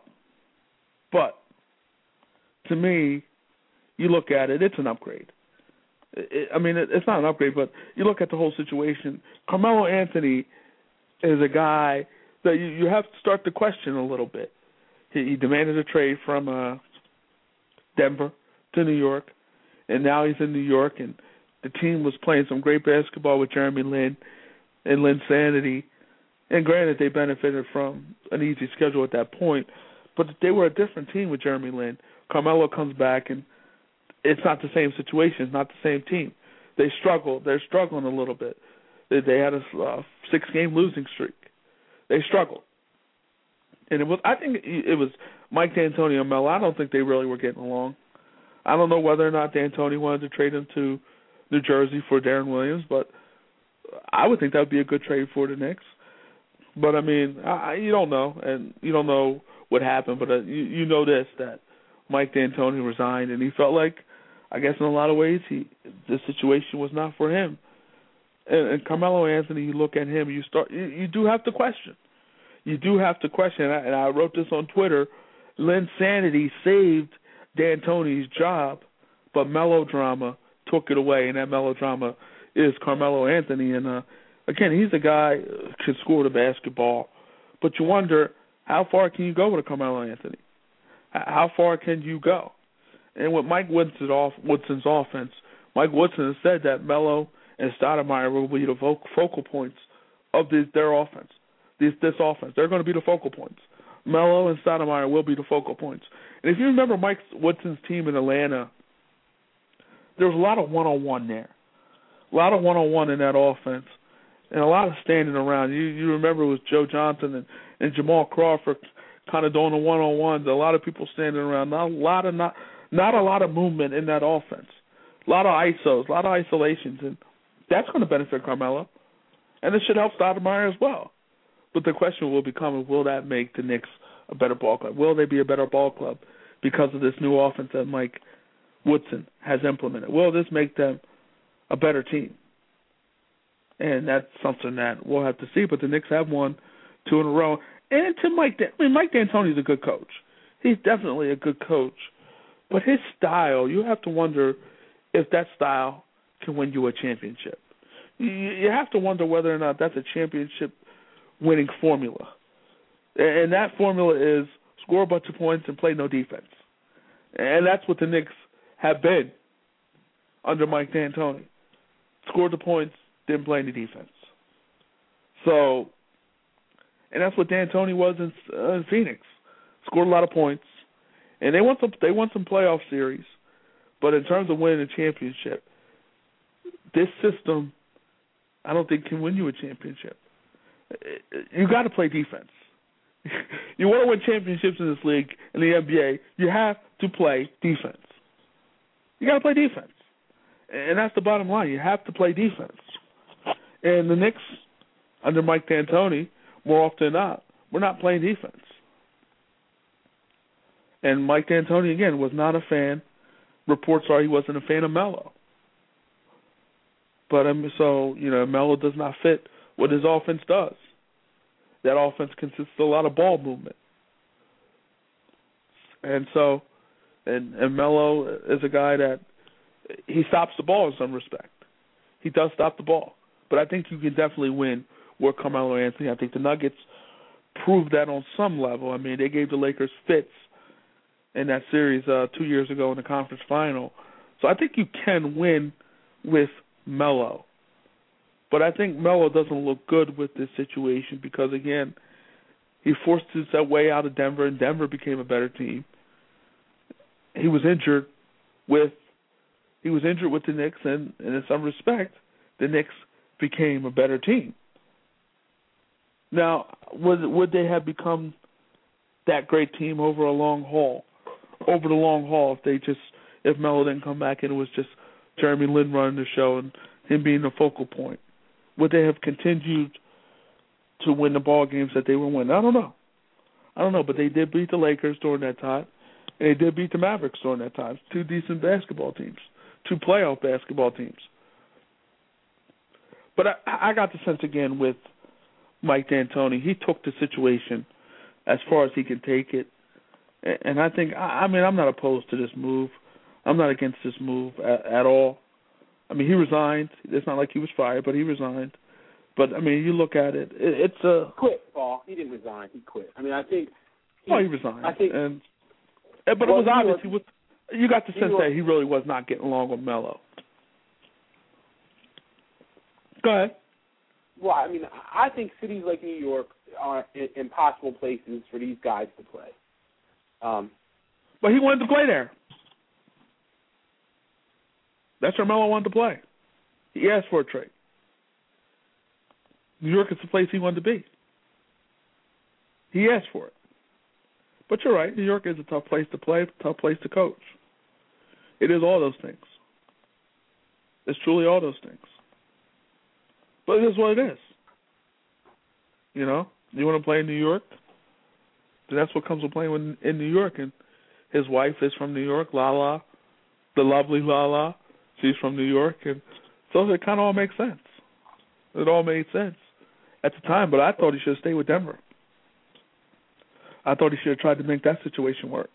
Speaker 2: to me, you look at it, it's an upgrade. It's not an upgrade, but you look at the whole situation. Carmelo Anthony is a guy that you have to start to question a little bit. He demanded a trade from Denver to New York, and now he's in New York, and the team was playing some great basketball with Jeremy Lin and Linsanity. And granted, they benefited from an easy schedule at that point, but they were a different team with Jeremy Lin. Carmelo comes back, and it's not the same situation. It's not the same team. They struggle. They're struggling a little bit. They had a 6-game losing streak. They struggled. And I think it was Mike D'Antoni and Melo. I don't think they really were getting along. I don't know whether or not D'Antoni wanted to trade him to New Jersey for Darren Williams, but I would think that would be a good trade for the Knicks. But, you don't know, and you don't know what happened, but you know this, that Mike D'Antoni resigned, and he felt like, I guess in a lot of ways, the situation was not for him. And Carmelo Anthony, you look at him, you do have to question. You do have to question, and I wrote this on Twitter. Linsanity saved D'Antoni's job, but melodrama took it away, and that melodrama is Carmelo Anthony. And again, he's a guy who can score the basketball, but you wonder how far can you go with a Carmelo Anthony? How far can you go? And with Mike Woodson's offense, Mike Woodson has said that Melo and Stoudemire will be the focal points of their offense. This offense, they're going to be the focal points. Melo and Stoudemire will be the focal points. And if you remember Mike Woodson's team in Atlanta, there was a lot of one-on-one there. A lot of one-on-one in that offense and a lot of standing around. You remember it was Joe Johnson and Jamal Crawford kind of doing the one-on-ones. A lot of people standing around. Not a lot of movement in that offense. A lot of ISOs, a lot of isolations. And that's going to benefit Carmelo. And it should help Stoudemire as well. But the question will become, will that make the Knicks a better ball club? Will they be a better ball club because of this new offense that Mike Woodson has implemented? Will this make them a better team? And that's something that we'll have to see. But the Knicks have won 2 in a row. And to Mike D'Antoni's a good coach. He's definitely a good coach. But his style, you have to wonder if that style can win you a championship. You have to wonder whether or not that's a championship-winning formula. And that formula is score a bunch of points and play no defense. And that's what the Knicks have been under Mike D'Antoni. Scored the points, didn't play any defense. So, and that's what D'Antoni was in Phoenix. Scored a lot of points. And they won some playoff series. But in terms of winning a championship, this system, I don't think can win you a championship. You got to play defense. You want to win championships in this league, in the NBA, you have to play defense. You got to play defense. And that's the bottom line. You have to play defense. And the Knicks, under Mike D'Antoni, more often than not, we're not playing defense. And Mike D'Antoni, again, was not a fan. Reports are he wasn't a fan of Melo. But Melo does not fit what his offense does. That offense consists of a lot of ball movement. And so, and Melo is a guy that he stops the ball in some respect. He does stop the ball. But I think you can definitely win with Carmelo Anthony. I think the Nuggets proved that on some level. I mean, they gave the Lakers fits in that series 2 years ago in the conference final. So I think you can win with Melo. But I think Melo doesn't look good with this situation because, again, he forced his way out of Denver, and Denver became a better team. He was injured with the Knicks, and in some respect, the Knicks became a better team. Now, would they have become that great team over the long haul if Melo didn't come back and it was just Jeremy Lin running the show and him being the focal point? Would they have continued to win the ball games that they were winning? I don't know, but they did beat the Lakers during that time, and they did beat the Mavericks during that time. 2 decent basketball teams, 2 playoff basketball teams. But I got the sense, again, with Mike D'Antoni, he took the situation as far as he can take it. And I think, I'm not opposed to this move. I'm not against this move at all. I mean, he resigned. It's not like he was fired, but he resigned. But, I mean, you look at it, it's a...
Speaker 3: Quit, Paul. He didn't resign. He quit. I mean, I think...
Speaker 2: He resigned. But it was obvious. You got the sense that he really was not getting along with Melo. Go ahead.
Speaker 3: Well, I mean, I think cities like New York are impossible places for these guys to play.
Speaker 2: But he wanted to play there. That's where Melo wanted to play. He asked for a trade. New York is the place he wanted to be. He asked for it. But you're right, New York is a tough place to play, a tough place to coach. It is all those things. It's truly all those things. But it is what it is. You know, you want to play in New York? Then that's what comes with playing in New York. And his wife is from New York, Lala, the lovely Lala. She's from New York. And so it kind of all makes sense. It all made sense at the time, but I thought he should have stayed with Denver. I thought he should have tried to make that situation work.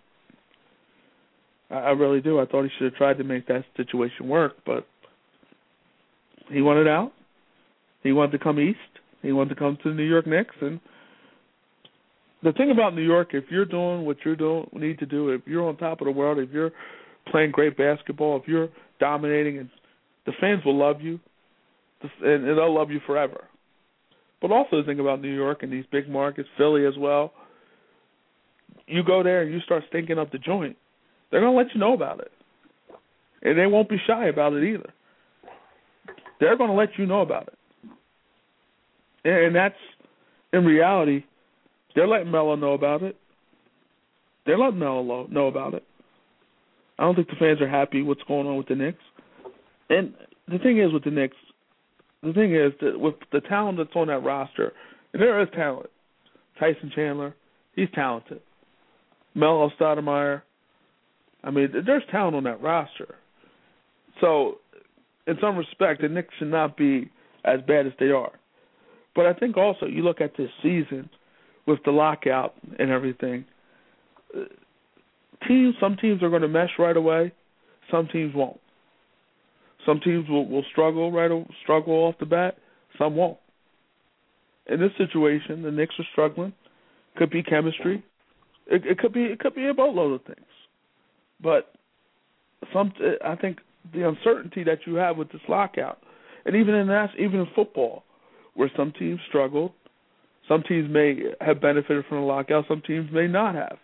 Speaker 2: I really do. I thought he should have tried to make that situation work, but he wanted out. He wanted to come east. He wanted to come to the New York Knicks. And the thing about New York, if you're doing what you need to do, if you're on top of the world, if you're playing great basketball, if you're dominating, and the fans will love you, and they'll love you forever. But also the thing about New York and these big markets, Philly as well, you go there and you start stinking up the joint, they're going to let you know about it. And they won't be shy about it either. They're going to let you know about it. And that's, in reality, they're letting Melo know about it. They're letting Melo know about it. I don't think the fans are happy what's going on with the Knicks. And the thing is with the Knicks, the thing is that with the talent that's on that roster, and there is talent. Tyson Chandler, he's talented. Melo Stoudemire, I mean, there's talent on that roster. So, in some respect, the Knicks should not be as bad as they are. But I think also you look at this season with the lockout and everything, some teams are going to mesh right away. Some teams won't. Some teams will struggle off the bat. Some won't. In this situation, the Knicks are struggling. Could be chemistry. It could be a boatload of things. But I think the uncertainty that you have with this lockout, and even in football, where some teams struggled, some teams may have benefited from the lockout, some teams may not have.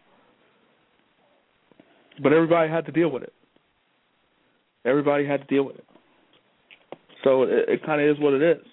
Speaker 2: But everybody had to deal with it. Everybody had to deal with it. So it kind of is what it is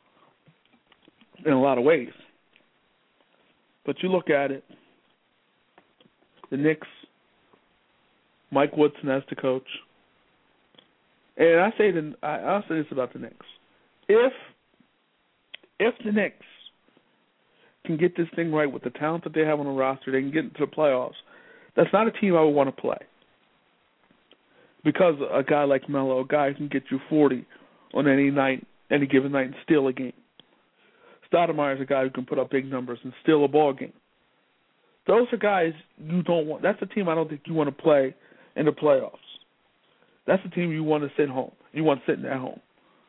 Speaker 2: in a lot of ways. But you look at it, the Knicks, Mike Woodson as the coach, and I'll say this about the Knicks. If the Knicks can get this thing right with the talent that they have on the roster, they can get into the playoffs, that's not a team I would want to play. Because a guy like Melo, a guy who can get you 40 on any given night, and steal a game. Stoudemire is a guy who can put up big numbers and steal a ball game. Those are guys you don't want. That's a team I don't think you want to play in the playoffs. That's a team you want to sit home. You want sitting at home.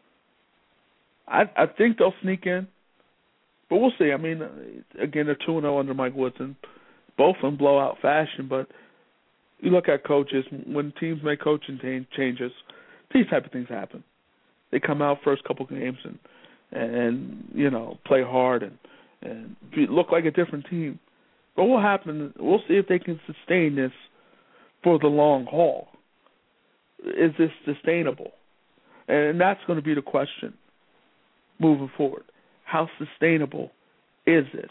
Speaker 2: I think they'll sneak in, but we'll see. I mean, again, they're 2-0 under Mike Woodson. Both of them blowout fashion, but you look at coaches, when teams make coaching changes, these type of things happen. They come out first couple games and you know, play hard and look like a different team. But what happens, we'll see if they can sustain this for the long haul. Is this sustainable? And that's going to be the question moving forward. How sustainable is this?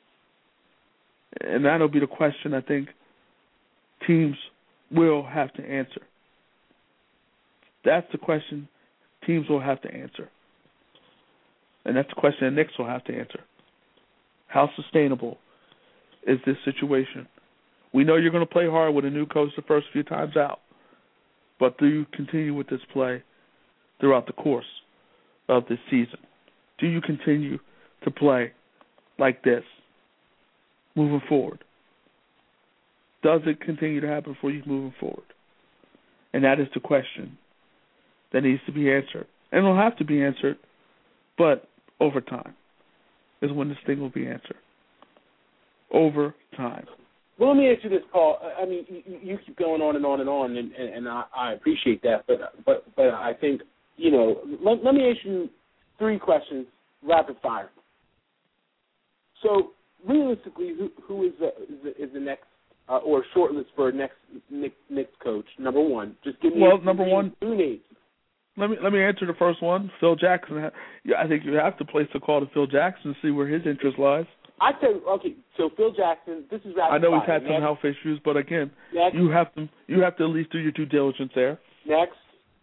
Speaker 2: And that'll be the question I think teams will have to answer. That's the question teams will have to answer. And that's the question the Knicks will have to answer. How sustainable is this situation? We know you're going to play hard with a new coach the first few times out, but do you continue with this play throughout the course of this season? Do you continue to play like this moving forward? Does it continue to happen for you moving forward? And that is the question that needs to be answered. And it'll have to be answered, but over time is when this thing will be answered. Over time.
Speaker 3: Well, let me ask you this, Paul. I mean, you keep going on and on and on, and I appreciate that, but I think, you know, let me ask you 3 questions, rapid fire. So, realistically, who is the next or shortlist for next Knicks coach? Number 1, just give me
Speaker 2: number 1.
Speaker 3: 2 names.
Speaker 2: Let me answer the first one. Phil Jackson. I think you have to place a call to Phil Jackson to see where his interest lies.
Speaker 3: I said, okay, so Phil Jackson, this is rapid
Speaker 2: I know
Speaker 3: fire.
Speaker 2: he's had some health issues, but again,
Speaker 3: next.
Speaker 2: you have to at least do your due diligence there.
Speaker 3: Next.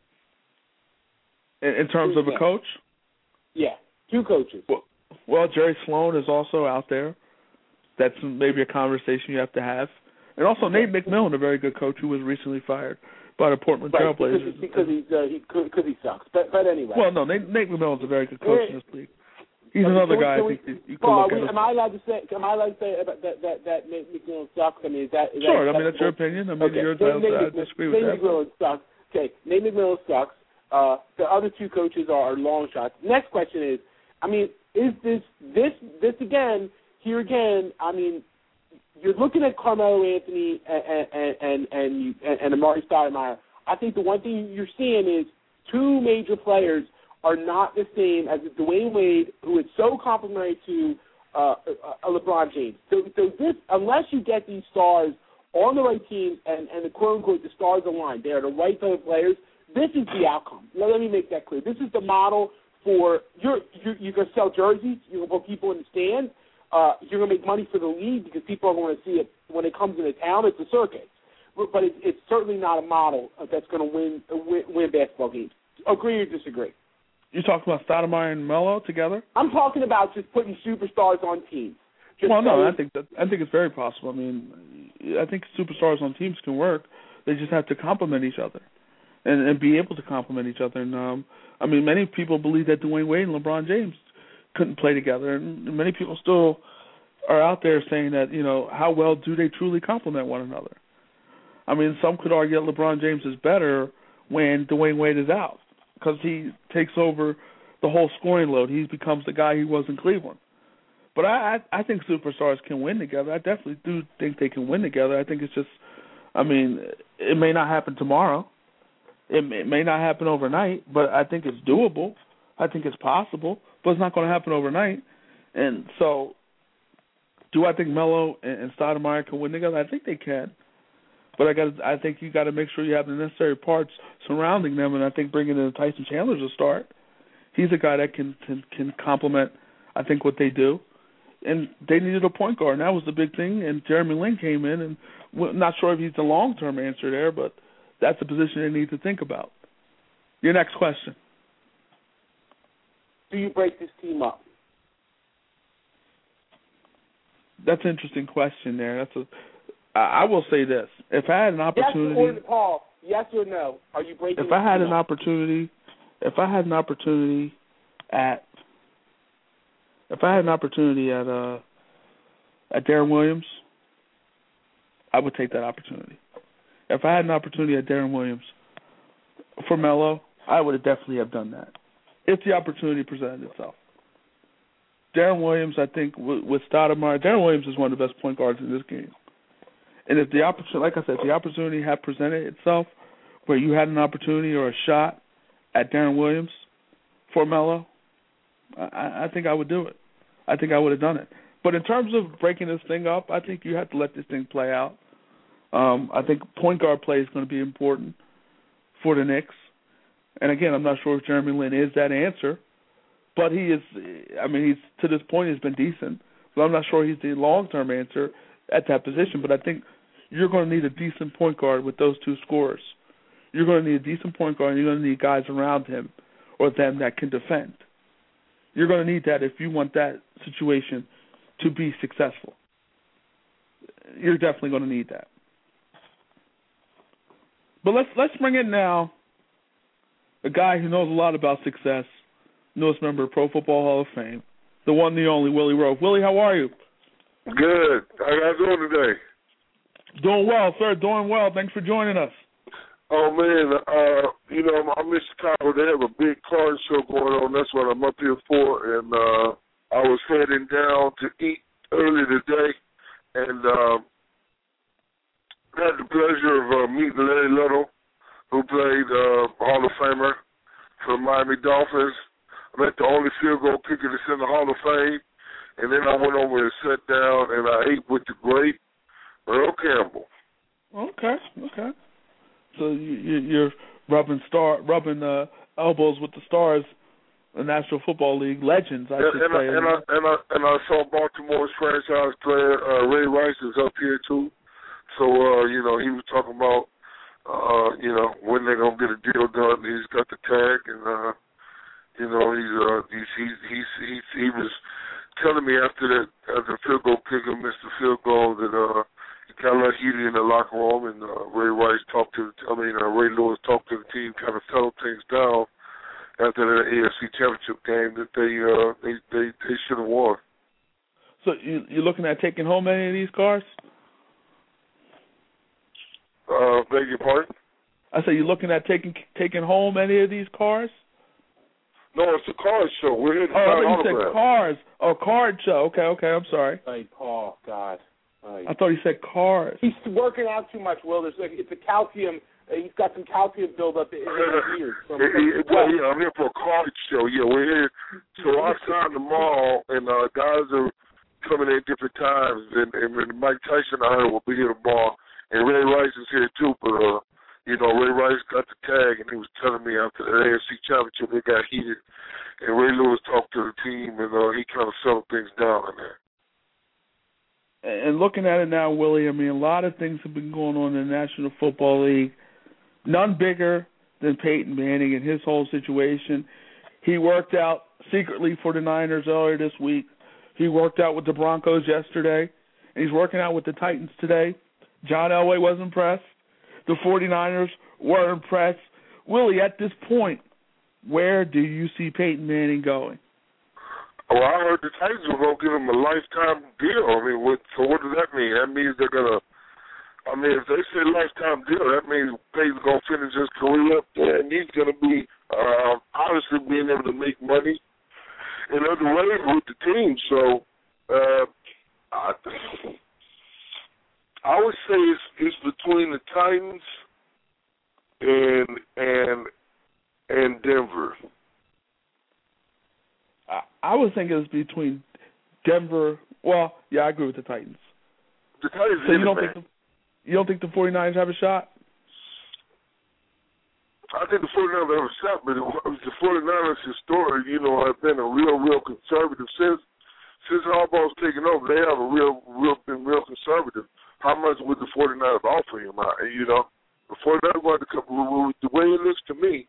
Speaker 2: In terms of a coach?
Speaker 3: Yeah, 2 coaches.
Speaker 2: Well, Jerry Sloan is also out there. That's maybe a conversation you have to have. And also Nate McMillan, a very good coach who was recently fired by the Portland
Speaker 3: right,
Speaker 2: Trailblazers.
Speaker 3: Because he sucks. But anyway.
Speaker 2: Well, no, Nate McMillan's a very good coach in this league. He's another guy I think you can look at.
Speaker 3: Am I allowed to say that Nate McMillan sucks? I mean, is that
Speaker 2: sure? I mean, that's your opinion. I mean, you're entitled to disagree with that.
Speaker 3: Nate McMillan sucks. Okay, Nate McMillan sucks. The other two coaches are long shots. Next question is, I mean, is this again? Here again, I mean, you're looking at Carmelo Anthony and Amari Stoudemire. I think the one thing you're seeing is two major players are not the same as Dwayne Wade, who is so complementary to LeBron James. So this, unless you get these stars on the right teams and the quote-unquote the stars align, they are the right type of players, this is the outcome. Let me make that clear. This is the model for you're going to sell jerseys, you're going to put people in the stands, you're going to make money for the league because people are going to see it when it comes into town. It's a circus. But it's certainly not a model that's going to win basketball games. Agree or disagree?
Speaker 2: You talking about Stoudemire and Melo together?
Speaker 3: I'm talking about just putting superstars on teams.
Speaker 2: I think it's very possible. I mean, I think superstars on teams can work. They just have to complement each other and be able to complement each other. And I mean, many people believe that Dwayne Wade and LeBron James couldn't play together, and many people still are out there saying that, you know, how well do they truly complement one another? I mean, some could argue that LeBron James is better when Dwayne Wade is out because he takes over the whole scoring load. He becomes the guy he was in Cleveland. But I think superstars can win together. I definitely do think they can win together. I think it's just, I mean, it may not happen tomorrow. It may not happen overnight, but I think it's doable. I think it's possible, but it's not going to happen overnight. And so do I think Melo and Stoudemire can win together? I think they can. But I think you got to make sure you have the necessary parts surrounding them, and I think bringing in Tyson Chandler's a start. He's a guy that can complement, I think, what they do. And they needed a point guard, and that was the big thing. And Jeremy Lin came in, and we're not sure if he's the long-term answer there, but that's a position they need to think about. Your next question.
Speaker 3: Do you break this team up?
Speaker 2: That's an interesting question there. I will say this. If I had an opportunity...
Speaker 3: Yes or Paul, yes or no, are you breaking
Speaker 2: If I had an opportunity at Deron Williams, I would take that opportunity. If I had an opportunity at Deron Williams for Melo, I would definitely have done that if the opportunity presented itself. Deron Williams, I think, with Stoudemire, Deron Williams is one of the best point guards in this game. And if the opportunity, like I said, if the opportunity had presented itself where you had an opportunity or a shot at Deron Williams for Melo, I think I would do it. I think I would have done it. But in terms of breaking this thing up, I think you have to let this thing play out. I think point guard play is going to be important for the Knicks. And again, I'm not sure if Jeremy Lin is that answer, but he is. I mean, he's to this point he's been decent. But I'm not sure he's the long-term answer at that position. But I think you're going to need a decent point guard with those two scorers. You're going to need a decent point guard, and you're going to need guys around him or them that can defend. You're going to need that if you want that situation to be successful. You're definitely going to need that. But let's bring in now a guy who knows a lot about success, newest member of Pro Football Hall of Fame, the one, the only, Willie Roaf. Willie, how are you?
Speaker 5: Good. How you doing today?
Speaker 2: Doing well, sir. Doing well. Thanks for joining us.
Speaker 5: Oh, man, I'm in Chicago. They have a big car show going on. That's what I'm up here for. And I was heading down to eat early today. And had the pleasure of meeting Larry Little, who played Hall of Famer for the Miami Dolphins. I met the only field goal kicker that's in the Hall of Fame. And then I went over and sat down, and I ate with the great Earl Campbell.
Speaker 2: Okay. So you're rubbing elbows with the stars, the National Football League legends, I should say.
Speaker 5: And I saw Baltimore's franchise player Ray Rice is up here too. So he was talking about when they're gonna get a deal done. He's got the tag, and he was telling me after the field goal kicker missed the field goal that he got a lot heated in the locker room, and Ray Lewis talked to the team, kind of settled things down after the AFC Championship game that they should have won.
Speaker 2: So you're looking at taking home any of these cars?
Speaker 5: Beg your pardon?
Speaker 2: I said you're looking at taking home any of these cars?
Speaker 5: No, it's a card show. We're here to
Speaker 2: I
Speaker 5: sign
Speaker 2: thought you
Speaker 5: autographs.
Speaker 2: said cars. Oh, card show. Okay, I'm sorry.
Speaker 3: Hey, Paul, God.
Speaker 2: I thought he said cars.
Speaker 3: He's working out too much, Will. It's a calcium. He's got some calcium buildup in his ears.
Speaker 5: I'm here for a card show. Yeah, we're here. So I signed them all, and guys are coming in at different times. And Mike Tyson, I heard, will be here tomorrow. And Ray Rice is here, too. But, Ray Rice got the tag, and he was telling me after the AFC Championship, they got heated. And Ray Lewis talked to the team, and he kind of settled things down in there.
Speaker 2: And looking at it now, Willie, I mean, a lot of things have been going on in the National Football League. None bigger than Peyton Manning and his whole situation. He worked out secretly for the Niners earlier this week. He worked out with the Broncos yesterday, and he's working out with the Titans today. John Elway was impressed. The 49ers were impressed. Willie, at this point, where do you see Peyton Manning going?
Speaker 5: Well, I heard the Titans were going to give him a lifetime deal. I mean, so what does that mean? That means they're going to, if they say lifetime deal, that means Peyton's going to finish his career up there, and he's going to be obviously being able to make money in other ways with the team. So I would say it's between the Titans and Denver.
Speaker 2: I would think it was between Denver. Well, yeah, I agree with the Titans.
Speaker 5: The Titans.
Speaker 2: So you don't think the 49ers have a shot?
Speaker 5: I think the 49ers have a shot, but the 49ers historically, have been a real conservative since Harbaugh's taken over. They have been real conservative. How much would the 49ers offer him? The 49ers going to come. The way it looks to me,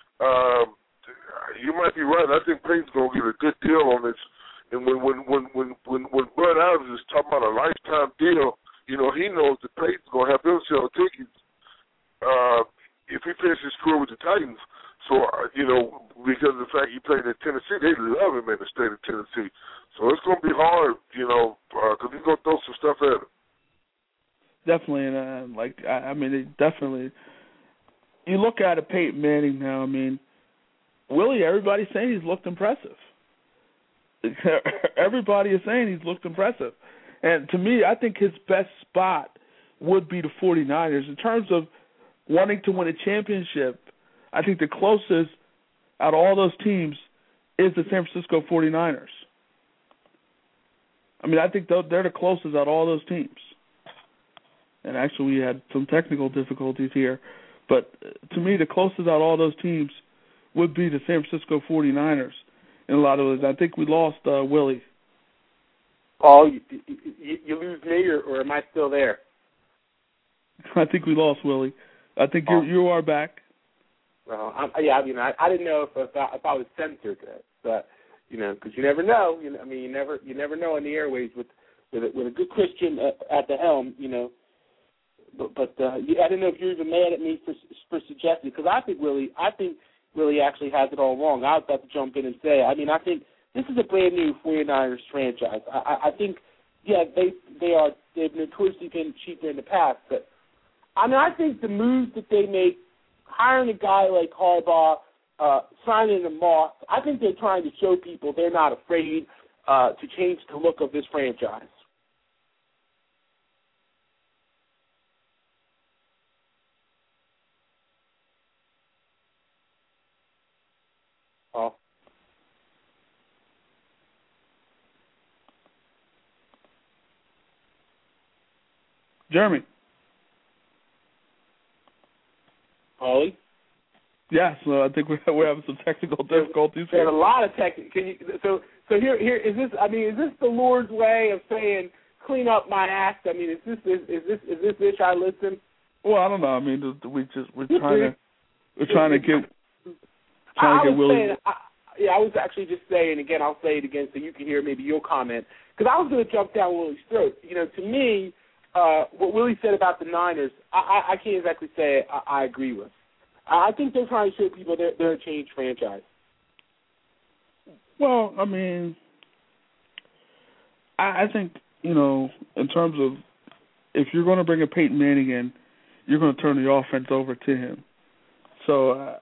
Speaker 5: you might be right. I think Peyton's going to get a good deal on this. And when Bud Adams is talking about a lifetime deal, he knows that Peyton's going to have them sell tickets if he finishes his career with the Titans. So, because of the fact he played in Tennessee, they love him in the state of Tennessee. So it's going to be hard, because he's going to throw some stuff at him.
Speaker 2: Definitely, and definitely. You look at it, Peyton Manning now. I mean, Willie, everybody's saying he's looked impressive. Everybody is saying he's looked impressive, and to me, I think his best spot would be the 49ers in terms of wanting to win a championship. I think the closest out of all those teams is the San Francisco 49ers. I mean, I think they're the closest out of all those teams. And actually, we had some technical difficulties here. But to me, the closest out of all those teams would be the San Francisco 49ers in a lot of ways. I think we lost Willie.
Speaker 3: Paul, you lose me, or am I still there?
Speaker 2: I think we lost Willie. I think you are back.
Speaker 3: Well, I didn't know if I was censored, but because you never know. You never know on the airways with a good Christian at the helm. But I didn't know if you're even mad at me for suggesting, because I think Willie actually has it all wrong. I was about to jump in and say, I think this is a brand new 49ers franchise. I think, they've notoriously been cheaper in the past, but I think the moves that they make, hiring a guy like Harbaugh, signing a Moss, I think they're trying to show people they're not afraid to change the look of this franchise.
Speaker 2: Jeremy.
Speaker 3: Ollie?
Speaker 2: Yes, I think we're having some technical difficulties here.
Speaker 3: There's a lot of so here is this? Is this the Lord's way of saying clean up my act? Is this ish I listen?
Speaker 2: Well, I don't know. We're trying to get Willie.
Speaker 3: I was actually just saying again. I'll say it again so you can hear. Maybe you'll comment, because I was going to jump down Willie's throat. To me, what Willie said about the Niners, I can't exactly say I agree with. I think they're trying to show people they're a changed franchise.
Speaker 2: Well, I mean, I think, in terms of if you're going to bring a Peyton Manning in, you're going to turn the offense over to him. So,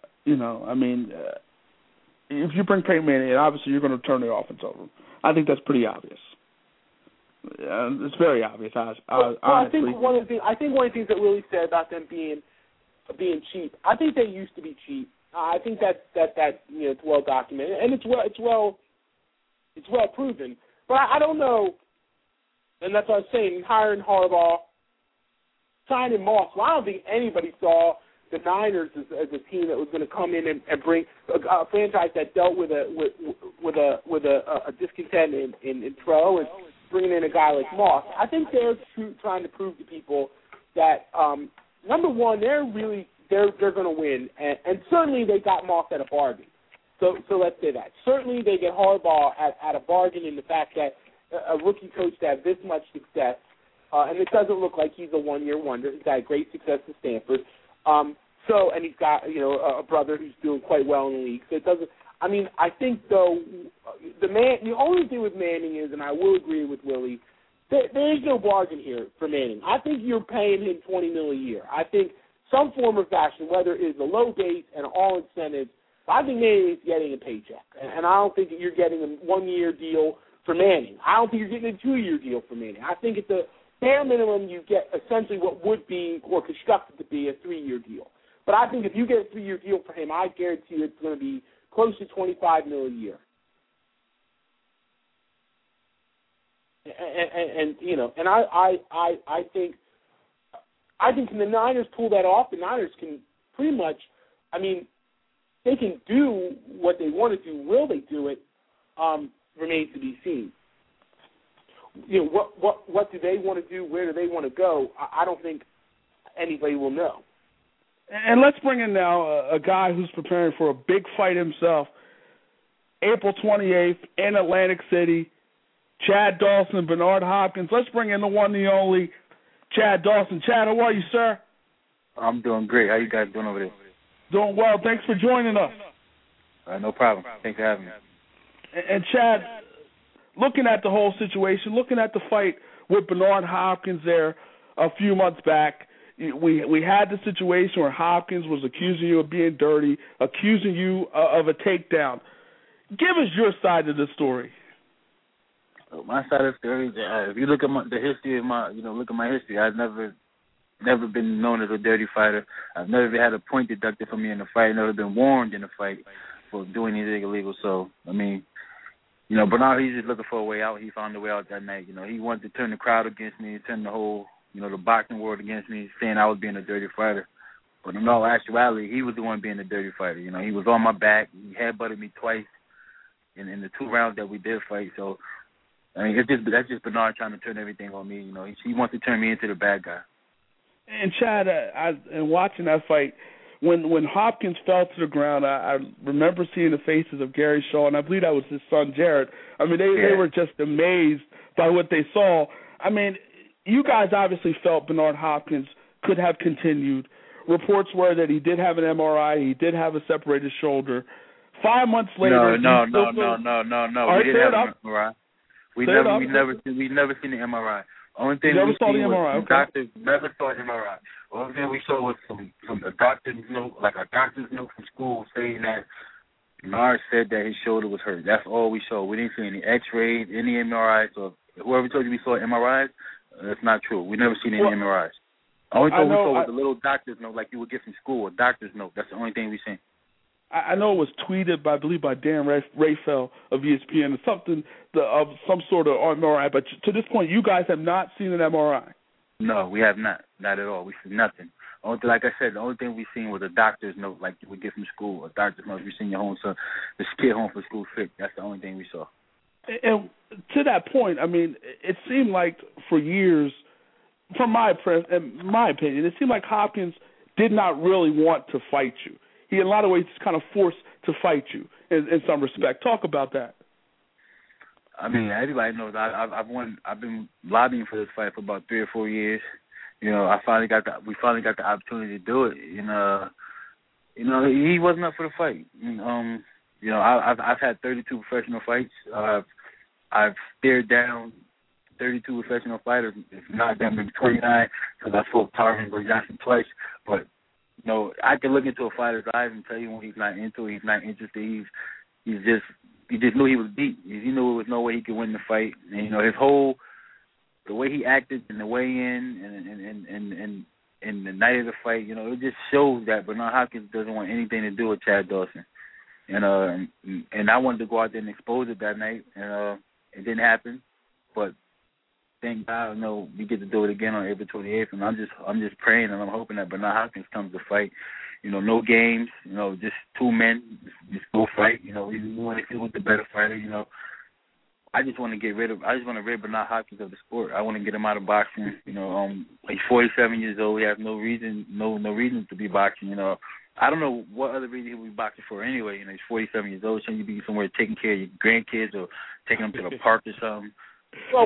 Speaker 2: if you bring Peyton Manning in, obviously you're going to turn the offense over. I think that's pretty obvious. It's very obvious.
Speaker 3: I think one of the things that Willie said about them being cheap, I think they used to be cheap. I think that it's well documented and it's well proven. But I don't know, and that's what I was saying. Hiring Harbaugh, signing Moss. Well, I don't think anybody saw the Niners as a team that was going to come in and bring a franchise that dealt with a discontent in Tro and bringing in a guy like Moss. I think they're trying to prove to people that number one, they're going to win, and certainly they got Moss at a bargain. So let's say that. Certainly they get Harbaugh at a bargain in the fact that a rookie coach to have this much success, and it doesn't look like he's a one-year wonder. He's had great success at Stanford. And he's got a brother who's doing quite well in the league. So it doesn't. I mean, I think though the only thing with Manning is, and I will agree with Willie, there is no bargain here for Manning. I think you're paying him $20 million a year. I think some form of fashion, whether it's a low base and all incentives, I think Manning is getting a paycheck, and I don't think that you're getting a 1-year deal for Manning. I don't think you're getting a 2-year deal for Manning. I think at the bare minimum you get essentially what would be or constructed to be a 3-year deal. But I think if you get a 3-year deal for him, I guarantee you it's going to be close to $25 million a year. And I think can the Niners pull that off? The Niners can pretty much, they can do what they want to do. Will they do it? Remains to be seen. What do they want to do? Where do they want to go? I don't think anybody will know.
Speaker 2: And let's bring in now a guy who's preparing for a big fight himself. April 28th in Atlantic City. Chad Dawson and Bernard Hopkins. Let's bring in the one, the only, Chad Dawson. Chad, how are you, sir?
Speaker 6: I'm doing great. How you guys doing over there?
Speaker 2: Doing well. Thanks for joining us.
Speaker 6: No problem. Thanks for having me.
Speaker 2: And Chad, looking at the whole situation, looking at the fight with Bernard Hopkins there a few months back, we had the situation where Hopkins was accusing you of being dirty, accusing you of a takedown. Give us your side of the story.
Speaker 6: My side of the story, if you look at the history of look at my history, I've never been known as a dirty fighter. I've never had a point deducted from me in a fight. I've never been warned in a fight for doing anything illegal. So, Bernard, he's just looking for a way out. He found a way out that night. He wanted to turn the crowd against me, turn the whole, the boxing world against me, saying I was being a dirty fighter. But in all actuality, he was the one being a dirty fighter. He was on my back. He headbutted me twice in the 2 rounds that we did fight. So, that's just Bernard trying to turn everything on me. He wants to turn me into the bad guy.
Speaker 2: And Chad, in watching that fight, when Hopkins fell to the ground, I remember seeing the faces of Gary Shaw, and I believe that was his son Jared. They were just amazed by what they saw. You guys obviously felt Bernard Hopkins could have continued. Reports were that he did have an MRI, he did have a separated shoulder. 5 months later,
Speaker 6: no. We didn't have an MRI. We never seen the MRI. Only thing
Speaker 2: never saw the MRI. Okay.
Speaker 6: Doctors never saw the MRI. Only thing we saw was from a doctor's note, like a doctor's note from school, saying that Bernard said that his shoulder was hurt. That's all we saw. We didn't see any X-rays, any MRIs. So whoever told you we saw MRIs, that's not true. We never seen any MRIs. Only thing we saw was a little doctor's note, like you would get from school, a doctor's note. That's the only thing we seen.
Speaker 2: I know it was tweeted by, I believe, by Dan Rayfeld of ESPN, something of some sort of MRI. But to this point, you guys have not seen an MRI.
Speaker 6: No, we have not. Not at all. We see nothing. Like I said, the only thing we seen was a doctor's note, like you would get from school. A doctor's note. You seen your home son, the kid home from school sick. That's the only thing we saw.
Speaker 2: And to that point, it seemed like for years, from my opinion, it seemed like Hopkins did not really want to fight you. He, in a lot of ways, is kind of forced to fight you in some respect. Talk about that.
Speaker 6: I mean, everybody knows I've been lobbying for this fight for about 3 or 4 years. You know, we finally got the opportunity to do it. And he wasn't up for the fight. You know, I've had 32 professional fights. I've stared down 32 professional fighters, if not that, maybe 29, because I fought Tarvin Johnson twice. But you know, I can look into a fighter's eyes and tell you when he's not into it, he's not interested. He just knew he was beat. He knew there was no way he could win the fight. And you know, the way he acted and the weigh-in and the night of the fight, you know, it just shows that Bernard Hopkins doesn't want anything to do with Chad Dawson. And I wanted to go out there and expose it that night, and it didn't happen. But thank God, we get to do it again on April 28th, and I'm just praying and I'm hoping that Bernard Hopkins comes to fight. You know, no games. You know, just 2 men, just go fight. You know, we want to see who's the better fighter. You know, I just want to rid Bernard Hopkins of the sport. I want to get him out of boxing. You know, he's 47 years old. He has no reason to be boxing. You know, I don't know what other reason he would be boxing for anyway. You know, he's 47 years old. Shouldn't you be somewhere taking care of your grandkids or taking them to the park or something?
Speaker 3: Well,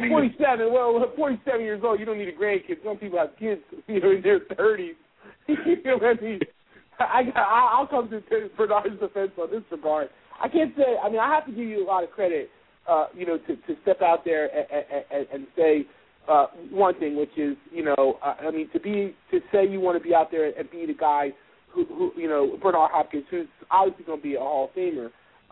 Speaker 3: 47 years old, you don't need a grandkid. Some people have kids, you know, in their 30s. You know what I mean? I'll come to Bernard's defense on this regard. I can't say, I mean, I have to give you a lot of credit, you know, to step out there and say one thing, which is, you know, I mean, to say you want to be out there and be the guy who you know, Bernard Hopkins, who's obviously going to be a Hall of Famer.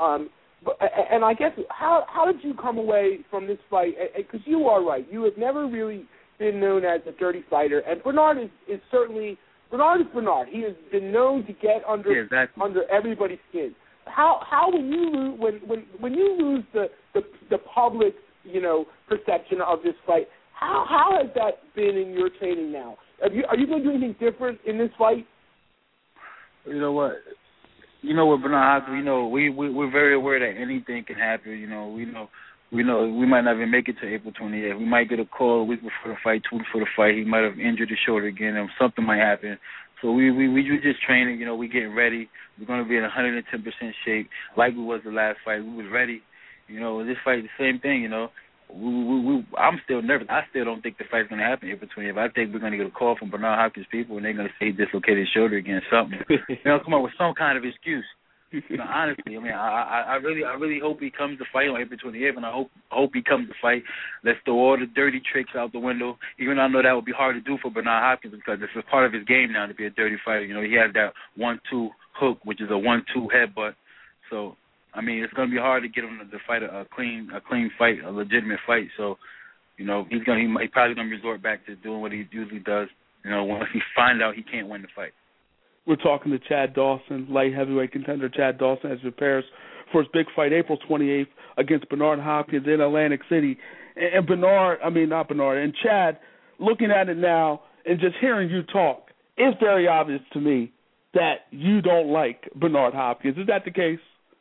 Speaker 3: And I guess, how did you come away from this fight? Because you are right. You have never really been known as a dirty fighter. And Bernard is certainly, Bernard is Bernard. He has been known to get under everybody's skin. How when you lose the public, you know, perception of this fight, how has that been in your training now? Are you going to do anything different in this fight?
Speaker 6: You know what, Bernard Hopkins, you know, we're very aware that anything can happen. You know, we know we might not even make it to April 28th. We might get a call a week before the fight, 2 weeks before the fight. He might have injured his shoulder again, and something might happen. So we just training. You know, we getting ready. We're going to be in 110% shape, like we was the last fight. We was ready. You know, this fight, the same thing. You know, I'm still nervous. I still don't think the fight's going to happen April 28th. I think we're going to get a call from Bernard Hopkins people, and they're going to say he dislocated his shoulder again, something. You know, come up with some kind of excuse. You know, honestly, I mean, I really hope he comes to fight on April 28th, and I hope he comes to fight. Let's throw all the dirty tricks out the window. Even though I know that would be hard to do for Bernard Hopkins because this is part of his game now to be a dirty fighter. You know, he has that 1-2 hook, which is a 1-2 headbutt. So, I mean, it's going to be hard to get him to fight a clean fight, a legitimate fight. So, you know, he's probably going to resort back to doing what he usually does. You know, once he finds out he can't win the fight.
Speaker 2: We're talking to Chad Dawson, light heavyweight contender Chad Dawson, as he prepares for his big fight April 28th against Bernard Hopkins in Atlantic City. And and Chad, looking at it now and just hearing you talk, it's very obvious to me that you don't like Bernard Hopkins. Is that the case?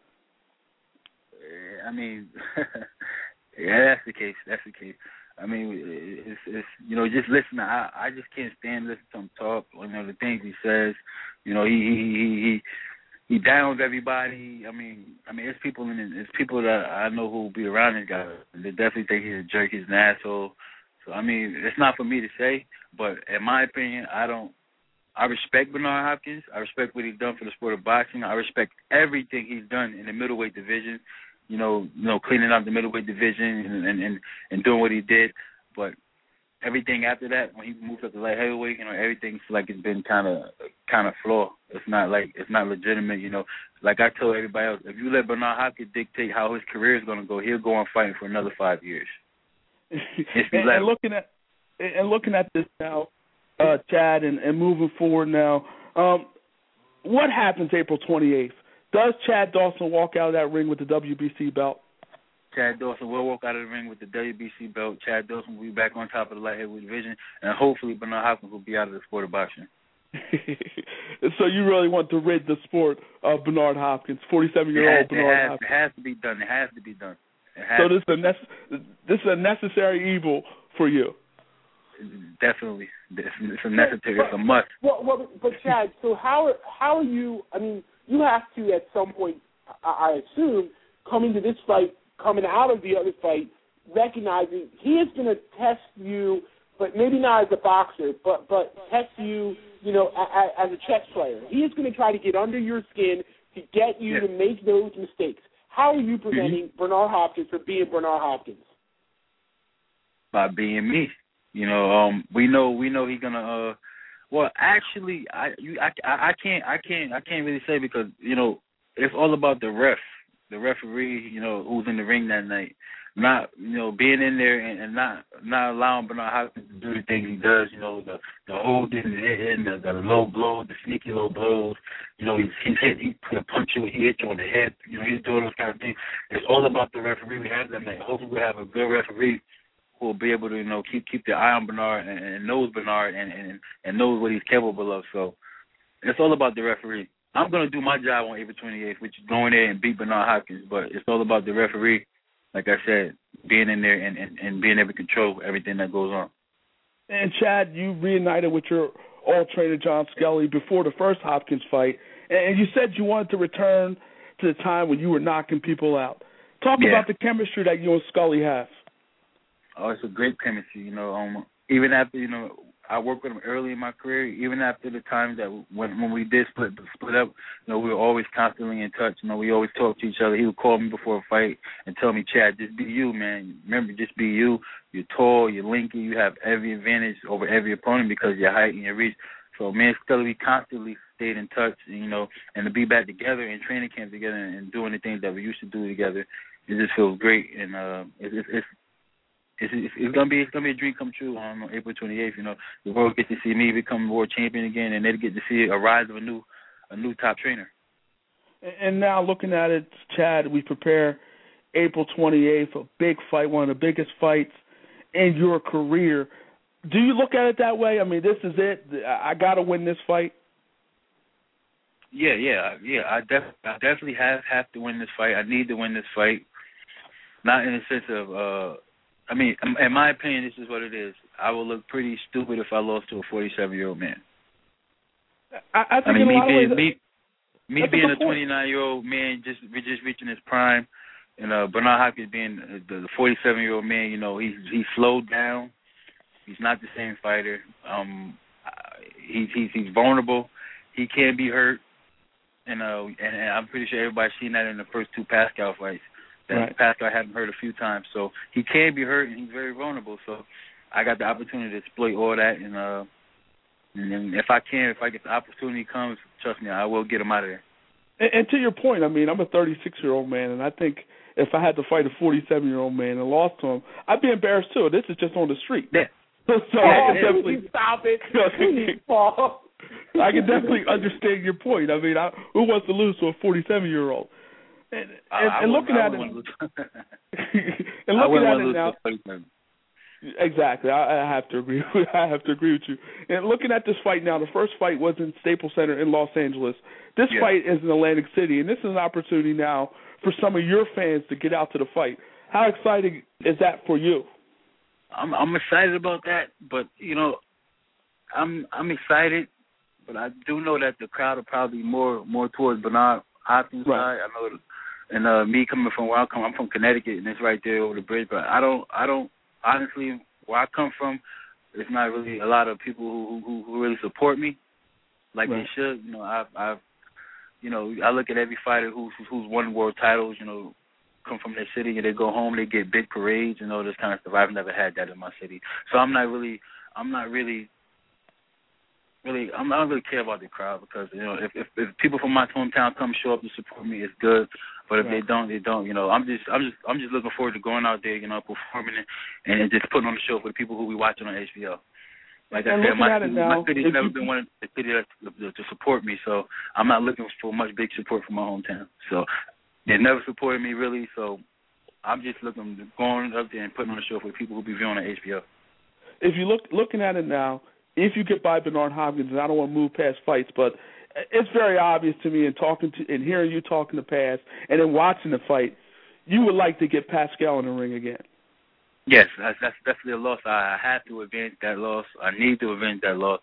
Speaker 6: I mean, yeah, that's the case. That's the case. I mean, it's you know, just listen. I just can't stand listening to him talk. You know, the things he says. You know, he downs everybody. I mean, it's people that I know who will be around this guy. They definitely think he's a jerk. He's an asshole. So I mean, it's not for me to say, but in my opinion, I respect Bernard Hopkins. I respect what he's done for the sport of boxing. I respect everything he's done in the middleweight division. You know, cleaning up the middleweight division and doing what he did. But everything after that, when he moved up to light heavyweight, you know, everything's like it's been kind of flawed. It's not legitimate. You know, like I told everybody else, if you let Bernard Hopkins dictate how his career is going to go, he'll go on fighting for another 5 years.
Speaker 2: and looking at this now, Chad, and moving forward now, what happens April 28th? Does Chad Dawson walk out of that ring with the WBC belt?
Speaker 6: Chad Dawson will walk out of the ring with the WBC belt. Chad Dawson will be back on top of the light heavyweight division, and hopefully Bernard Hopkins will be out of the sport of boxing.
Speaker 2: So you really want to rid the sport of Bernard Hopkins, 47-year-old Bernard Hopkins? It
Speaker 6: has to be done. It has to be done.
Speaker 2: So this is a necessary evil for you.
Speaker 6: Definitely. It's a necessary. It's a must.
Speaker 3: Well, but Chad, so how are you? I mean, you have to at some point, I assume, come into this fight coming out of the other fight, recognizing he is going to test you, but maybe not as a boxer, but test you, as a chess player. He is going to try to get under your skin to get you to make those mistakes. How are you preventing Bernard Hopkins from being Bernard Hopkins?
Speaker 6: By being me. We know he's gonna. Well, actually, I can't really say because it's all about the referee, who's in the ring that night. Not being in there and not allowing Bernard Hopkins to do the things he does. The holding and the low blows, the sneaky low blows. He punch you, he hit you on the head. He's doing those kind of things. It's all about the referee we have that night. Hopefully, we have a good referee who will be able to keep their eye on Bernard and knows Bernard and knows what he's capable of. So it's all about the referee. I'm going to do my job on April 28th, which is going there and beat Bernard Hopkins, but it's all about the referee, like I said, being in there and being able to control everything that goes on.
Speaker 2: And, Chad, you reunited with your old trainer, John Skelly, before the first Hopkins fight, and you said you wanted to return to the time when you were knocking people out. Talk about the chemistry that you and Scully have.
Speaker 6: Oh, it's a great chemistry, even after, I worked with him early in my career, even after the time that when we did split up, we were always constantly in touch. We always talked to each other. He would call me before a fight and tell me, Chad, just be you, man. Remember, just be you. You're tall, you're lanky, you have every advantage over every opponent because of your height and your reach. So, me and Scully, we constantly stayed in touch, and to be back together in training camp together and doing the things that we used to do together, it just feels great. And it's gonna be a dream come true on April 28th. The world gets to see me become world champion again, and they get to see a rise of a new top trainer.
Speaker 2: And now looking at it, Chad, we prepare April 28th, a big fight, one of the biggest fights in your career. Do you look at it that way? I mean, this is it. I got to win this fight.
Speaker 6: Yeah. I definitely have to win this fight. I need to win this fight. Not in the sense of. In my opinion, this is what it is. I will look pretty stupid if I lost to a 47-year-old man.
Speaker 2: I think in a lot of ways,
Speaker 6: me being a 29-year-old man, just reaching his prime, and Bernard Hopkins being the 47-year-old man, he's slowed down. He's not the same fighter. He's vulnerable. He can be hurt, and I'm pretty sure everybody's seen that in the first two Pascal fights. Pascal had him hurt a few times, so he can be hurt and he's very vulnerable. So I got the opportunity to exploit all that, and if I get the opportunity comes, trust me, I will get him out of there.
Speaker 2: And to your point, I'm a 36-year-old man, and I think if I had to fight a 47-year-old man and lost to him, I'd be embarrassed too. This is just on the street.
Speaker 6: Yeah.
Speaker 2: So I can definitely
Speaker 3: stop it. Paul.
Speaker 2: I can definitely understand your point. Who wants to lose to a 47-year-old? And looking at it, now, exactly. I have to agree. I have to agree with you. And looking at this fight now, the first fight was in Staples Center in Los Angeles. This fight is in Atlantic City, and this is an opportunity now for some of your fans to get out to the fight. How exciting is that for you?
Speaker 6: I'm excited about that, but I'm excited, but I do know that the crowd will probably be more towards Bernard Hopkins' side. I know. And me coming from where I'm from Connecticut, and it's right there over the bridge. But I don't honestly, where I come from, there's not really a lot of people who really support me like they should. I look at every fighter who's won world titles, come from their city and they go home, they get big parades and all this kind of stuff. I've never had that in my city, so I don't really care about the crowd because if people from my hometown come show up to support me, it's good. But if they don't, they don't. I'm just looking forward to going out there, performing and just putting on the show for the people who we watching on HBO. Like I said, my city's never been one of the cities to support me, so I'm not looking for much big support from my hometown. So they never supported me really, so I'm just going up there and putting on the show for the people who be viewing on HBO.
Speaker 2: If you looking at it now. If you get by Bernard Hopkins, and I don't want to move past fights, but it's very obvious to me in hearing you talk in the past and then watching the fight, you would like to get Pascal in the ring again.
Speaker 6: Yes, that's definitely a loss. I have to avenge that loss. I need to avenge that loss.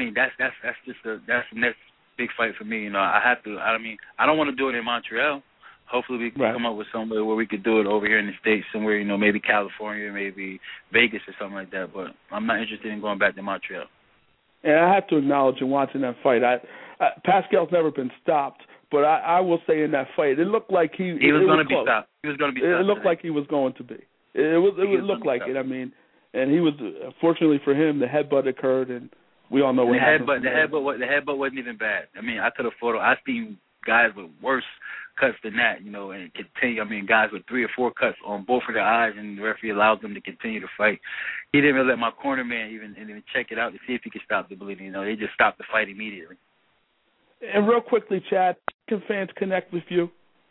Speaker 6: That's the next big fight for me. I have to. I don't want to do it in Montreal. Hopefully we can come up with somewhere where we could do it over here in the States, somewhere, maybe California, maybe Vegas or something like that. But I'm not interested in going back to Montreal.
Speaker 2: And I have to acknowledge in watching that fight, Pascal's never been stopped. But I will say in that fight, it looked like he was going to be stopped. He was going to be stopped. It looked like he was going to be. It looked like it. I mean, and he was, fortunately for him, the headbutt occurred, and we all know what happened. The headbutt wasn't even bad. I mean, I took a photo. I've seen guys with worse cuts than that, and continue. I mean, guys with 3 or 4 cuts on both of their eyes, and the referee allowed them to continue to fight. He didn't really let my corner man even check it out to see if he could stop the bleeding. They just stopped the fight immediately. And real quickly, Chad, can fans connect with you?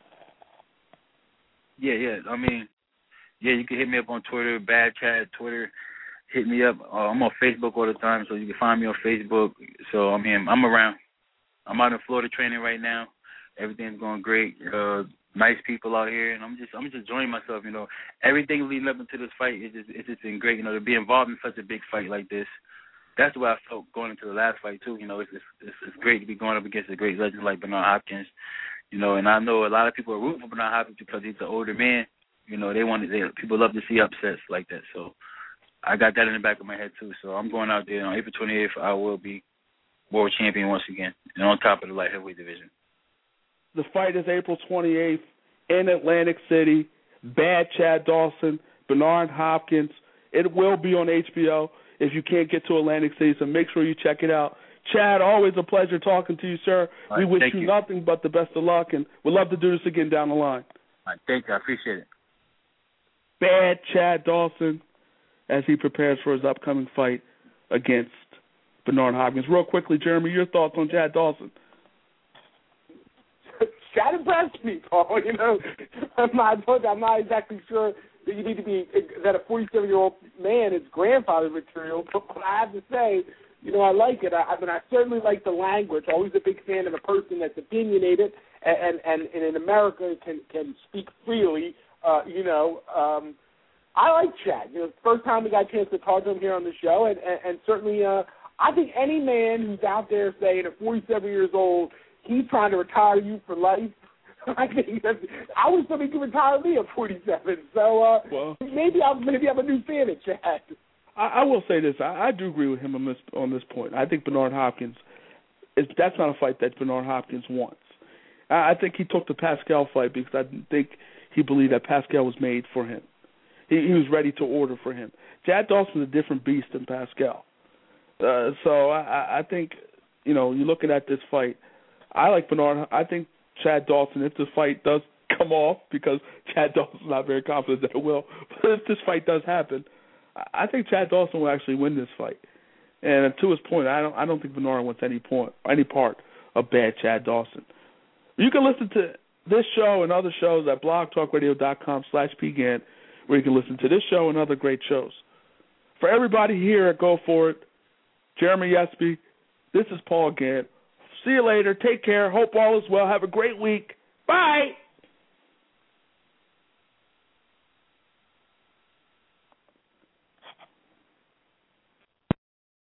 Speaker 2: Yeah. I mean, you can hit me up on Twitter, Bad Chad, Twitter. Hit me up. I'm on Facebook all the time, so you can find me on Facebook. So, I mean, I'm around. I'm out in Florida training right now. Everything's going great. Nice people out here, and I'm just enjoying myself. Everything leading up into this fight it's just been great. To be involved in such a big fight like this. That's the way I felt going into the last fight too. It's great to be going up against a great legend like Bernard Hopkins. And I know a lot of people are rooting for Bernard Hopkins because he's an older man. People love to see upsets like that. So I got that in the back of my head too. So I'm going out there on April 28th. I will be world champion once again, and on top of the light heavyweight division. The fight is April 28th in Atlantic City. Bad Chad Dawson, Bernard Hopkins. It will be on HBO if you can't get to Atlantic City, so make sure you check it out. Chad, always a pleasure talking to you, sir. Right, we wish you nothing but the best of luck, and we'd love to do this again down the line. All right, thank you. I appreciate it. Bad Chad Dawson as he prepares for his upcoming fight against Bernard Hopkins. Real quickly, Jeremy, your thoughts on Chad Dawson?
Speaker 3: Chad impressed me, Paul. I'm not exactly sure that you need to be that a 47-year-old man is grandfather material, but I have to say, I like it. I certainly like the language. Always a big fan of a person that's opinionated and in America can speak freely. I like Chad. It's the first time we got a chance to talk to him here on the show, and certainly I think any man who's out there saying at 47 years old he's trying to retire you for life, I think I was somebody who could retire me at 47. So maybe I'm a new fan of Chad. I will say this. I do agree with him on this point. I think Bernard Hopkins, that's not a fight that Bernard Hopkins wants. I think he took the Pascal fight because I think he believed that Pascal was made for him. He was ready to order for him. Chad Dawson's a different beast than Pascal. So I think, you're looking at this fight, I like Bernard. I think Chad Dawson, if this fight does come off, because Chad Dawson's not very confident that it will, but if this fight does happen, I think Chad Dawson will actually win this fight. And to his point, I don't think Bernard wants any part of Bad Chad Dawson. You can listen to this show and other shows at blogtalkradio.com/PGAN, where you can listen to this show and other great shows. For everybody here at Go For It, Jeremy Yesby, this is Paul Gant. See you later. Take care. Hope all is well. Have a great week. Bye.